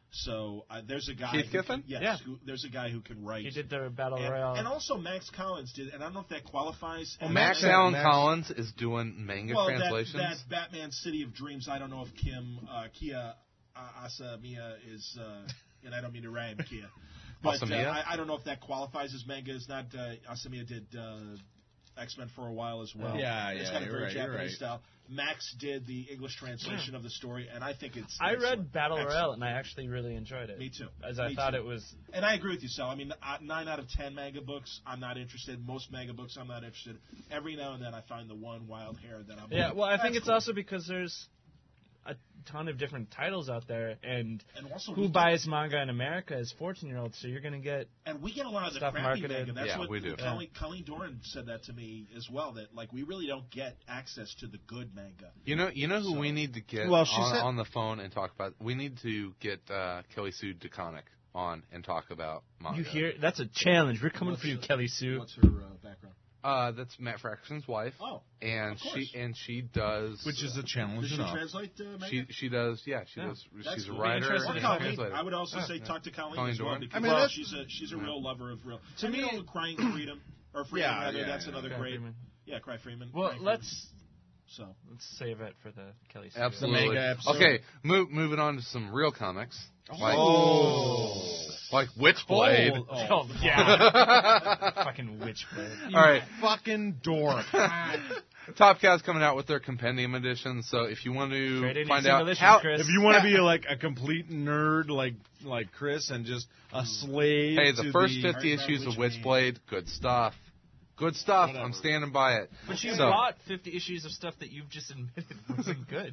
So uh, there's a guy. Keith who Giffen? Can, yes, Yeah. who, there's a guy who can write. He did the Battle and, Royale. and also Max Collins did, and I don't know if that qualifies. Well, as Max Max- Allen Max- Collins is doing manga well, translations. That, that Batman City of Dreams. I don't know if Kim uh, Kia uh, Asamiya is, uh, and I don't mean to rhyme Kia, but uh, Asamiya? I, I don't know if that qualifies as manga. It's not. Uh, Asamiya did uh, X-Men for a while as well. Yeah, It's yeah, got a you're very right, you're Japanese right. style. Max did the English translation of the story, and I think it's. I excellent. read Battle Excellent. Royale and I actually really enjoyed it. Me too. As I Me thought too. it was. And I agree with you, Sal. I mean, uh, nine out of ten manga books, I'm not interested. Most manga books, I'm not interested. Every now and then, I find the one wild hair that I'm. Yeah, like, well, I think that's it's cool. also because there's a ton of different titles out there, and, And also who we buys manga in America is fourteen-year-olds, so you're going to get. And we get a lot of the stuff crappy marketed. manga. That's Yeah, what we do. Colleen, Colleen Doran said that to me as well. That like we really don't get access to the good manga. You know, you know who So- we need to get Well, she on, said- on the phone and talk about. We need to get uh, Kelly Sue DeConnick on and talk about manga. You hear? That's a challenge. We're coming What's for you, her- Kelly Sue. What's her uh, background? Uh, that's Matt Fraction's wife. Oh, and of course. she and she does. Which is a challenge Does she enough. translate uh, manga? She she does. Yeah, she Yeah. does. That's She's a cool. writer interested and in a Colleen. translator. I would also Yeah, say yeah. talk to Colleen, Colleen as well Doran. because I mean, well, that's- she's a she's a Yeah. real lover of real. To and me- you know, Crying Freedom or Freedom Yeah, rather. yeah, that's yeah. another Cry great. Freeman. Yeah, Cry Freeman. Well, Cry let's Freeman. So let's save it for the Kelly Sue. Absolutely. manga episode. Okay, move, moving on to some real comics. Like, Oh. like Witchblade. Oh, oh, yeah. Fucking Witchblade. All right, Fucking dork. Top Cow's coming out with their compendium edition. So if you want to Trade in find your out single issues, how, Chris. If you want to be like a complete nerd like like Chris and just a slave hey, the to first the, fifty Alright, issues of Witchblade. Witchblade, good stuff. Good stuff. Whatever. I'm standing by it. But you So- bought fifty issues of stuff that you've just admitted wasn't good.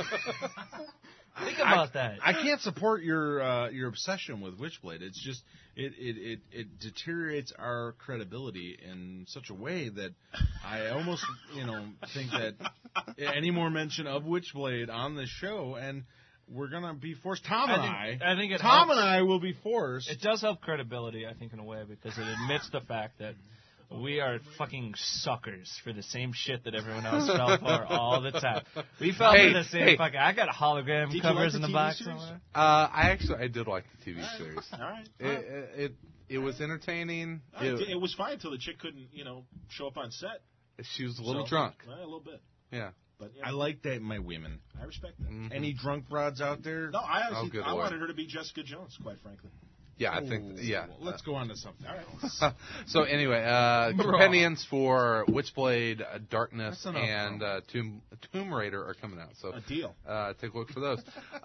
Think about that. I can't support your uh, your obsession with Witchblade. It's just it, it, it, it deteriorates our credibility in such a way that I almost you know think that any more mention of Witchblade on this show and we're gonna be forced. Tom I and think- I, I think it Tom helps. and I will be forced. It does help credibility, I think, in a way, because it admits the fact that we are fucking suckers for the same shit that everyone else fell for all the time. We fell Hey, for the same hey. fucking. I got hologram Did you covers like in the the T V box series? somewhere. Uh, I actually I did like the T V series. all right. It, it it it was entertaining. I- It- it was fine until the chick couldn't, you know, show up on set. she was a little So- drunk. Well, a little bit, Yeah. but yeah, I like that in my women. I respect that. Mhm. Any drunk broads out there? No, I Oh, honestly, good I lord. wanted her to be Jessica Jones, quite frankly. Yeah, I think. Ooh, Yeah. Let's go on to something. All right. So anyway, uh, compendiums for Witchblade, uh, Darkness, That's enough, and bro. uh, Tomb Tomb Raider are coming out. So A deal. uh, take a look for those.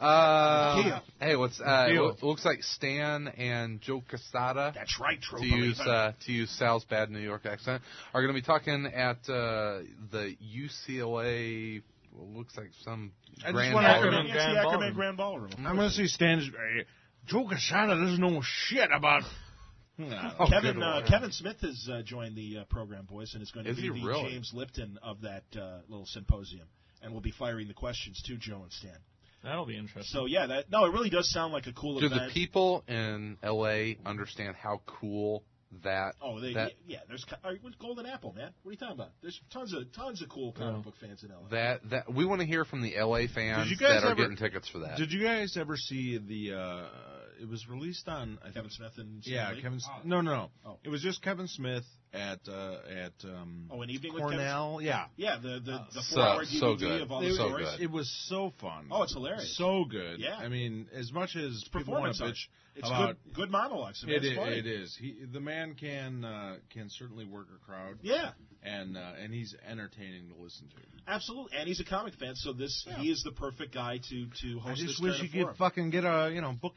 Uh, Deal. hey, what's uh, Deal. it looks like Stan and Joe Casada, That's right, to Trope. use uh, to use Sal's bad New York accent, are going to be talking at uh, the U C L A. Well, looks like some I just grand wanna- ballroom. Ackerman It's Grand the Ackerman Ballroom. Grand Ballroom. I'm gonna see Stan. Uh, Joe Casada doesn't know shit about. No. Oh, Kevin good uh, lord. Kevin Smith has uh, joined the uh, program, boys, and is going to Is be he the really? James Lipton of that uh, little symposium, and we'll be firing the questions to Joe and Stan. That'll be interesting. So yeah, that no, it really does sound like a cool Do event. the people in L A understand how cool that? Oh, they, that yeah. There's co- uh, what's Golden Apple, man. What are you talking about? There's tons of tons of cool comic Yeah. book fans in L A. that that we want to hear from the L A fans Did you guys that are ever- getting tickets for that. Did you guys ever see the? Uh, it was released on. I think, Kevin Smith and Stan yeah, Lee? Kevin. No, no, no. Oh. It was just Kevin Smith at uh, at um, Oh, an evening with Kevin. Cornell. Yeah, Yeah, the the, the So- four-hour so D V D good. of all it, the So stories. good. it was so fun. Oh, it's hilarious. So good. Yeah. I mean, as much as people want Performance to art. bitch It's about good good monologues. I mean, it, it's i- funny. it is. He, the man can uh, can certainly work a crowd, Yeah. and uh, and he's entertaining to listen to. Absolutely, and he's a comic fan, so this Yeah. he is the perfect guy to to I host just this wish kind he of could forum. fucking get a you know book in on time.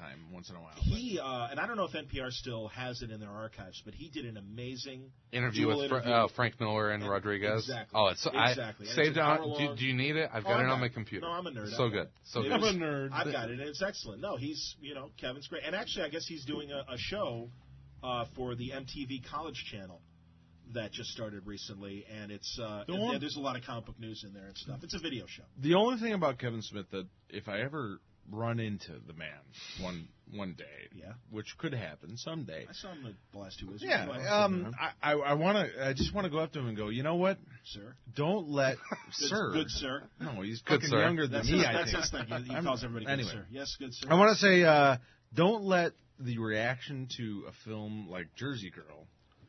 time once in a while. He uh, and I don't know if N P R still has it in their archives, but he did an amazing interview with Fr- interview. Uh, Frank Miller and, and Rodriguez. Exactly. Oh, it's exactly. I saved on. Do, do you need it? I've got oh, it got on my it. computer. No, I'm a nerd. So good. So good. I'm a nerd. I've got it, and it's excellent. No, he's you know Kevin's great, and actually I guess he's doing a, a show uh, for the M T V College Channel that just started recently, and it's uh, The and, one- and there's a lot of comic book news in there and stuff. It's a video show. The only thing about Kevin Smith that if I ever run into the man one one day, Yeah. which could happen someday. I saw him at the last two Wizards. Yeah, Well, um, I, I, I want to. I just want to go up to him and go. You know what? sir. Don't let Good, sir. good sir. No, he's Good fucking sir. younger than That's me. his, I that's think. his thing. He, he I'm- calls everybody anyway. good sir. Yes, good sir. I want to say, uh, don't let the reaction to a film like Jersey Girl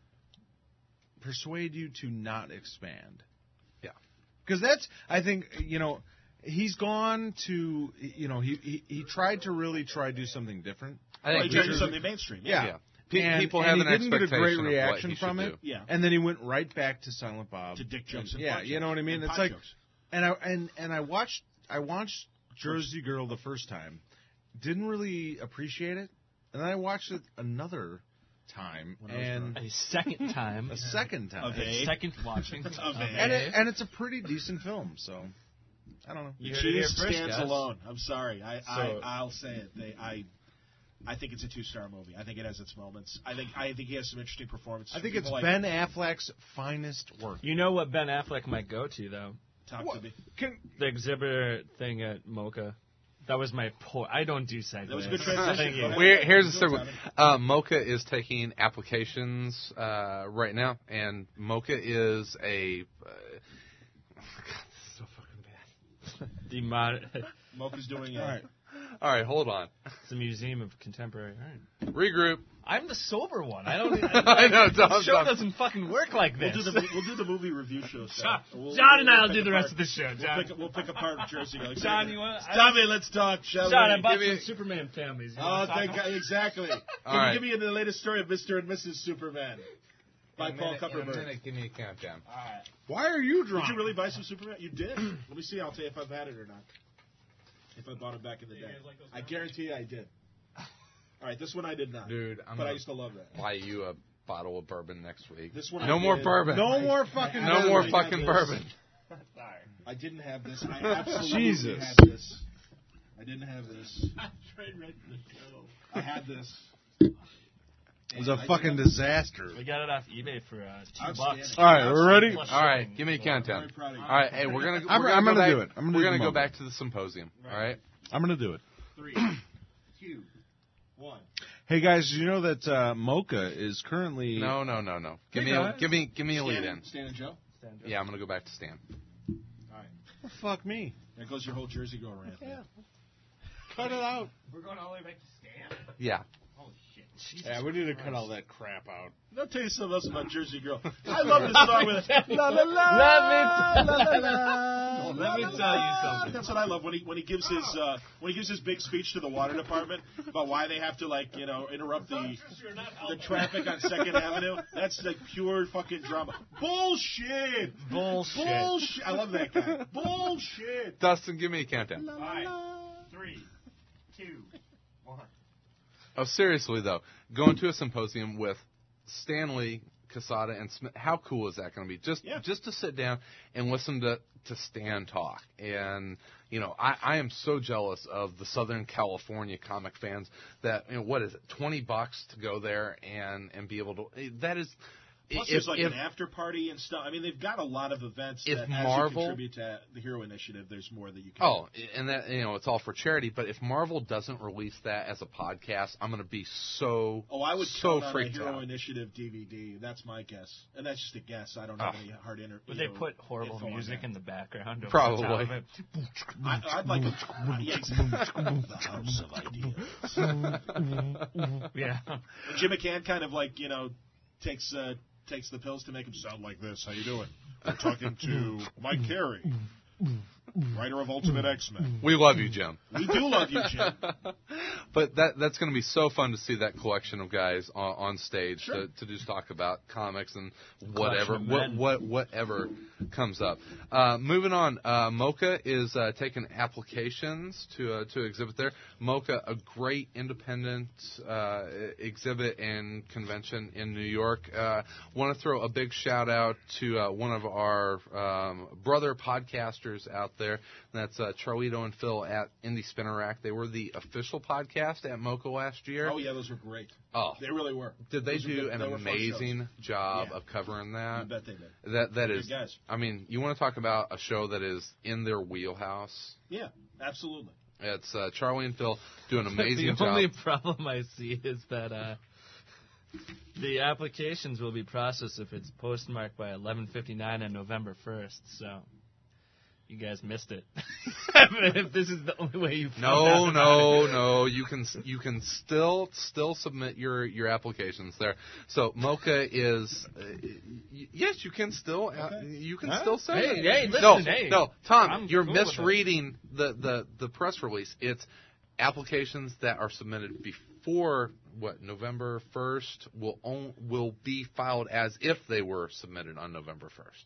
persuade you to not expand. Yeah. Because that's, I think, you know, he's gone to, you know, he he, he tried to really try to do something different. I Well, think he tried to do Jersey- something mainstream. Yeah. Yeah. Pe- And- people and have he an didn't get a expectation great of what reaction he from should it. do. Yeah. And then he went right back to Silent Bob. To dick jokes and yeah, pot you know what I mean? and It's pot like, jokes. and I and and I watched I watched Jersey Girl the first time, didn't really appreciate it, and then I watched it another time When I was and A second time. a second time, Of a- Second watching. Of a- and it, and it's a pretty decent film. So I don't know. You The heard it here cheese first, stands guys. alone. I'm sorry. I, So- I I'll say it. They, I I think it's a two star movie. I think it has its moments. I think I think he has some interesting performances. I think People it's like Ben Affleck's finest work. You know what Ben Affleck might go to, though? Talk What? to me. Can, The exhibitor thing at Mocha. That was my point. I don't do segues. That was a good transition. Thank you. Go ahead. We're, here's the Go, story. Tommy. Uh, Mocha is taking applications uh, right now, and Mocha is a. Uh, God, this is so fucking bad. The mod- Mocha's doing it. all right. All right, hold on. it's the Museum of Contemporary Art. Regroup. I'm the sober one. I don't. I know, The Tom, show Tom. doesn't fucking work like We'll this. do the we'll do the movie review show. John, We'll, John and we'll I'll pick do the rest apart- of the show. We'll John, pick, we'll pick apart Jersey Girl. John, you want? Tommy, let's talk, shall John, we? I bought Give some me- Superman families. You Oh, wanna talk thank about- God, exactly. Can All you right. give me the latest story of Mister and Missus Superman by In a Paul minute- in a Kupperberg? minute, give me a countdown. All right. Why are you drunk? Did you really buy some Superman? You did. Let me see. I'll tell you if I've had it or not. If I bought it back in the day, I guarantee you I did. All right, this one I did not. Dude, I'm but I gonna used to love that. buy you a bottle of bourbon next week. This one no I more did. bourbon. No more fucking. No I more didn't fucking have bourbon. this. I didn't have this. I absolutely Jesus. had this. I didn't have this. I had this. It was a fucking disaster. We got it off eBay for uh, two Outstanding. bucks. All right, we're ready. Plus All right, shipping. give me a countdown. Very proud of you. All right, hey, we're gonna. I'm- we're gonna I'm go gonna back, do it. I'm gonna we're do gonna the go moment. back to the symposium. All right. I'm gonna do it. Three, two, one. Hey guys, did you know that uh, Mocha is currently No, no, no, no. Give Hey, me, a, guys. give me, give me a lead Stan, in. Stan and Joe. Yeah, I'm gonna go back to Stan. All right. Well, fuck me. There goes your whole Jersey Girl rant. Yeah. Cut it out. We're going all the way back to Stan. Yeah. Holy shit. Jesus Yeah, we need to cut Christ. all that crap out. I'll tell you something else about Jersey Girl. I love this song with La la la. Let me, la, la, la. let me tell you something. That's what I love when he when he gives his uh, when he gives his big speech to the water department about why they have to like you know interrupt the the traffic on Second Avenue. That's like pure fucking drama. Bullshit. Bullshit. Bullshit. I love that guy. Bullshit. Dustin, give me a countdown. All right. Three, two, one. Oh, seriously though, going to a symposium with Stanley, Casada, and Smith. How cool is that going to be? Just, Yeah. just to sit down and listen to to Stan talk. And you know, I, I am so jealous of the Southern California comic fans that you know what is it, twenty bucks to go there and and be able to. That is. Plus, if, there's like if, an after party and stuff. I mean, they've got a lot of events If that Marvel- actually contribute to the Hero Initiative. There's more that you can. Oh, and that you know, it's all for charity. But if Marvel doesn't release that as a podcast, I'm going to be so Oh, I would so count on a freaked Hero out. Initiative D V D. That's my guess, and that's just a guess. I don't have Oh. any hard inter. Would you they know, put horrible info on music that. in the background? Over Probably. The top of it? I, I'd like a, yeah, exactly. The House of Ideas. Yeah. Jim McCann kind of like you know takes uh, takes the pills to make him sound like this. How you doing? We're talking to Mike Carey, writer of Ultimate X-Men. We love you, Jim. We do love you, Jim. But that that's going to be so fun to see that collection of guys on, on stage Sure. to, to just talk about comics and whatever Collection of what, men. what whatever comes up. Uh, moving on, uh, MoCA is uh, taking applications to uh, to exhibit there. MoCA, a great independent uh, exhibit and convention in New York. Uh, want to throw a big shout out to uh, one of our um, brother podcasters out there. That's uh, Charlito and Phil at Indie Spinner Rack. They were the official podcast at MoCA last year. Oh, yeah, those were great. Oh, They really were. did they Those were do good- an they were fun amazing job Yeah. of covering shows. that? You bet they did. That that Good is. guys. I mean, you want to talk about a show that is in their wheelhouse? Yeah, absolutely. It's uh, Charlie and Phil do an amazing the job. only problem I see is that uh, the applications will be processed if it's postmarked by eleven fifty-nine on November first. So you guys missed it. If this is the only way you found No, out about no, it. no. You can you can still still submit your, your applications there. So MoCA is uh, y- yes, you can still uh, you can Huh? still say Hey, it. hey, listen, no, hey. no, Tom, I'm you're cool with it. misreading the, the, the press release. It's applications that are submitted before what November first will on, will be filed as if they were submitted on November first.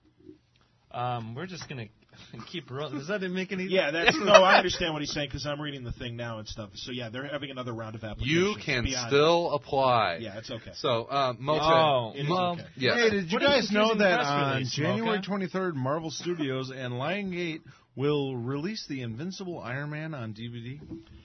Um, we're just gonna keep rolling. Does that make any? Yeah, that's no. I understand what he's saying because I'm reading the thing now and stuff. So yeah, they're having another round of applications. You can beyond- still apply. Yeah, it's okay. So uh, MoCA. Oh, It is well, okay. Yes. Hey, did you What a guys know confusing that press on release, January Mocha. twenty-third, Marvel Studios and Lionsgate will release the Invincible Iron Man on D V D?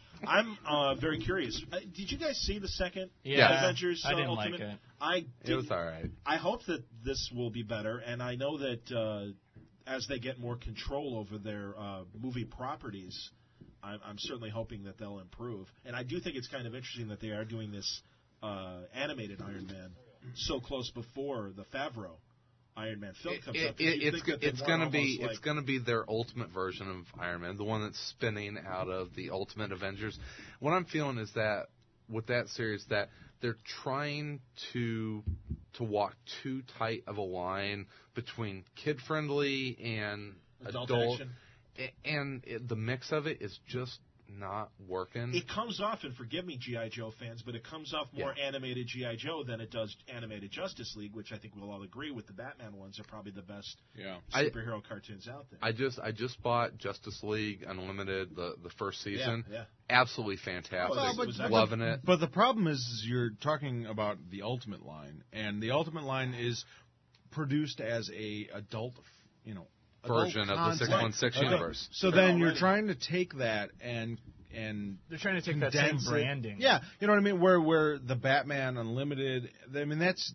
I'm uh, very curious. Uh, did you guys see the second Yeah, Avengers I uh, didn't Ultimate? like it. I It did, was all right. I hope that this will be better, and I know that uh, as they get more control over their uh, movie properties, I'm, I'm certainly hoping that they'll improve. And I do think it's kind of interesting that they are doing this uh, animated Iron Man so close before the Favreau Iron Man film comes It- out. 'cause it- you'd it's think that they'd it's want going to be almost it's like- going to be their ultimate version of Iron Man, the one that's spinning out of the Ultimate Avengers. What I'm feeling is that with that series, that they're trying to to walk too tight of a line between kid friendly and Adult adult, action. A- and it, the mix of it is just not working. It comes off, and forgive me, G I. Joe fans, but it comes off more Yeah. animated G I. Joe than it does animated Justice League, which I think we'll all agree with the Batman ones are probably the best Yeah. I- superhero cartoons out there. I just I just bought Justice League Unlimited the the first season. Yeah, yeah. Absolutely fantastic. Well, but- but- Loving it. But the problem is, is you're talking about the Ultimate line, and the Ultimate line is produced as a adult, you know, adult Version of the content. six one six Okay. universe. So They're then you're already- trying to take that and and They're trying to take that same condense it. branding. Yeah, you know what I mean. Where where the Batman Unlimited, I mean that's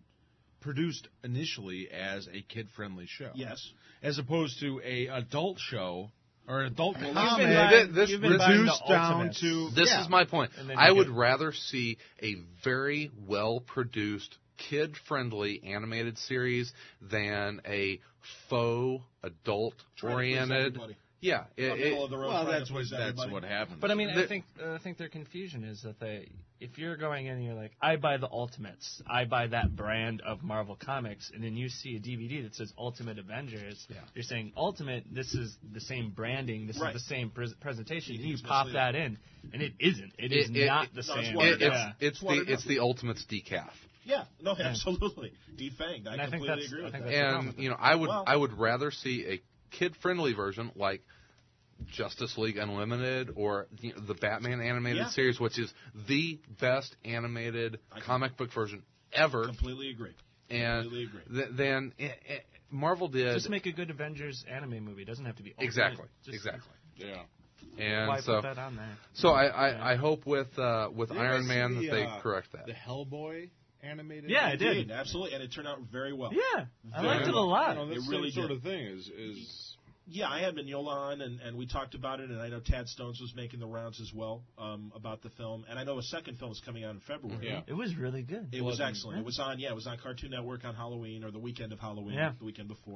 produced initially as a kid-friendly show. Yes. As opposed to a adult show or adult You've been comic buying- this- you've been buying the reduced down Ultimates. to This yeah. is my point. And then I you would get- rather see a very well-produced, kid-friendly animated series than a faux Trying to please adult-oriented. everybody. Yeah, it, A middle it- of the road Well, trying to that's what please that's everybody. what happened. But I mean, I The- think uh, I think their confusion is that they, if you're going in and you're like, I buy the Ultimates, I buy that brand of Marvel Comics, and then you see a D V D that says Ultimate Avengers, Yeah. you're saying Ultimate, this is the same branding, this Right. is the same pres presentation, You and you think it's pop misleading. that in, and it isn't. It is It- it- not it- the no, it's same. what it- it it's yeah. it's what the it it's is. the Ultimates decaf. Yeah, no, absolutely. Defanged. I And I think completely that's- agree I with think that. that's the problem And with it. you know, I would Well- I would rather see a kid-friendly version like Justice League Unlimited or you know, the Batman animated Yeah. series, which is the best animated I can- comic book version ever. Completely agree. And completely agree. th- then eh, eh, Marvel did Just make a good Avengers anime movie. It doesn't have to be Ultimate. exactly, Just exactly. yeah. And Why so, put that on there? so I, I, I hope with uh, with Did you Iron guys Man see that the, they uh, correct that. The Hellboy animated. Yeah, I did. Indeed, absolutely, and it turned out very well. Yeah, I Very liked it a well. lot. You know, that's It really the same sort did. of thing is is Yeah, I had Mignola on, and, and we talked about it, and I know Tad Stones was making the rounds as well um, about the film, and I know a second film is coming out in February. Yeah. It was really good. It was Well, excellent. It was on, yeah, it was on Cartoon Network on Halloween or the weekend of Halloween, Yeah. the weekend before.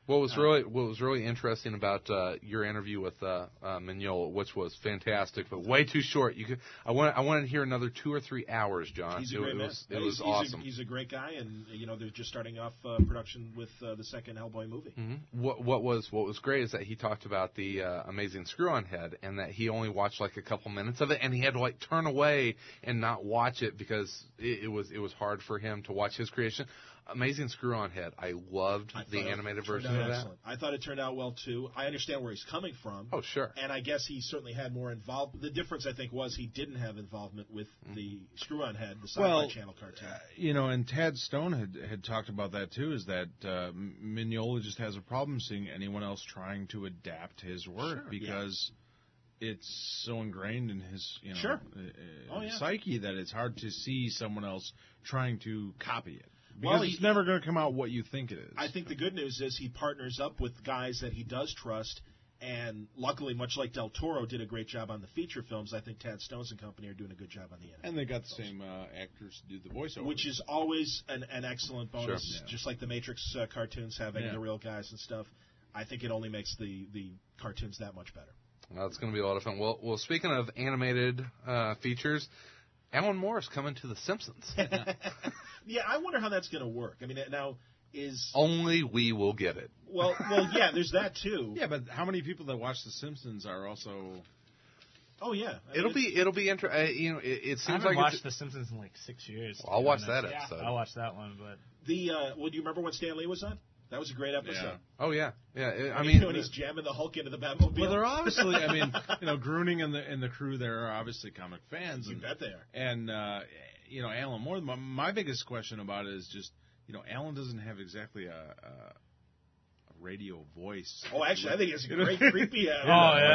What was really what was really interesting about uh, your interview with uh, uh, Mignola, which was fantastic, but way too short. You could I want I wanted to hear another two or three hours, John. He's a it, great it man. was it he's, was he's awesome. A, he's a great guy, and you know they're just starting off uh, production with uh, the second Hellboy movie. Mm-hmm. What what was what was great is that he talked about the uh, Amazing Screw-On Head, and that he only watched like a couple minutes of it, and he had to like turn away and not watch it because it, it was it was hard for him to watch his creation. Amazing Screw-On Head. I loved I the animated version of that. Excellent. I thought it turned out well too. I understand where he's coming from. Oh, sure. And I guess he certainly had more involved. The difference, I think, was he didn't have involvement with mm-hmm. the Screw-On Head, the Sci-Fi well, Channel cartoon. Uh, you know, and Tad Stone had had talked about that too. Is that uh, Mignola just has a problem seeing anyone else trying to adapt his work sure, because. Yeah. It's so ingrained in his, you know, sure. uh, oh, yeah. psyche that it's hard to see someone else trying to copy it. Because well, it's he, never going to come out what you think it is. I think the good news is he partners up with guys that he does trust, and luckily, much like Del Toro did a great job on the feature films, I think Tad Stones and company are doing a good job on the end. And they got the same uh, actors to do the voiceover. Which is always an, an excellent bonus, sure. yeah. just like the Matrix uh, cartoons having yeah. the real guys and stuff. I think it only makes the, the cartoons that much better. Well, it's going to be a lot of fun. Well, well speaking of animated uh, features, Alan Moore is coming to The Simpsons. Yeah, I wonder how that's going to work. I mean, now is only we will get it. Well, well, yeah, there's that too. Yeah, but how many people that watch The Simpsons are also? Oh yeah, I it'll mean, be it'll be interesting. Uh, you know, it, it seems I haven't like watched it's, The Simpsons in like six years. Well, I'll watch that episode. Yeah, I'll watch that one, but the uh, well, do you remember when Stan Lee was on? That was a great episode. Yeah. Oh yeah, yeah. It, I when mean, he, when he's jamming the Hulk into the Batmobile. Well, they're obviously. I mean, you know, Gruning and the and the crew there are obviously comic fans. You and, bet they are. And uh, you know, Alan Moore. My, my biggest question about it is just, you know, Alan doesn't have exactly a, a, a radio voice. Oh, actually, I think it's a great creepy. Uh, oh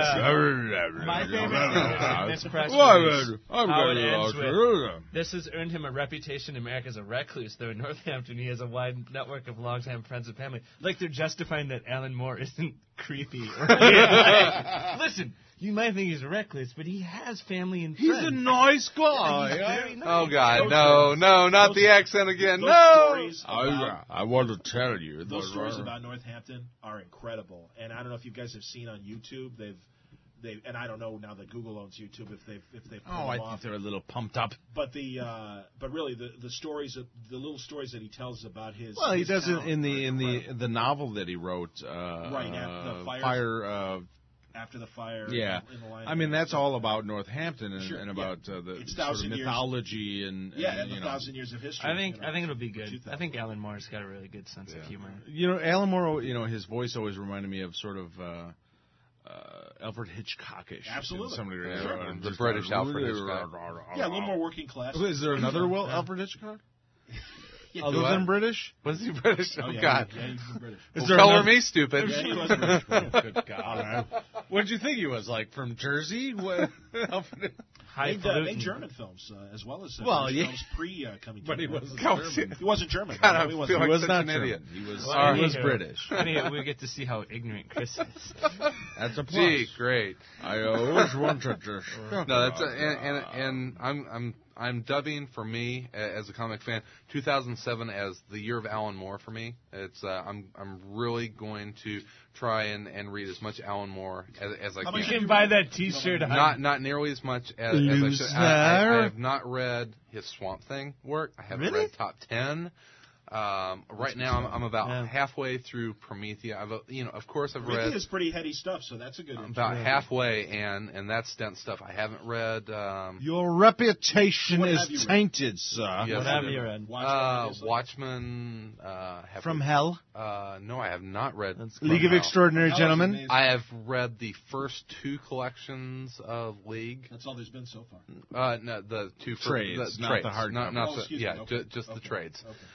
yeah. My favorite is this press release. How it ends with, this has earned him a reputation in America as a recluse, though in Northampton he has a wide network of longtime friends and family. Like they're justifying that Alan Moore isn't creepy. Or like, listen, you might think he's a recluse, but he has family and friends. He's a nice guy. He's very nice. Oh God, Those no, stories, no, not those, the accent again. those No. Stories about, I, I want to tell you. Those stories about Northampton are incredible, and I don't know if you guys have seen on YouTube. They've, they, and I don't know now that Google owns YouTube if they've if they've. Oh, I off. think they're a little pumped up. But the uh, but really the the stories of, the little stories that he tells about his. Well, he his does it town in the are in the incredible. the novel that he wrote. Uh, Right, after the fires. fire. Uh, After the fire. Yeah, in the line I mean that's all about Northampton and, Sure, and yeah. about uh, the It's sort of thousand years. mythology and, and Yeah, and you the know. thousand years of history. I think you know, I think it'll be good. two thousand. I think Alan Moore's got a really good sense Yeah. of humor. You know, Alan Moore. You know, his voice always reminded me of sort of uh, uh, Alfred Hitchcockish. Absolutely. To some degree. Yeah, Uh, the just British like, Alfred Hitchcock. Yeah, a little more working class. Is there another Will, Yeah. Alfred Hitchcock? Yeah, Other what? than British? Was he British? Oh, Oh, yeah, God. Yeah, he's British. Is Well, there color another- me stupid. Yeah, he was British. Good God. What did you think he was, like, from Jersey? What, Alfred- Made, uh, made German films uh, as well as uh, Well, French yeah. films pre uh, coming to But he America. wasn't Come German. on. He wasn't German. God, No, I he feel wasn't. like He was such not an German. idiot. He was, Well, he was anywho, British. Anyway, we get to see how ignorant Chris is. That's a plus. Gee, great. I always wanted to. No, that's a, and, and and I'm I'm I'm dubbing for me a- as a comic fan two thousand seven as the year of Alan Moore for me. It's uh, I'm I'm really going to try and, and read as much Alan Moore as, as I How can. much You can buy that T-shirt. on- Not not nearly as much as, as I should. I, I, I have not read his Swamp Thing work. I haven't Really? read Top Ten. Um, right now, I'm, I'm about Yeah. halfway through Promethea. I've uh, you know, of course, I've Prometheus read is pretty heady stuff, so that's a good. I'm intro. about halfway, and and that's dense stuff. I haven't read. Um, Your reputation What is have you read? tainted, sir. Yes, What I have did. you read? Watch uh, Prometheus. Watchmen. Uh, have From Hell, Uh, no, I have not read. That's From League of Hell. Extraordinary Hell is Gentlemen. amazing. I have read the first two collections of League. That's all there's been so far. Uh, no, the two fir- Trades, the not trades, the hardcover. not, not Oh, the, excuse yeah, me. Okay. ju- just Okay. the trades. Okay.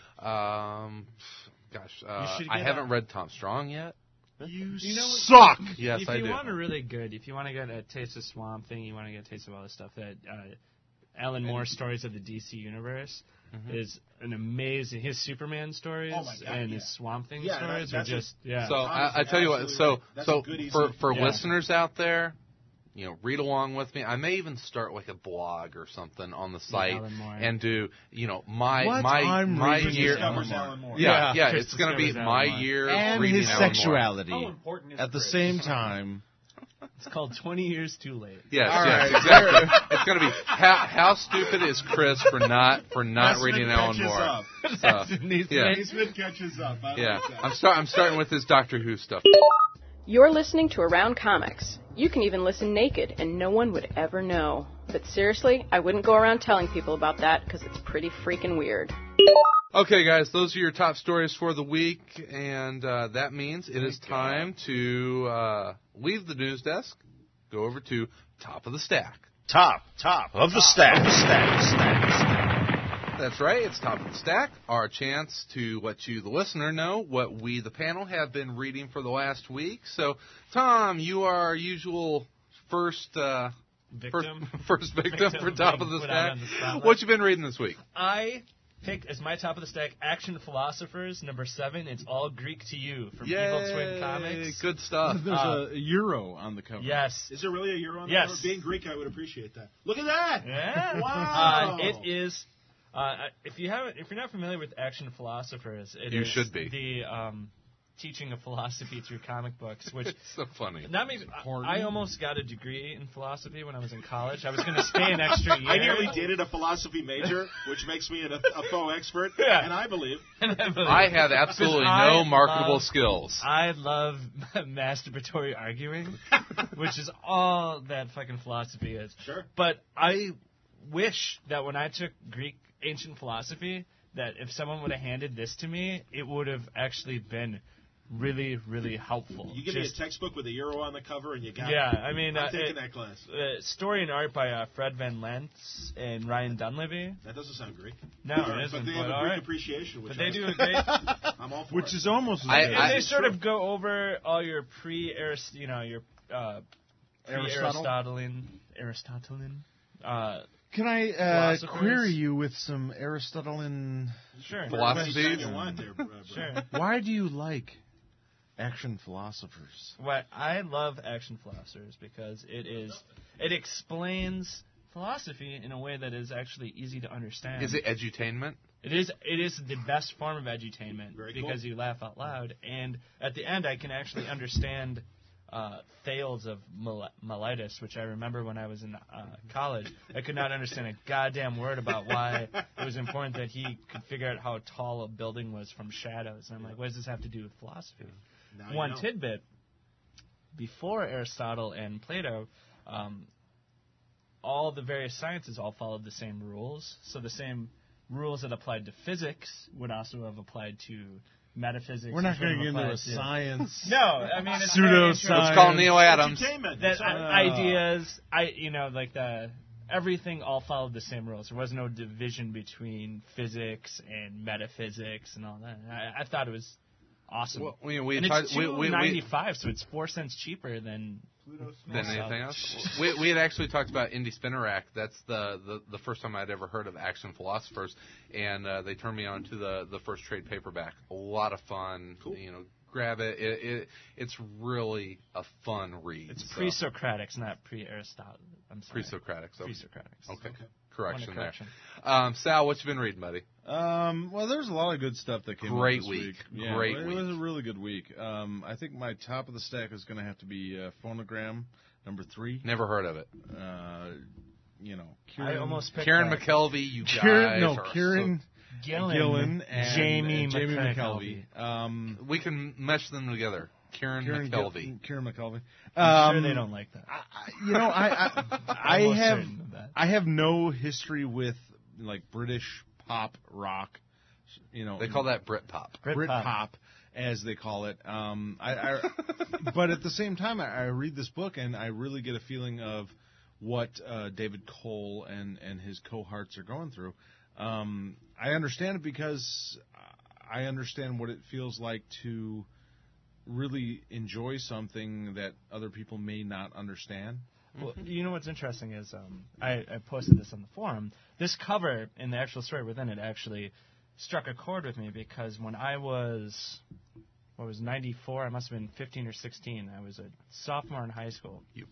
Um, gosh, uh, should I get haven't out- read Tom Strong yet. You, You know what- suck. Yes, if I you do. want a really good, if you want to get a taste of Swamp Thing, you want to get a taste of all this stuff. That uh, Alan Moore stories of the D C universe Mhm. is an amazing. His Superman stories Oh my God, and yeah. his Swamp Thing Yeah, stories that- are that's a- just yeah. So Tom I, is I tell you what. absolutely So right. That's so a good, easy- for for Yeah. listeners out there, you know, read along with me. I may even start like a blog or something on the site Alan Moore. and do, you know, my What? my I'm my reading year. Discovers Alan Moore. Yeah, yeah, Chris it's going to be discovers my Alan Moore. year and reading his Alan Moore. sexuality How important is at the Chris? same time. It's called twenty years Too Late. Yes, All yes, right. exactly. It's going to be how, how stupid is Chris for not for not Nesman reading Alan catches Moore? up. Uh, yeah, Nesman catches up. I yeah. like that. I'm start I'm starting with his Doctor Who stuff. You're listening to Around Comics. You can even listen naked, and no one would ever know. But seriously, I wouldn't go around telling people about that because it's pretty freaking weird. Okay, guys, those are your top stories for the week, and uh, that means it is time to uh, leave the news desk, go over to Top of the Stack. Top, top of the stack, stack, stack, stack. That's right, it's Top of the Stack, our chance to let you, the listener, know what we, the panel, have been reading for the last week. So, Tom, you are our usual first uh, Victim. First, first victim, Victim for Top being of the put out Stack. on the spotlight. What you been reading this week? I picked as my top of the stack Action Philosophers, number seven. It's all Greek to you from Evil Twin Comics. Good stuff. There's Uh, a euro on the cover. Yes. Is there really a euro on the Yes. cover? Being Greek, I would appreciate that. Look at that! Yeah. Wow. Uh, it is. Uh, if you haven't, if you're not familiar with Action Philosophers, it You is should be. the um, teaching of philosophy through comic books, which It's so funny. not maybe. important. I almost got a degree in philosophy when I was in college. I was going to stay an extra year. I nearly dated a philosophy major, which makes me a, a faux expert, Yeah. and I believe. I have absolutely I no marketable love- skills. I love masturbatory arguing, which is all that fucking philosophy is. Sure. But I wish that when I took Greek ancient philosophy, that if someone would have handed this to me, it would have actually been really, really helpful. You give Just- me a textbook with a euro on the cover, and you got yeah, it. I mean, I'm uh, taking it- that class. uh, story and art by uh, Fred Van Lentz and Ryan Dunleavy. That doesn't sound Greek. No, All it right, isn't. But they have but a all Greek right. appreciation, which But they I- do a great. I'm all for Which it. is almost as I- good. And they it's sort true. of go over all your pre arist you know, your uh, Aristotle? Aristotelian, Aristotelian. Uh, Can I uh, Philosophers? query you with some Aristotelian? sure. Philosophy. Anytime you want there, bro- bro. Sure. Why do you like action philosophers? What I love Action Philosophers because it is it explains philosophy in a way that is actually easy to understand. Is it edutainment? It is. It is the best form of edutainment Very because cool. you laugh out loud, and at the end, I can actually understand uh, Thales of Mil- Miletus, which I remember when I was in uh, college. I could not understand a goddamn word about why it was important that he could figure out how tall a building was from shadows. And I'm like, what does this have to do with philosophy? Now you One know. tidbit: before Aristotle and Plato. Um, all the various sciences all followed the same rules, so the same rules that applied to physics would also have applied to metaphysics. We're not which would going to have get into applied a to- science. No, I mean it's very interesting. Pseudoscience. Let's call Neil Adams. Entertainment. That That's all. i- ideas, I you know like the everything all followed the same rules. There was no division between physics and metaphysics and all that. I, I thought it was awesome. Well, we, we and talked- it's we- two we- we- ninety five, so it's four cents cheaper than than anything else. We, we had actually talked about Indie Spinner Rack. That's the, the, the first time I'd ever heard of Action Philosophers, and uh, they turned me on to the, the first trade paperback. A lot of fun. Cool. You know, grab it. It, it. It's really a fun read. It's so. pre-Socratics, not pre-Aristotle. I'm sorry. Pre-Socratics. Okay. Pre-Socratics. Okay. Okay. Correction, Point of correction. there. Um, Sal, what you been reading, buddy? Um, well, there's a lot of good stuff that came Great out this week. week. Yeah, Great it week. was a really good week. Um, I think my top of the stack is going to have to be uh, Phonogram number three. Never heard of it. Uh, you know, I Kieran, almost picked Kieran that. McKelvey, you guys Kieran, no, are Kieran Gillen, Gillen and Jamie, uh, Jamie McKelvey. McKelvey. Um, so- we can mesh them together. Kieran, Kieran McKelvey. Gil- Kieran McKelvey. I'm Um, sure they don't like that. I, you know, I I, I Almost have certain of that. I have no history with like British pop rock. You know, They call that Britpop. Brit Britpop. pop, as they call it. Um, I, I but at the same time, I, I read this book and I really get a feeling of what uh, David Cole and and his cohorts are going through. Um, I understand it because I understand what it feels like to really enjoy something that other people may not understand. Well, you know what's interesting is um, I, I posted this on the forum. This cover and the actual story within it actually struck a chord with me because when I was, what was ninety-four, I must have been fifteen or sixteen. I was a sophomore in high school. You.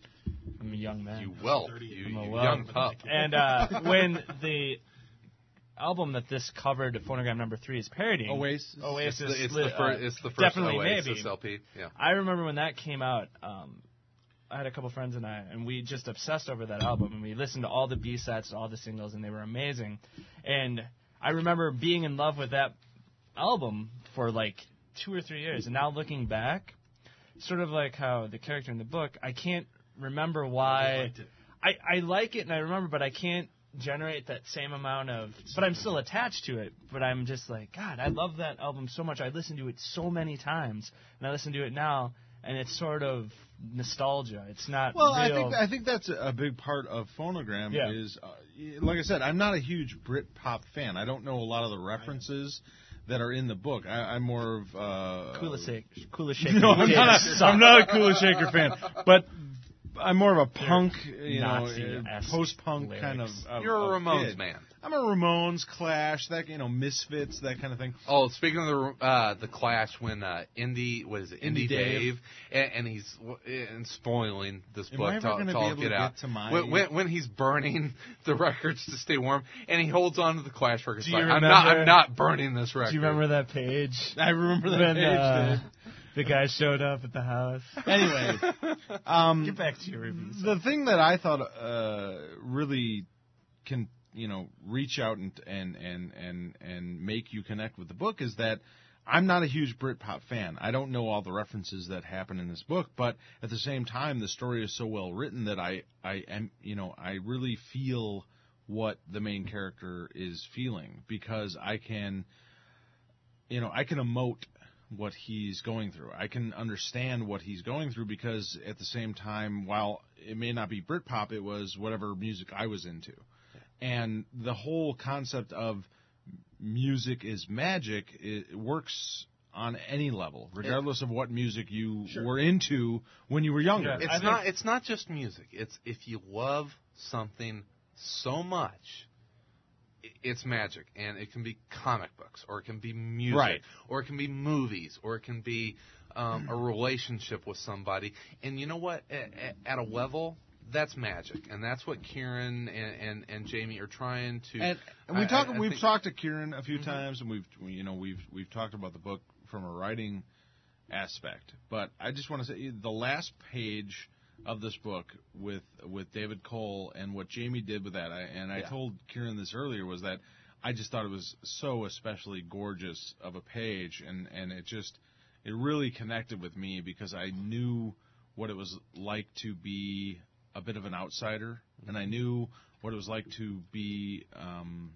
I'm a young man. You whelp. You, I'm a you whelp. young pup. And uh, when the album that this covered, Phonogram number three, is parodying, Oasis. Oasis, It's the, it's li- the, fir- uh, it's the first definitely Oasis maybe. L P. Yeah. I remember when that came out. Um, I had a couple friends and I, and we just obsessed over that album, and we listened to all the B-sides, to all the singles, and they were amazing. And I remember being in love with that album for like two or three years, and now looking back, sort of like how the character in the book, I can't remember why. I, I like it and I remember, but I can't generate that same amount of. But I'm still attached to it. But I'm just like, God, I love that album so much. I listened to it so many times, and I listen to it now, and it's sort of nostalgia. It's not. Well, real. I think I think that's a big part of Phonogram. Yeah. Is uh, like I said, I'm not a huge Brit pop fan. I don't know a lot of the references that are in the book. I, I'm more of uh, Kula Shaker. Kula Shaker. No, I'm not, a, I'm not a Kula Shaker fan, but I'm more of a punk, you know, uh, post-punk lyrics. kind of. of You're a of Ramones kid. man. I'm a Ramones, Clash, that you know, Misfits, that kind of thing. Oh, speaking of the uh, the Clash, when uh, Indy, what is it, Indy, Indy Dave, Dave. And, and he's and spoiling this Am book I ever to, gonna to be all able get to out. get to my- when, when, when he's burning the records to stay warm, and he holds on to the Clash records, Do you like, I'm remember- not, I'm not burning this record. Do you remember that page? I remember that when, page. uh, dude. the guy showed up at the house. Anyway, um, Get back to your reviews. the thing that I thought uh, really can you know reach out and and and and and make you connect with the book is that I'm not a huge Britpop fan. I don't know all the references that happen in this book, but at the same time, the story is so well written that I I am you know I really feel what the main character is feeling because I can you know I can emote what he's going through. I can understand what he's going through because at the same time, while it may not be Britpop, it was whatever music I was into. And the whole concept of music is magic, it works on any level, regardless of what music you Sure. were into when you were younger. It's I not. think- It's not just music. It's if you love something so much, i- it's magic, and it can be comic books, or it can be music, Right. or it can be movies, or it can be um, a relationship with somebody. And you know what? At, at a level, that's magic, and that's what Kieran and, and, and Jamie are trying to. And, and we I- talk, I- I we've think- talked to Kieran a few times, and we've we, you know we've we've talked about the book from a writing aspect. But I just want to say the last page of this book with with David Cole and what Jamie did with that, I, and I Yeah. told Kieran this earlier, was that I just thought it was so especially gorgeous of a page, and, and it just it really connected with me because I knew what it was like to be a bit of an outsider, and I knew what it was like to be um,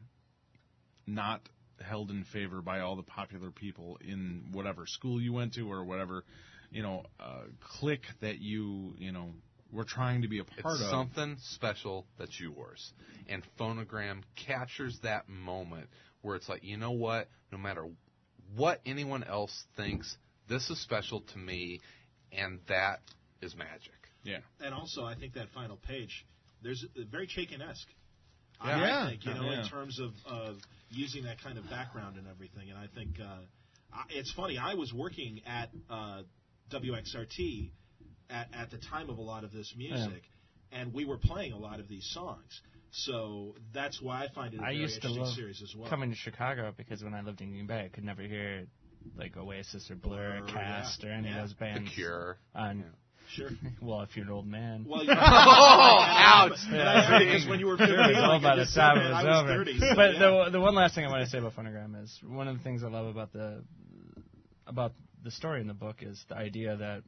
not held in favor by all the popular people in whatever school you went to or whatever, you know, uh, clique that you, you know, were trying to be a part It's of. something special that's yours. And Phonogram captures that moment where it's like, you know what? No matter what anyone else thinks, this is special to me, and that is magic. Yeah. And also, I think that final page, there's a, very Chaikin-esque. Yeah. I think, you know, Yeah. in terms of, of using that kind of background and everything. And I think uh, I, it's funny. I was working at uh, W X R T at, at the time of a lot of this music, and we were playing a lot of these songs. So that's why I find it a I very used to interesting love series as well. coming to Chicago because when I lived in Green Bay, I could never hear like Oasis or Blur or Blur, Cast yeah. or any Yeah. of those The bands. Cure. On, Sure. well, if you're an old man. Well, you Oh, ouch. Because when you were fifteen, It was all like by I the just said, time it man, was I was over. thirty. So But yeah. the the one last thing I want to say about Phonogram is one of the things I love about the about the story in the book is the idea that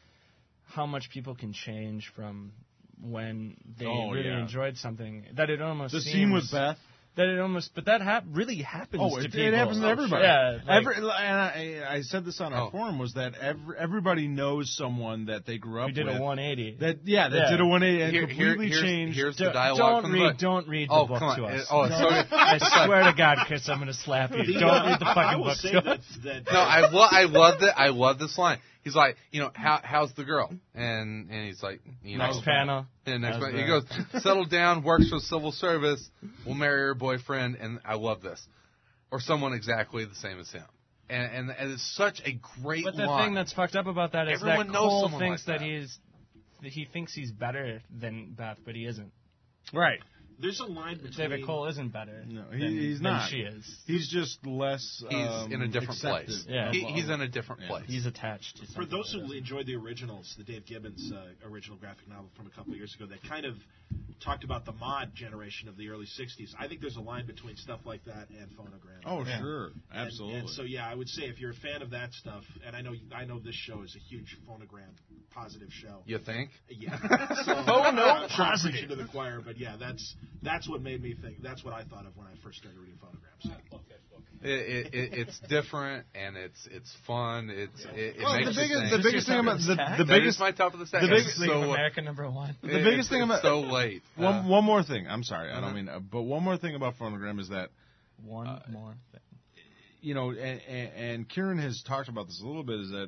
how much people can change from when they Oh, really yeah. enjoyed something that it almost The seems, scene with Beth. that it almost but that hap- really happens Oh, to it, people. it happens to everybody. Yeah, like- Every, and I, I said this on our Oh. forum was that every, everybody knows someone that they grew up we did with a one eighty. that yeah that Yeah. did a one eighty and Here- here- completely here's, changed. Here's the Don't- dialogue don't from the read, book. don't read the Oh, book come on. to us. Oh, Don't- sorry. I swear to God, Chris, I'm going to slap you. The, Don't uh, read the I fucking will book say to that, us. that No, I, lo- I love that. I love this line. He's like, you know, how how's the girl? And and he's like, you know, Next panel. And next How's one, he the- goes, settled down, works for civil service, will marry her boyfriend, and I love this, or someone exactly the same as him. And and, and it's such a great But the line. thing that's fucked up about that is Everyone that knows Cole someone thinks like that. that. he's he thinks he's better than Beth, but he isn't. Right. There's a line between... David Cole isn't better. No, than, he, he's than not. she is. He's just less. He's um, in a different accepted. place. Yeah. He, he's in a different Yeah. place. He's attached to For something those that who isn't. enjoyed the originals, the Dave Gibbons uh, original graphic novel from a couple of years ago, that kind of talked about the mod generation of the early sixties. I think there's a line between stuff like that and Phonogram. Oh, Yeah. sure. And- Absolutely. And, so, yeah, I would say if you're a fan of that stuff, and I know I know this show is a huge Phonogram positive show. You think? Yeah. So, Oh, no, I'm trying to positive. preach to the choir, but yeah, that's that's what made me think. That's what I thought of when I first started reading Phonograms. It, it, it, it's different and it's it's fun. It's it, it Well, makes the you biggest, think. the Is this biggest your thing top about of the, the stack? the That biggest is my top of the stack. the It's biggest League of so, America number one. The it- biggest it's- thing it's about- so late. one, Uh, one more thing. I'm sorry, I Uh-huh. don't mean, uh, but one more thing about Phonogram is that One Uh, more thing. you know, and, and, and Kieran has talked about this a little bit. Is that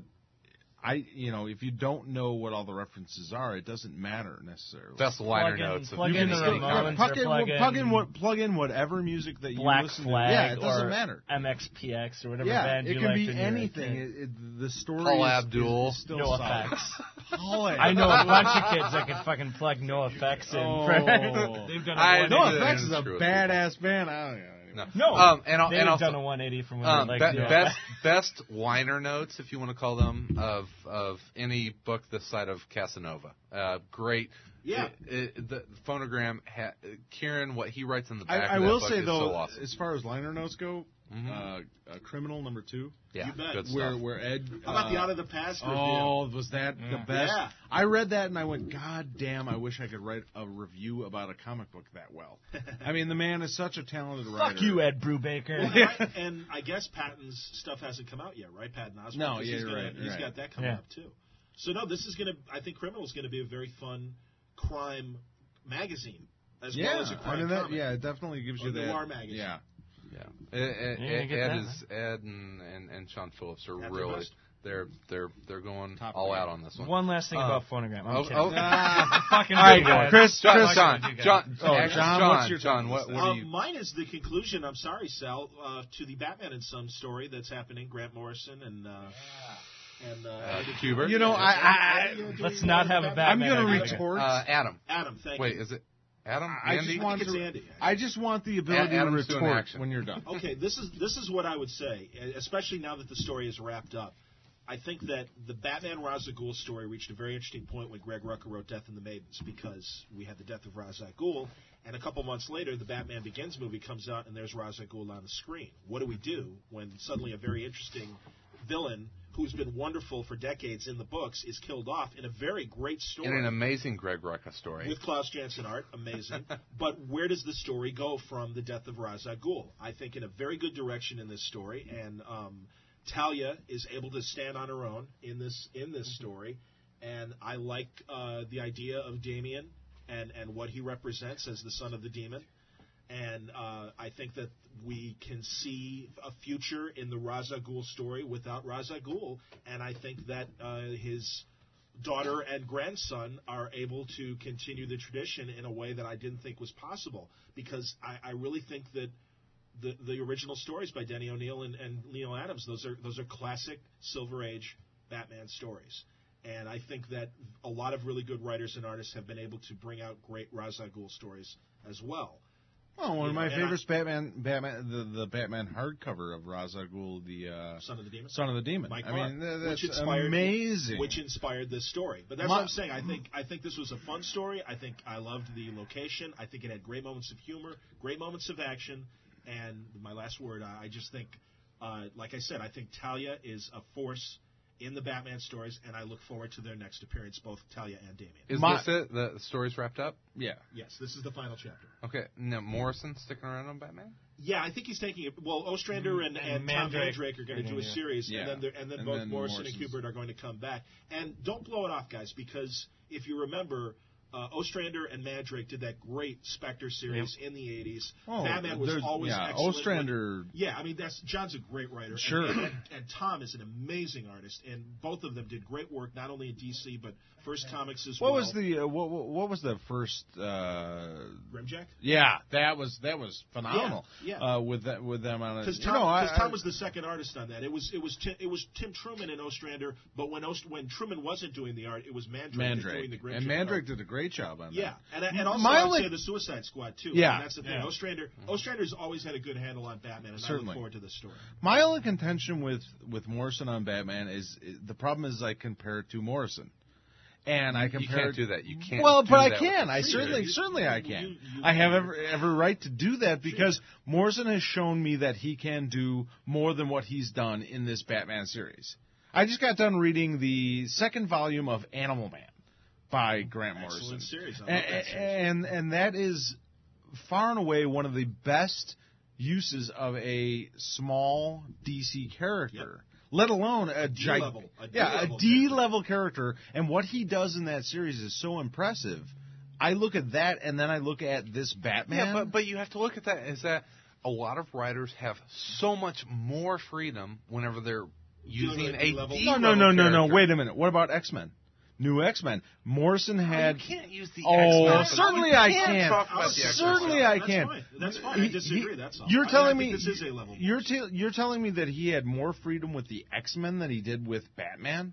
I, you know, if you don't know what all the references are, it doesn't matter necessarily. That's the liner Plug in- notes. plug you in can the still Ramones plug or in, plug plug in in what plug in whatever music that you Black listen Flag to. Yeah, it doesn't or matter. M X P X or whatever Yeah, band it you can liked be when you were a anything. kid. It, it, the story Paul is, Abdul. is, is still No solid. Effects. Paul I know a Abdul. bunch of kids that can fucking plug No Effects in. Oh. They've done a I one knew No that. Effects is a Screw it. badass band. I don't know. No. No, Um, and I'll- they've and I'll- done a one eighty from when Um, they be- like No best Effects. best liner notes, if you want to call them, of of any book this side of Casanova. Uh, great. Yeah. It, it, the Phonogram. Ha- Kieran, what he writes in the I, back. I of that will book say is though, so awesome. as far as liner notes go, Mhm. uh, uh, Criminal number two, Yeah, You bet. good where stuff. where Ed. How about uh, the Out of the Past review? Oh, was that the Yeah. best? Yeah. I read that and I went, God damn! I wish I could write a review about a comic book that well. I mean, the man is such a talented writer. Fuck you, Ed Brubaker. Well, right, and I guess Patton's stuff hasn't come out yet, right? Patton Oswalt. No, 'Cause yeah, he's you're gonna, right, He's you're right. got that coming Yeah. up too. So no, this is gonna. I think Criminal is gonna be a very fun crime magazine as Yeah, well as a crime I mean that. comic. Yeah, it definitely gives Or you that. noir magazine. Yeah. Yeah, Ed, Ed, Yeah, you Ed, get Ed that, is Ed and, and, and Sean Phillips are At their really best. they're they're they're going Top all of the out game. on this one. One last thing Uh, about Phonogram. I'm oh, kidding. oh. Fucking All right, big guys. Chris, John, Chris, John, Fucking John, big guys. Oh, actually, John, John, what's your John, top what, of what Uh, do you? mine is the conclusion. I'm sorry, Sal, uh, to the Batman and Sons story that's happening. Grant Morrison and uh, and uh, Uh, Andy Kubert. You know, I, I, Andy, uh, doing, Let's not uh, have a Batman. I'm Batman going to idea. retort. Uh, Adam. Adam, thank Wait, you. is it Adam? I Andy? just want I think to. it's Andy. I just want the ability to Adam's doing retort action. when you're done. Okay, this is this is what I would say, especially now that the story is wrapped up. I think that the Batman Ra's al Ghul story reached a very interesting point when Greg Rucka wrote Death and the Maidens, because we had the death of Ra's al Ghul, and a couple months later, the Batman Begins movie comes out, and there's Ra's al Ghul on the screen. What do we do when suddenly a very interesting villain who's been wonderful for decades in the books is killed off in a very great story? In an amazing Greg Rucka story. With Klaus Janson art, amazing. But where does the story go from the death of Ra's al Ghul? I think in a very good direction in this story, and um, Talia is able to stand on her own in this in this story, and I like uh, the idea of Damien and, and what he represents as the son of the demon, and uh, I think that we can see a future in the Ra's al Ghul story without Ra's al Ghul, and I think that uh, his daughter and grandson are able to continue the tradition in a way that I didn't think was possible, because I, I really think that the the original stories by Denny O'Neil and, and Neil Adams, those are those are classic Silver Age Batman stories. And I think that a lot of really good writers and artists have been able to bring out great Ra's al Ghul stories as well. Well, one You of know, my and favorites, Batman, Batman, the, the Batman hardcover of Ra's al Ghul, the uh, Son of the Demon. Son of the Demon. Mike I Barr, mean, th- that's which inspired, amazing. Which inspired this story. But that's My- what I'm saying. I think I think this was a fun story. I think I loved the location. I think it had great moments of humor, great moments of action. And my last word, I I just think, uh, like I said, I think Talia is a force in the Batman stories, and I look forward to their next appearance, both Talia and Damian. Is My- this it? The story's wrapped up? yeah. Yes, this is the final chapter. Okay. No, Morrison sticking around on Batman? Yeah, I think he's taking it. Well, Ostrander and, And and, Tom Mandrake Mandrake are going to do a yeah. series, Yeah. and then they're- and then And both then Morrison Morrison's- and Kubert are going to come back. And don't blow it off, guys, because if you remember, Uh, Ostrander and Mandrake did that great Spectre series Yep. in the eighties. Oh, Batman was there's- always yeah, excellent. Ostrander- When- yeah, I mean, that's John's a great writer. Sure. And, and, and Tom is an amazing artist, and both of them did great work, not only in D C, but First Comics as What well. was the uh, what, what what was the first? Uh, Grimjack? Yeah, that was that was phenomenal. Yeah, Uh, with that with them on it. Because You Tom, know, I- 'cause Tom I- was the second artist on that. It was it was Tim, it was Tim Truman and Ostrander, but when Ost, when Truman wasn't doing the art, it was Mandrake, doing Mandrake the Grimjack and Mandrake art. did a great job on Yeah, that. and and also My I'd only- say the Suicide Squad too. Yeah. I mean, that's the thing. Yeah. Ostrander Ostrander's always had a good handle on Batman, and I Certainly. look forward to this story. My only contention with with Morrison on Batman is, is the problem is I compare it to Morrison. And I You compare can't do that. You can't Well, do but I that can. with I the certainly, creator. certainly, I can. I have every, every right to do that because Morrison has shown me that he can do more than what he's done in this Batman series. I just got done reading the second volume of Animal Man by Grant Excellent Morrison, series. I love and, that series. and and that is far and away one of the best uses of a small D C character. Let alone a giant, D-level, a yeah, D-level a D-level character, and what he does in that series is so impressive. I look at that, and then I look at this Batman. Yeah, but but you have to look at that is that a lot of writers have so much more freedom whenever they're using a no, D-level no, no, no, no. character. Wait a minute. What about X-Men? New X-Men. Morrison had. You can't use the Oh, X-Men. certainly You I can't can. talk about the X-Men. Certainly I That's can. fine. That's fine. I He- disagree, he- that's all. You're I- telling I think me this is A-level you're te- you're telling me that he had more freedom with the X-Men than he did with Batman?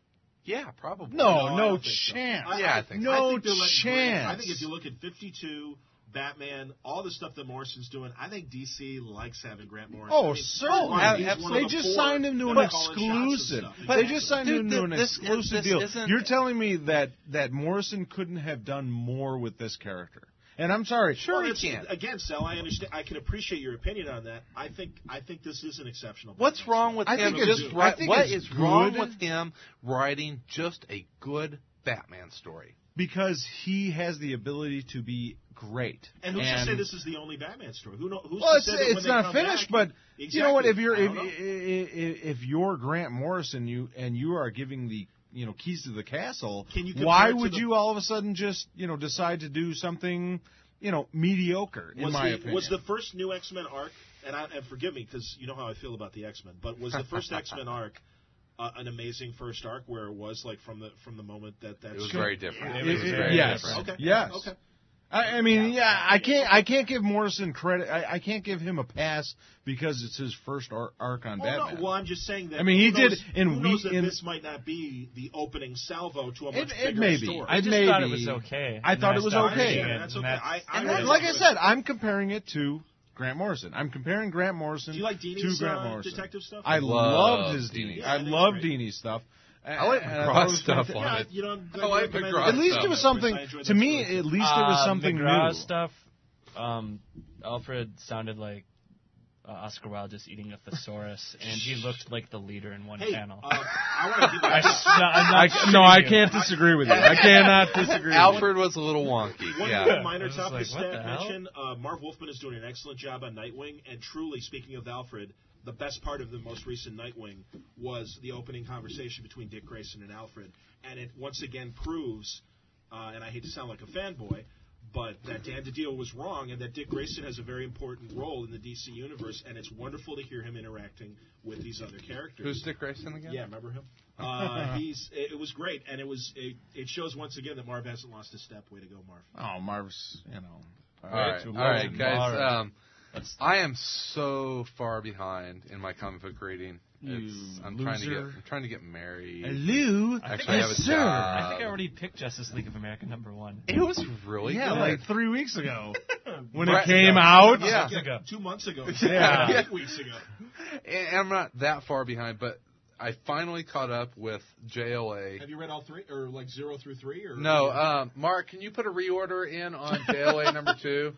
Yeah, probably. No, I no don't think so. chance. I, Yeah, I I think so. I No think they're letting Grant- I chance. think if you look at fifty-two, Batman, all the stuff that Morrison's doing, I think D C likes having Grant Morrison. Oh, I mean, certainly. Mark, he's Ab- one They of the just four signed him to that an are calling shots and exclusive. stuff. They just signed Dude, him to an this- exclusive this deal. isn't- You're telling me that that Morrison couldn't have done more with this character? And I'm sorry. Well, it's- Again, Sal, I understand. I can appreciate your opinion on that. I think I think this is an exceptional. What's wrong with I him? think it's- Just I write, think what it's is wrong good. with him writing just a good Batman story? Because he has the ability to be great. And who's to say this is the only Batman story? Who know, who's Well, to it's, say that when it's they not come finished, back- but you know what? If Exactly. you're I if, don't know. if, if you're Grant Morrison, you and you are giving the you know keys to the castle, Can you compare why it to would the- you all of a sudden just you know decide to do something you know mediocre? In was my the, opinion, was the first new X-Men arc, and, I, and forgive me because you know how I feel about the X-Men, but was the first X-Men arc uh, an amazing first arc where it was like from the from the moment that that It was very different. It- It was it- very yes, different. Okay. yes. Okay. I, I mean, yeah, I can't. I can't give Morrison credit. I, I can't give him a pass because it's his first ar- arc on Well, Batman. no, well, I'm just saying that. I mean, he who knows, did in who knows we- that in- this might not be the opening salvo to a much It, it bigger may be. story. I just may thought it be. was okay. I And thought then it was I started okay. reading Yeah, it, that's and okay. that's- I, I And would that, like I enjoy said, it. I'm comparing it to Grant Morrison. I'm comparing Grant Morrison Do you like to Dini's Grant uh, Morrison. detective stuff? I Love loved his Dini. Dini. Yeah, I I think love it's great. Dini's stuff. I like And I thought it McGraw's was stuff fantastic. on Yeah, it. you know, I'm glad I you like recommended McGraw it. At least stuff. it was I something. enjoyed To that me, story. at least it was Uh, something McGraw new. stuff. Um, Alfred sounded like uh, Oscar Wilde just eating a thesaurus, and he looked like the leader in one Hey, panel. uh, I want to give you I, guys- no, I'm not I, shitting no, I you. can't disagree with you. I cannot disagree. Alfred was a little wonky. One Yeah. little minor I was topic just like, what stat the hell? mention, uh, Marv Wolfman is doing an excellent job on Nightwing, and truly, speaking of Alfred, the best part of the most recent Nightwing was the opening conversation between Dick Grayson and Alfred, and it once again proves, uh, and I hate to sound like a fanboy, but that Dan DiDio was wrong, and that Dick Grayson has a very important role in the D C universe, and it's wonderful to hear him interacting with these other characters. Who's Dick Grayson again? Yeah, remember him? Uh, he's it, it was great, and it was it, it shows once again that Marv hasn't lost a step. Way to go, Marv! Oh, Marv's, you know. All right, all right, guys. Um, I am so far behind in my comic book reading. You It's, I'm trying to get. loser. I'm trying to get married. Hello. I think, Actually, I have a sir. job. I think I already picked Justice League of America number one. It was really Yeah, good. like three weeks ago when Right. it came out. Yeah. Yeah, ago. two months ago. Yeah. eight weeks ago. And I'm not that far behind, but I finally caught up with J L A. Have you read all three, or like zero through three, or No, um, Mark, can you put a reorder in on J L A number two?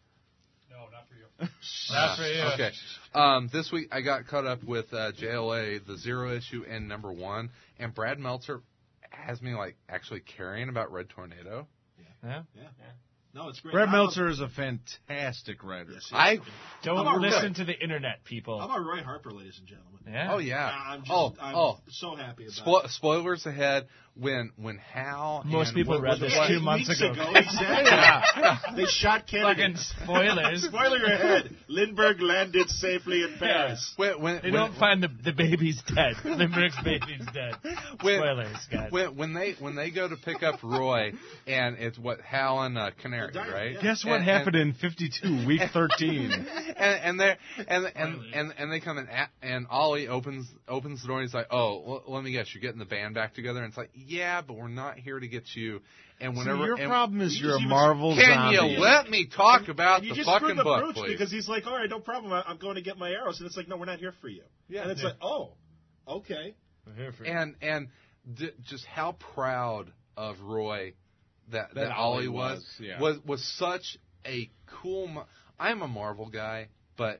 Not for you. Okay. Um, this week I got caught up with uh, J L A, the zero issue and number one, and Brad Meltzer has me like actually caring about Red Tornado. Yeah. Yeah. No, it's great. Brad I Meltzer love- is a fantastic writer. Yes, I Don't How about listen Roy? to the internet, people. How about Roy Harper, ladies and gentlemen? Yeah. oh yeah. I'm just, oh I'm oh. so happy about Spo- it. spoilers ahead. When when Hal Most and people what, read what the this fuck- two months Weeks ago. Exactly. Yeah. They shot Kennedy. Fucking spoilers. Spoiler ahead. Lindbergh landed safely in Paris. When, when, They when, don't find the the baby's dead. Lindbergh's baby's dead. When- Spoilers, guys. when, when they when they go to pick up Roy, and it's what Hal and uh, Canary, The diamond, right? yeah. Guess what And- happened in fifty-two, week thirteen? and and they and and, and and they come in at, and Ollie opens opens the door and he's like, oh, well, let me guess, you're getting the band back together, and it's like, yeah, but we're not here to get you. And whenever See, your and problem is you you're a just even- Marvel can zombie. you let me talk about And you the just fucking screwed the book, brooch please? because he's like, all right, no problem. I- I'm going to get my arrows, and it's like, no, we're not here for you. Yeah. and it's Yeah. like, oh, okay. and and d- just how proud of Roy that that, That Ollie Ollie was was, yeah. was was such a cool. Mo- I'm a Marvel guy, but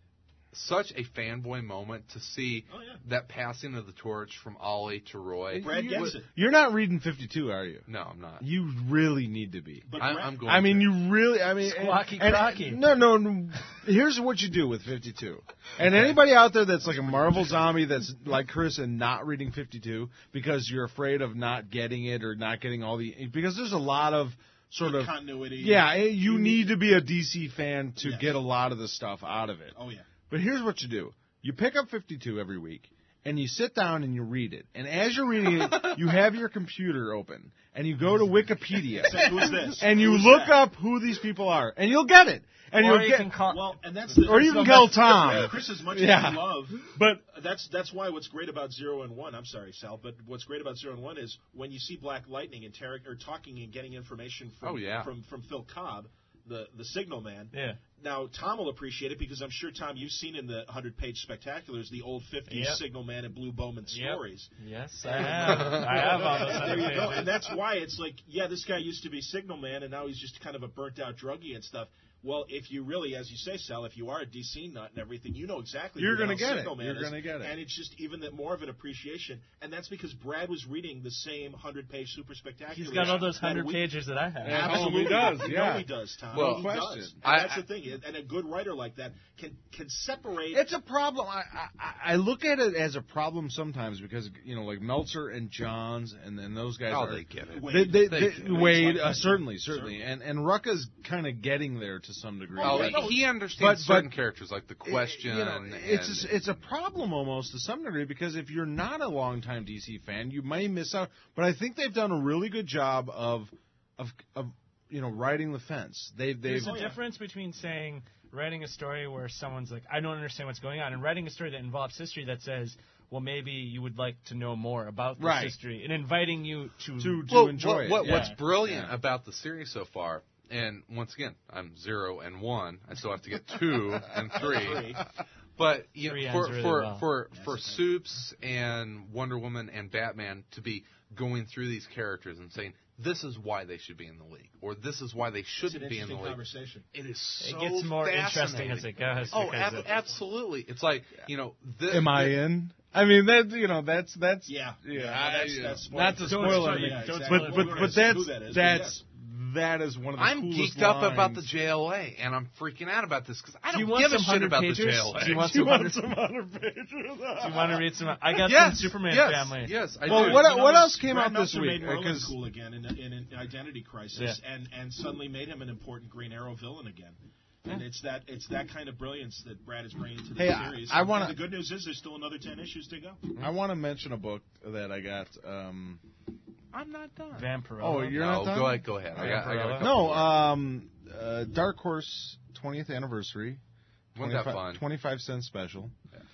such a fanboy moment to see Oh, yeah. that passing of the torch from Ollie to Roy. Brad You- gets it. You're not reading fifty-two, are you? No, I'm not. You really need to be. But I, Brad, I'm going. I mean, to. you really. I mean, Squawky and- Crocky. and- No, no, no. Here's what you do with fifty-two. And anybody out there that's like a Marvel zombie that's like Chris and not reading fifty-two because you're afraid of not getting it or not getting all the because there's a lot of sort of continuity. yeah. eh, You need to be a D C fan to Yes. get a lot of the stuff out of it. Oh, yeah. But here's what you do. You pick up fifty-two every week, and you sit down and you read it. And as you're reading it, you have your computer open, and you go to Wikipedia, Say, who's this? and you Who's look that? up who these people are, and you'll get it. And or you'll you get, can call. Well, and that's the, or you can that's call the- Tom. Chris, as much Yeah. as you love, But that's that's why what's great about Zero and One. I'm sorry, Sal, but what's great about Zero and One is when you see Black Lightning and Tarek or talking and getting information from Oh, yeah. from from Phil Cobb, the the Signal Man. Yeah. Now Tom will appreciate it because I'm sure Tom, you've seen in the hundred page spectaculars the old fifties Yep. Signal Man and Blue Bowman Yep. stories. Yes, I have. I have all those There other you go, pages. and that's why it's like, yeah, this guy used to be Signal Man, and now he's just kind of a burnt out druggie and stuff. Well, if you really, as you say, Sal, if you are a D C nut and everything, you know exactly You're who the gonna hell get it. Signal Man You're is, gonna get it. and it's just even that more of an appreciation, and that's because Brad was reading the same hundred page super spectacular. He's got all those hundred pages that I have. Yeah. Absolutely, He does, You yeah. know he does, Tom. Well, he question. does. And I- that's I- the thing, and a good writer like that can can separate. it's a problem. I, I I look at it as a problem sometimes because you know, like Meltzer and Johns and then those guys. Oh, are, they get it. Wade. They, they, They they, get it. Wade, Like uh, that. certainly, certainly, and and Rucka's kind of getting there to some degree. Oh, but- he understands but- certain characters like the question. You know, and, it's a, it's a problem almost to some degree because if you're not a longtime D C fan, you may miss out. But I think they've done a really good job of of of you know riding the fence. They've they've There's a difference between saying writing a story where someone's like, I don't understand what's going on, and writing a story that involves history that says, well, maybe you would like to know more about this Right. history, and inviting you to. to to well, enjoy what, it. what- yeah. What's brilliant Yeah. about the series so far, and once again, I'm zero and one. I still have to get two and three. Three. But you Three know, ends for really for well. for Yes, for it does. Supes and Wonder Woman and Batman to be going through these characters and saying this is why they should be in the league, or this is why they It's shouldn't an be in the interesting league. conversation. It is so It gets more interesting fascinating. as it goes. Oh, because ab- of- absolutely! It's like you know, this, Am I in? I mean that you know that's that's Yeah. yeah. Yeah, I- that's- that's not to spoiler. spoil Don't anything, spoil it. Yeah, but exactly. but We're but gonna say who that's that is, but that's that is one of the I'm coolest geeked up about the lines. J L A, and I'm freaking out about this because I Do you don't want give a some shit hundred about pages? the J L A. Do you want Do you some want hundred? some hundred pages? Do you want to read some? I got yes, some Superman yes, family. Yes, I Well, do. what You know, what this- else came Brad out this Meltzer week? made Merlin Because cool again in, in an Identity Crisis, Yeah. and and suddenly made him an important Green Arrow villain again. And it's that it's that kind of brilliance that Brad is bringing to the Hey, I- series. I And wanna- the good news is there's still another ten issues to go. I want to mention a book that I got. Um, I'm not done. Vampirella. oh, you're no, not done? go ahead. Go ahead. I got. I got a couple No, more. um, uh, Dark Horse twentieth anniversary. Wasn't that twenty-five fun? twenty-five cent special.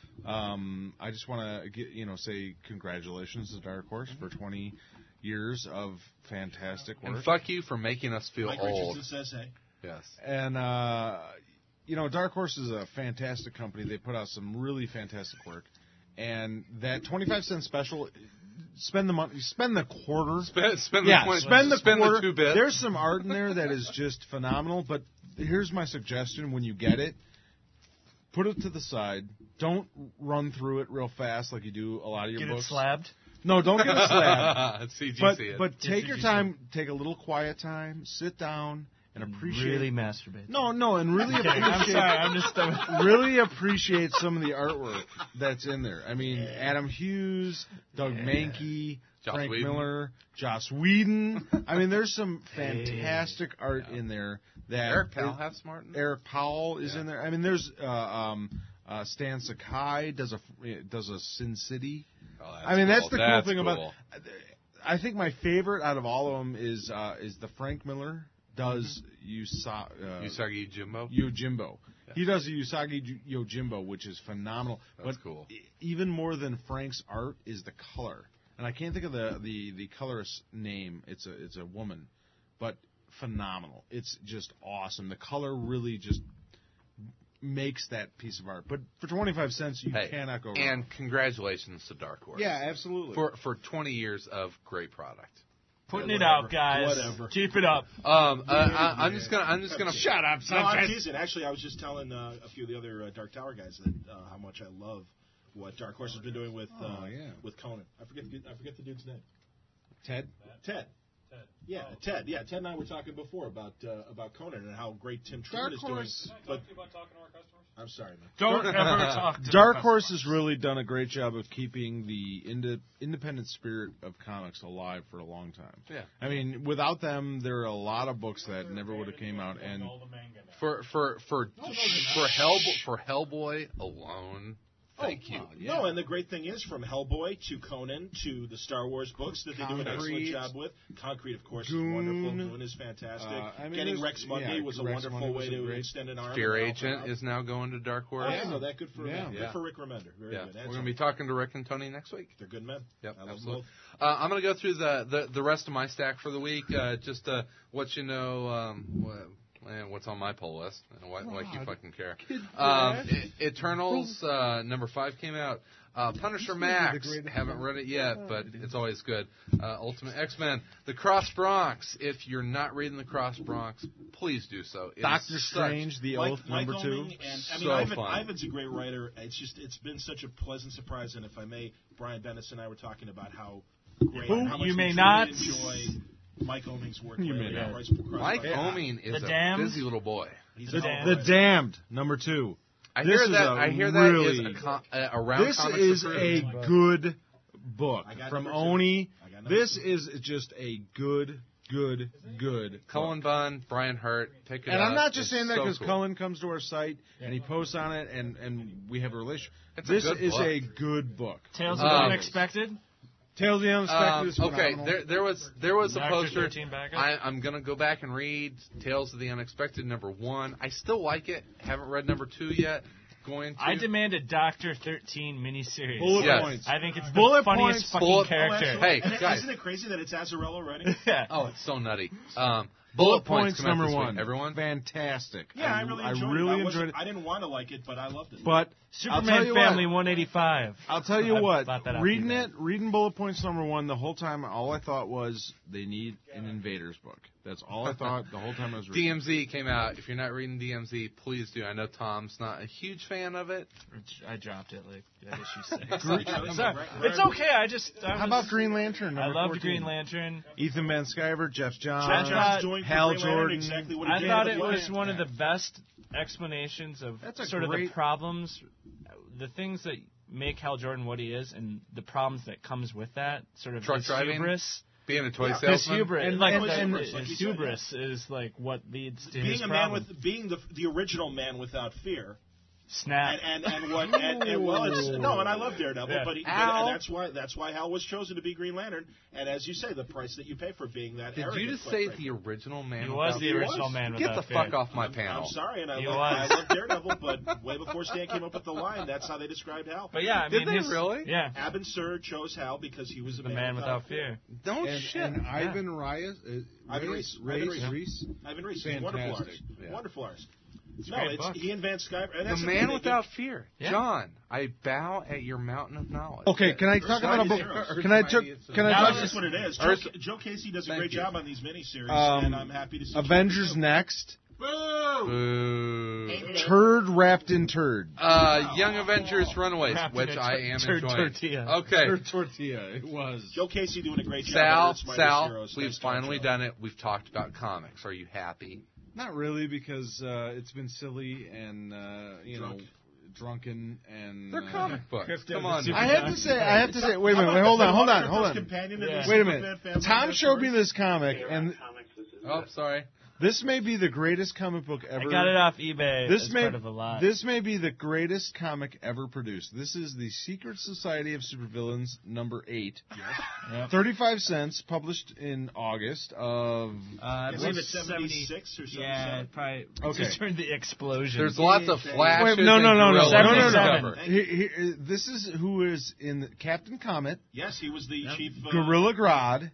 Um, I just want to you know say congratulations to Dark Horse for twenty years of fantastic work. And fuck you for making us feel Mike old. Richardson says, "Hey, Yes. And, uh, you know, Dark Horse is a fantastic company. They put out some really fantastic work. And that twenty-five cent special, spend the money, spend the quarter. Spend, spend yeah, the twenty, spend the spend quarter. the two bits. There's some art in there that is just phenomenal. But here's my suggestion: when you get it, put it to the side. Don't run through it real fast like you do a lot of your Get it books. slabbed. No, don't get it slabbed. C G C but it. but take C G your C. time. Take a little quiet time. Sit down and appreciate Really masturbate. No, no, and really I'm kidding. I'm appreciate. sorry, I'm just- I'm- really appreciate some of the artwork that's in there. I mean, Adam Hughes, Doug Mankey, Joss Frank Whedon. Miller, Joss Whedon. I mean, there's some fantastic art in there. That Eric Powell has smart. Eric Powell is in there. I mean, there's uh, um, uh, Stan Sakai does a does a Sin City. Oh, that's I mean, that's cool. the That's cool thing cool. about. I think my favorite out of all of them is uh, is the Frank Miller does Usa, uh, Usagi Jimbo. Yojimbo. He does a Usagi Ju- Yojimbo, which is phenomenal. That's but cool. e- even more than Frank's art is the color, and I can't think of the the the colorist's name. It's a it's a woman, but phenomenal. It's just awesome. The color really just makes that piece of art. But for twenty-five cents, you Hey, cannot go wrong. And congratulations to Dark Horse. Yeah, absolutely. For for twenty years of great product. Putting Yeah, it out, whatever. guys. Whatever. Keep it up. Um, uh, I, I'm just gonna I'm just gonna Shut up, No, I'm Sanchez. teasing. Actually, I was just telling uh, a few of the other uh, Dark Tower guys that uh, how much I love what Dark Horse has been doing with uh, Oh, yeah. with Conan. I forget the, I forget the dude's name. Ted. Ted. Ted. Yeah, Ted. Yeah, Ted and I were talking before about uh, about Conan and how great Tim Truman Dark is Horse. doing. But I'm sorry, man. Don't ever talk to Dark the Horse has really done a great job of keeping the inde- independent spirit of comics alive for a long time. Yeah. I mean, without them, there are a lot of books that never would have came out. And for for for for Hell for Hellboy alone. Thank you. No, and the great thing is, from Hellboy to Conan to the Star Wars books that they do an excellent Concrete. job with. Concrete, of course, Goon. is wonderful. Goon is fantastic. Uh, I mean, Getting there's- Rex Monday yeah, was a Rex wonderful Monday way was a to great- extend an arm. Fear and help Agent out. is now going to Dark Oh, Horse. yeah, no, that good for Yeah. good Yeah. for Rick Remender. Very Yeah, good. we're And going to be some- talking to Rick and Tony next week. They're good men. Yep, I love absolutely. both. Uh, I'm going to go through the, the, the rest of my stack for the week. Uh, just uh, what you know, um, what, eh, what's on my pull list, and why, like you fucking care. Um, E- Eternals uh, number five came out. Uh, Punisher Max, haven't read it yet, but it's always good. Uh, Ultimate X-Men, The Cross Bronx. If you're not reading The Cross Bronx, please do so. It is Doctor such- Strange, The Mike, Oath, Mike number two. Oeming and I mean, So Ivan, fun. Ivan's a great writer. It's just it's been such a pleasant surprise. And if I may, Brian Bennis and I were talking about how great Who? and how much You we may truly not. enjoy Mike Oeming's work. You lately may on not. Cross- Cross- Mike Yeah. Oeming is The a Damned? busy little boy. He's The an Damned. all- The Damned, number two. I This hear is that. a I hear that is really- a com- uh, around This comics is approved. a good book I got from number two. Oni. I got number This two. is just a good, good, good. Cullen Bunn, Brian Hurt, pick it And up. I'm not just It's saying that so because cool. Cullen comes to our site and he posts on it, and, and we have a relationship. It's a This good is book. a good book. Tales of Um, the Unexpected. Tales of the Unexpected Um, is okay, phenomenal. there, there was there was a Doctor poster. thirteen backup? I, I'm gonna go back and read Tales of the Unexpected number one. I still like it. Haven't read number two yet. Going to. I demand a Doctor thirteen miniseries. Bullet Yes. points. I think it's the Bullet funniest points. fucking Bullet- Oh, character. absolutely. Hey, And guys. isn't it crazy that it's Azarello already? Yeah. Oh, it's so nutty. Um, Bullet Bullet points, come out number this week, one. Everyone. Fantastic. Yeah, I really enjoyed I really it. I, enjoyed wasn't- it. I didn't want to like it, but I loved it. But I'll tell Superman you Family what, one eighty-five. I'll tell you I what. thought that out Reading too. it, reading bullet points number one the whole time, all I thought was they need an Invaders book. That's all I thought the whole time I was reading. D M Z came out. If you're not reading D M Z, please do. I know Tom's not a huge fan of it. I dropped it like at issue six. Green- I'm sorry. It's okay. I just. I'm How about just- Green Lantern? I number loved fourteen? Green Lantern. Ethan Van Sciver, Jeff Johns, I thought- doing for Hal Green Lantern Jordan. exactly what he I did thought with it the was Lantern. one of the best explanations of That's a sort of the great- problems, the things that make Hal Jordan what he is, and the problems that comes with that. Sort of Truck his driving? hubris. Being a toy Yeah. His salesman. hubris, And- like and- the- and- his like you said, hubris is like what leads to being his a man problem. with being the the original man without fear. Snap. And, and and what and, and well it's no and I love Daredevil Yeah. but, he, but Ow. and that's why that's why Hal was chosen to be Green Lantern, and as you say, the price that you pay for being that Did arrogant, you just quite say frankly. the original man? He was without the fear? original was. man Get without the fuck fear. off my panel. I'm sorry, and I He love, was. I love Daredevil, but way before Stan came up with the line, that's how they described Hal. But yeah, I Did mean, they his, really? Yeah, Abin Sur chose Hal because he was a the man without fear. Don't And, shit. and Ivan Reyes, uh, Ivan Reyes, Reis. Ivan Reis, Reis. Reis. Ivan Reis, he's a wonderful Fantastic. artist. Yeah. Wonderful artist. a No, great it's book. he and Van Sciver. And The that's man thing, without they fear. Yeah. John, I bow at your mountain of knowledge. Okay, can I talk about a book? Heroes. Can I took? Can I That talk? was That's what it is. Joe, Earth- Joe Casey does a Thank great you. job on these miniseries, Um, and I'm happy to see. Avengers Next. Boo! Boo. Turd wrapped in turd. Uh, Young Avengers Runaways, Wrapped in which a I tur- am tur- enjoying. tortilla. Okay. Turd tortilla. It was. Joe Casey doing a great job. Sal, Earth's Mightiest Sal, Heroes. we've Thanks, John finally Joe. done it. We've talked about comics. Are you happy? Not really, because uh, it's been silly and uh, you Drunk. know drunken and. They're uh, comic books. Crypto Come on. the I have to say, I have to say. Wait a minute. Wait, hold on, hold on, hold on. Companion Yeah. and Wait a Superman minute. family Tom best showed me stories. this comic, and Oh, sorry. this may be the greatest comic book I ever. got it off eBay This as may part of a lot. this may be the greatest comic ever produced. This is the Secret Society of Supervillains number eight. Yep. Thirty-five cents, published in August of. Uh, I I believe believe it's it's seventy-six or something. Yeah, probably. Okay. Just during the explosion. There's lots of flashes. Wait, no, no, and no, no, gorillas no, no, on no, the seventy-seven. cover. He, he, this is who is in Captain Comet, Yes, he was the chief. Uh, Gorilla Grodd,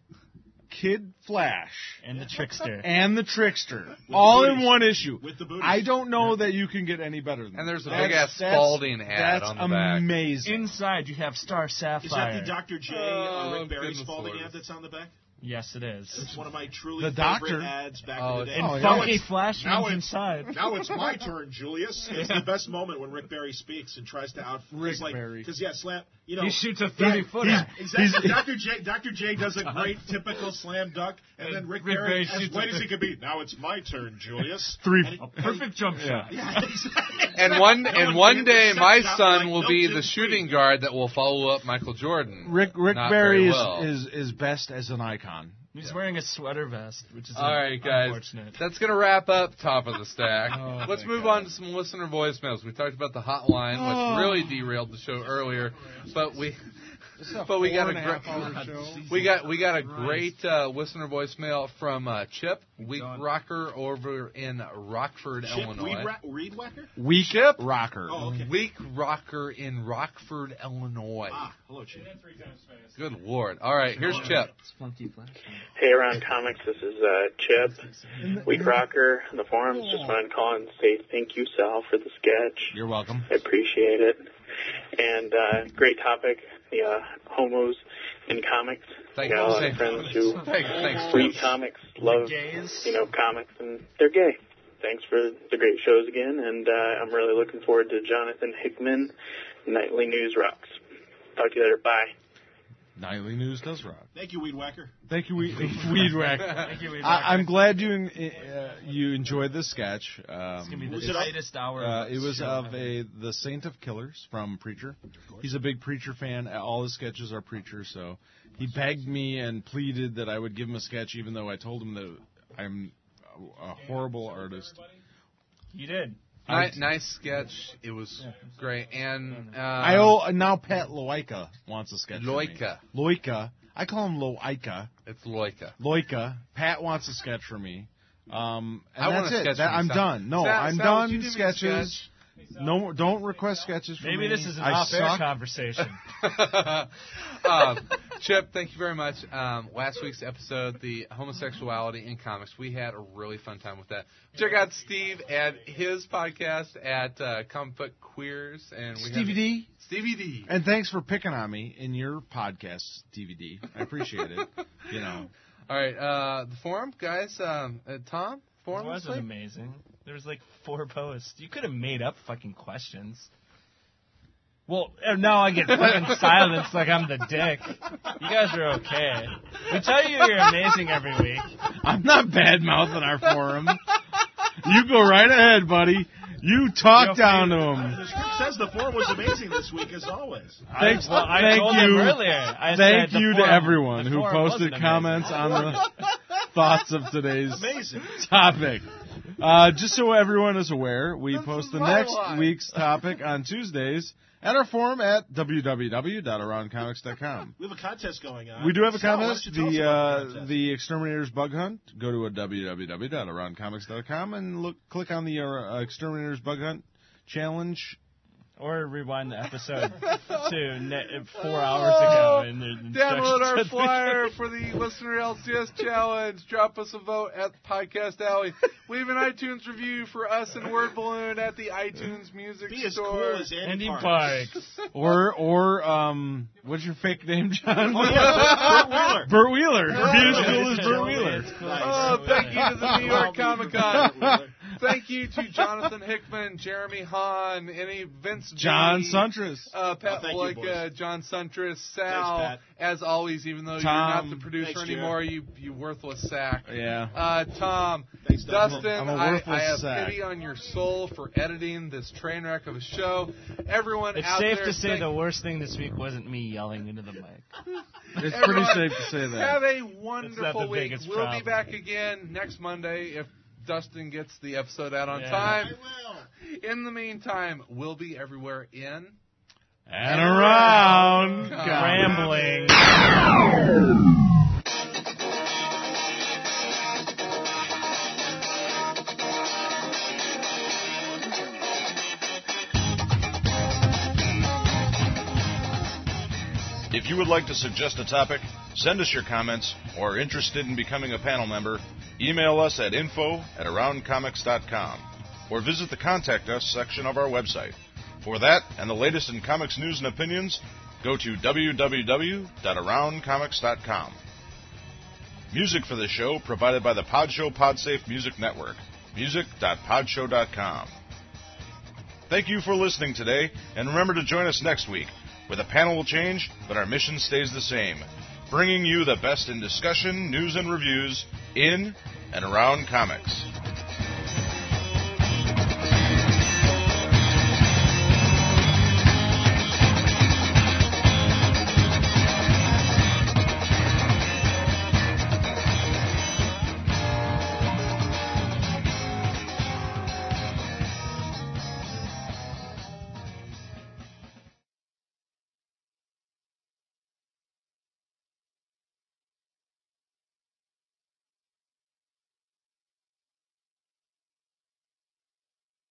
Kid Flash, and the trickster. and the Trickster, the all in booties. one issue. With the booties. I don't know that you can get any better than that. And there's a That's- big-ass that's- Spalding ad that's on the back. amazing. Inside, you have Star Sapphire. Is that the Doctor J. Oh, uh, Rick Barry goodness Spalding Lord. ad that's on the back? Yes, it is. It's one of my truly The favorite Doctor. ads back Oh, in the day. And Oh, yeah. funky it's- flash now runs it's- inside. Now it's my turn, Julius. It's the best moment when Rick Barry speaks and tries to out Rick like, Barry. Because yeah, slam. You know, He shoots a thirty footer. Exactly. Doctor J. Doctor J. does a great typical slam dunk, and then Rick, Rick Barry, Barry as shoots white a- as he could be. Now it's my turn, Julius. Three. And he- A perfect jump shot. Yeah, exactly. And one No and one one can day, intercept my shot son like will no be Jim the Freed. shooting guard that will follow up Michael Jordan. Rick Rick Not Barry very is, well. is is best as an icon. He's wearing a sweater vest, which is All right, guys. unfortunate. That's going to wrap up Top of the Stack. Oh, Let's my move God. on to some listener voicemails. We talked about the hotline, Oh. which really derailed the show earlier, but we but we got a great we got we got a great uh, listener voicemail from uh, Chip, Week Rocker over in Rockford, Chip Illinois. Weed, ra- Reed Wacker? Weak Chip Rocker. Oh, okay. Week Rocker in Rockford, Illinois. Ah, hello, Chip. Good Lord. All right, here's Chip. Funky flash. Hey, Around Comics, this is uh, Chip, Week Rocker, on the forums. Just wanted to call and say thank you, Sal, for the sketch. You're welcome. I appreciate it. And uh, great topic, the uh, homos in comics. Thank I got a lot you. of friends who Thanks, thanks, read Chip. comics, love gays. you know comics, and they're gay. Thanks for the great shows again, and uh, I'm really looking forward to Jonathan Hickman, Nightly News Rocks. Talk to you later. Bye. Nightly News does rock. Thank you, Weed Wacker. Thank you, Weed, Weed Whack. Thank you, Weed I, Wacker. I'm glad you uh, you enjoyed this sketch. Um, It's gonna be the Was it- latest hour. Uh, of it was show of ever. a the Saint of Killers from Preacher. He's a big Preacher fan. All his sketches are Preacher, so he begged me and pleaded that I would give him a sketch, even though I told him that I'm a horrible artist. You did. Nice, nice sketch. It was great. And uh, I owe now Pat Loika wants a sketch. from me. Loika. Loika. I call him Loika. It's Loika. Loika. Pat wants a sketch for me. Um, and I want that's a it. sketch That- from I'm Sal. done. No, Sal- I'm Sal, would you done. do me a Sketches. No, more- don't request sketches from Maybe me. this is an I off-air suck. conversation. um, Chip, thank you very much. Um, last week's episode, the homosexuality in comics, we had a really fun time with that. Check out Steve at his podcast at uh, Comic Book Queers, and we Stevie have D. Stevie D. And thanks for picking on me in your podcast, D V D. I appreciate it. You know. All right, uh, the forum, guys. Um, uh, Tom, It forum. this wasn't week? amazing. There was like four posts. You could have made up fucking questions. Well, and now I get fucking silenced like I'm the dick. You guys are okay. We tell you you're amazing every week. I'm not bad mouthing our forum. You go right ahead, buddy. You talk down to him. The script says the forum was amazing this week, as always. Thanks. well, I thank told you. them earlier. I thank said the you to forum- everyone the who forum posted wasn't comments on the thoughts of today's Amazing. topic. Uh, just so everyone is aware, we post the my next line. week's topic on Tuesdays at our forum at w w w dot around comics dot com. We have a contest going on. We do have a Sal, why contest. don't you tell us The about the uh, contest? the Exterminator's Bug Hunt. Go to a w w w dot around comics dot com and look click on the uh, Exterminator's Bug Hunt challenge. Or rewind the episode to ne- four hours ago. And the Download our instructions- flyer for the Listener L C S Challenge. Drop us a vote at the Podcast Alley. Leave an iTunes review for us and Word Balloon at the iTunes Music Be as Store. cool as Andy Andy, Parks. Parks. Or or um, what's your fake name, John? Oh, yeah, Burt Wheeler. Burt Wheeler. Be as cool as Burt Wheeler. Oh, thank you to the New York Comic Con. Thank you to Jonathan Hickman, Jeremy Hahn, any Vince John G, Suntress, uh, Pat Oh, thank you, Boyka, John Suntress, Sal. Thanks, Pat. As always, even though Tom. you're not the producer Thanks, anymore, you you worthless sack. Yeah. Uh, Tom, Thanks, Dustin. Dustin, I'm a I, worthless I have sack. pity on your soul for editing this train wreck of a show. Everyone It's out safe there, to say thank- the worst thing this week wasn't me yelling into the mic. It's pretty Everyone, safe to say that. Have a It's not wonderful the week. biggest We'll problem. be back again next Monday if Dustin gets the episode out on Yeah. time. I will. In the meantime, we'll be everywhere in And around. God. Rambling. If you would like to suggest a topic, send us your comments, or are interested in becoming a panel member, email us at info at around comics dot com or visit the Contact Us section of our website. For that and the latest in comics news and opinions, go to w w w dot around comics dot com. Music for the show provided by the Podshow Podsafe Music Network, music dot podshow dot com. Thank you for listening today, and remember to join us next week, where the panel will change, but our mission stays the same, bringing you the best in discussion, news, and reviews in and around comics.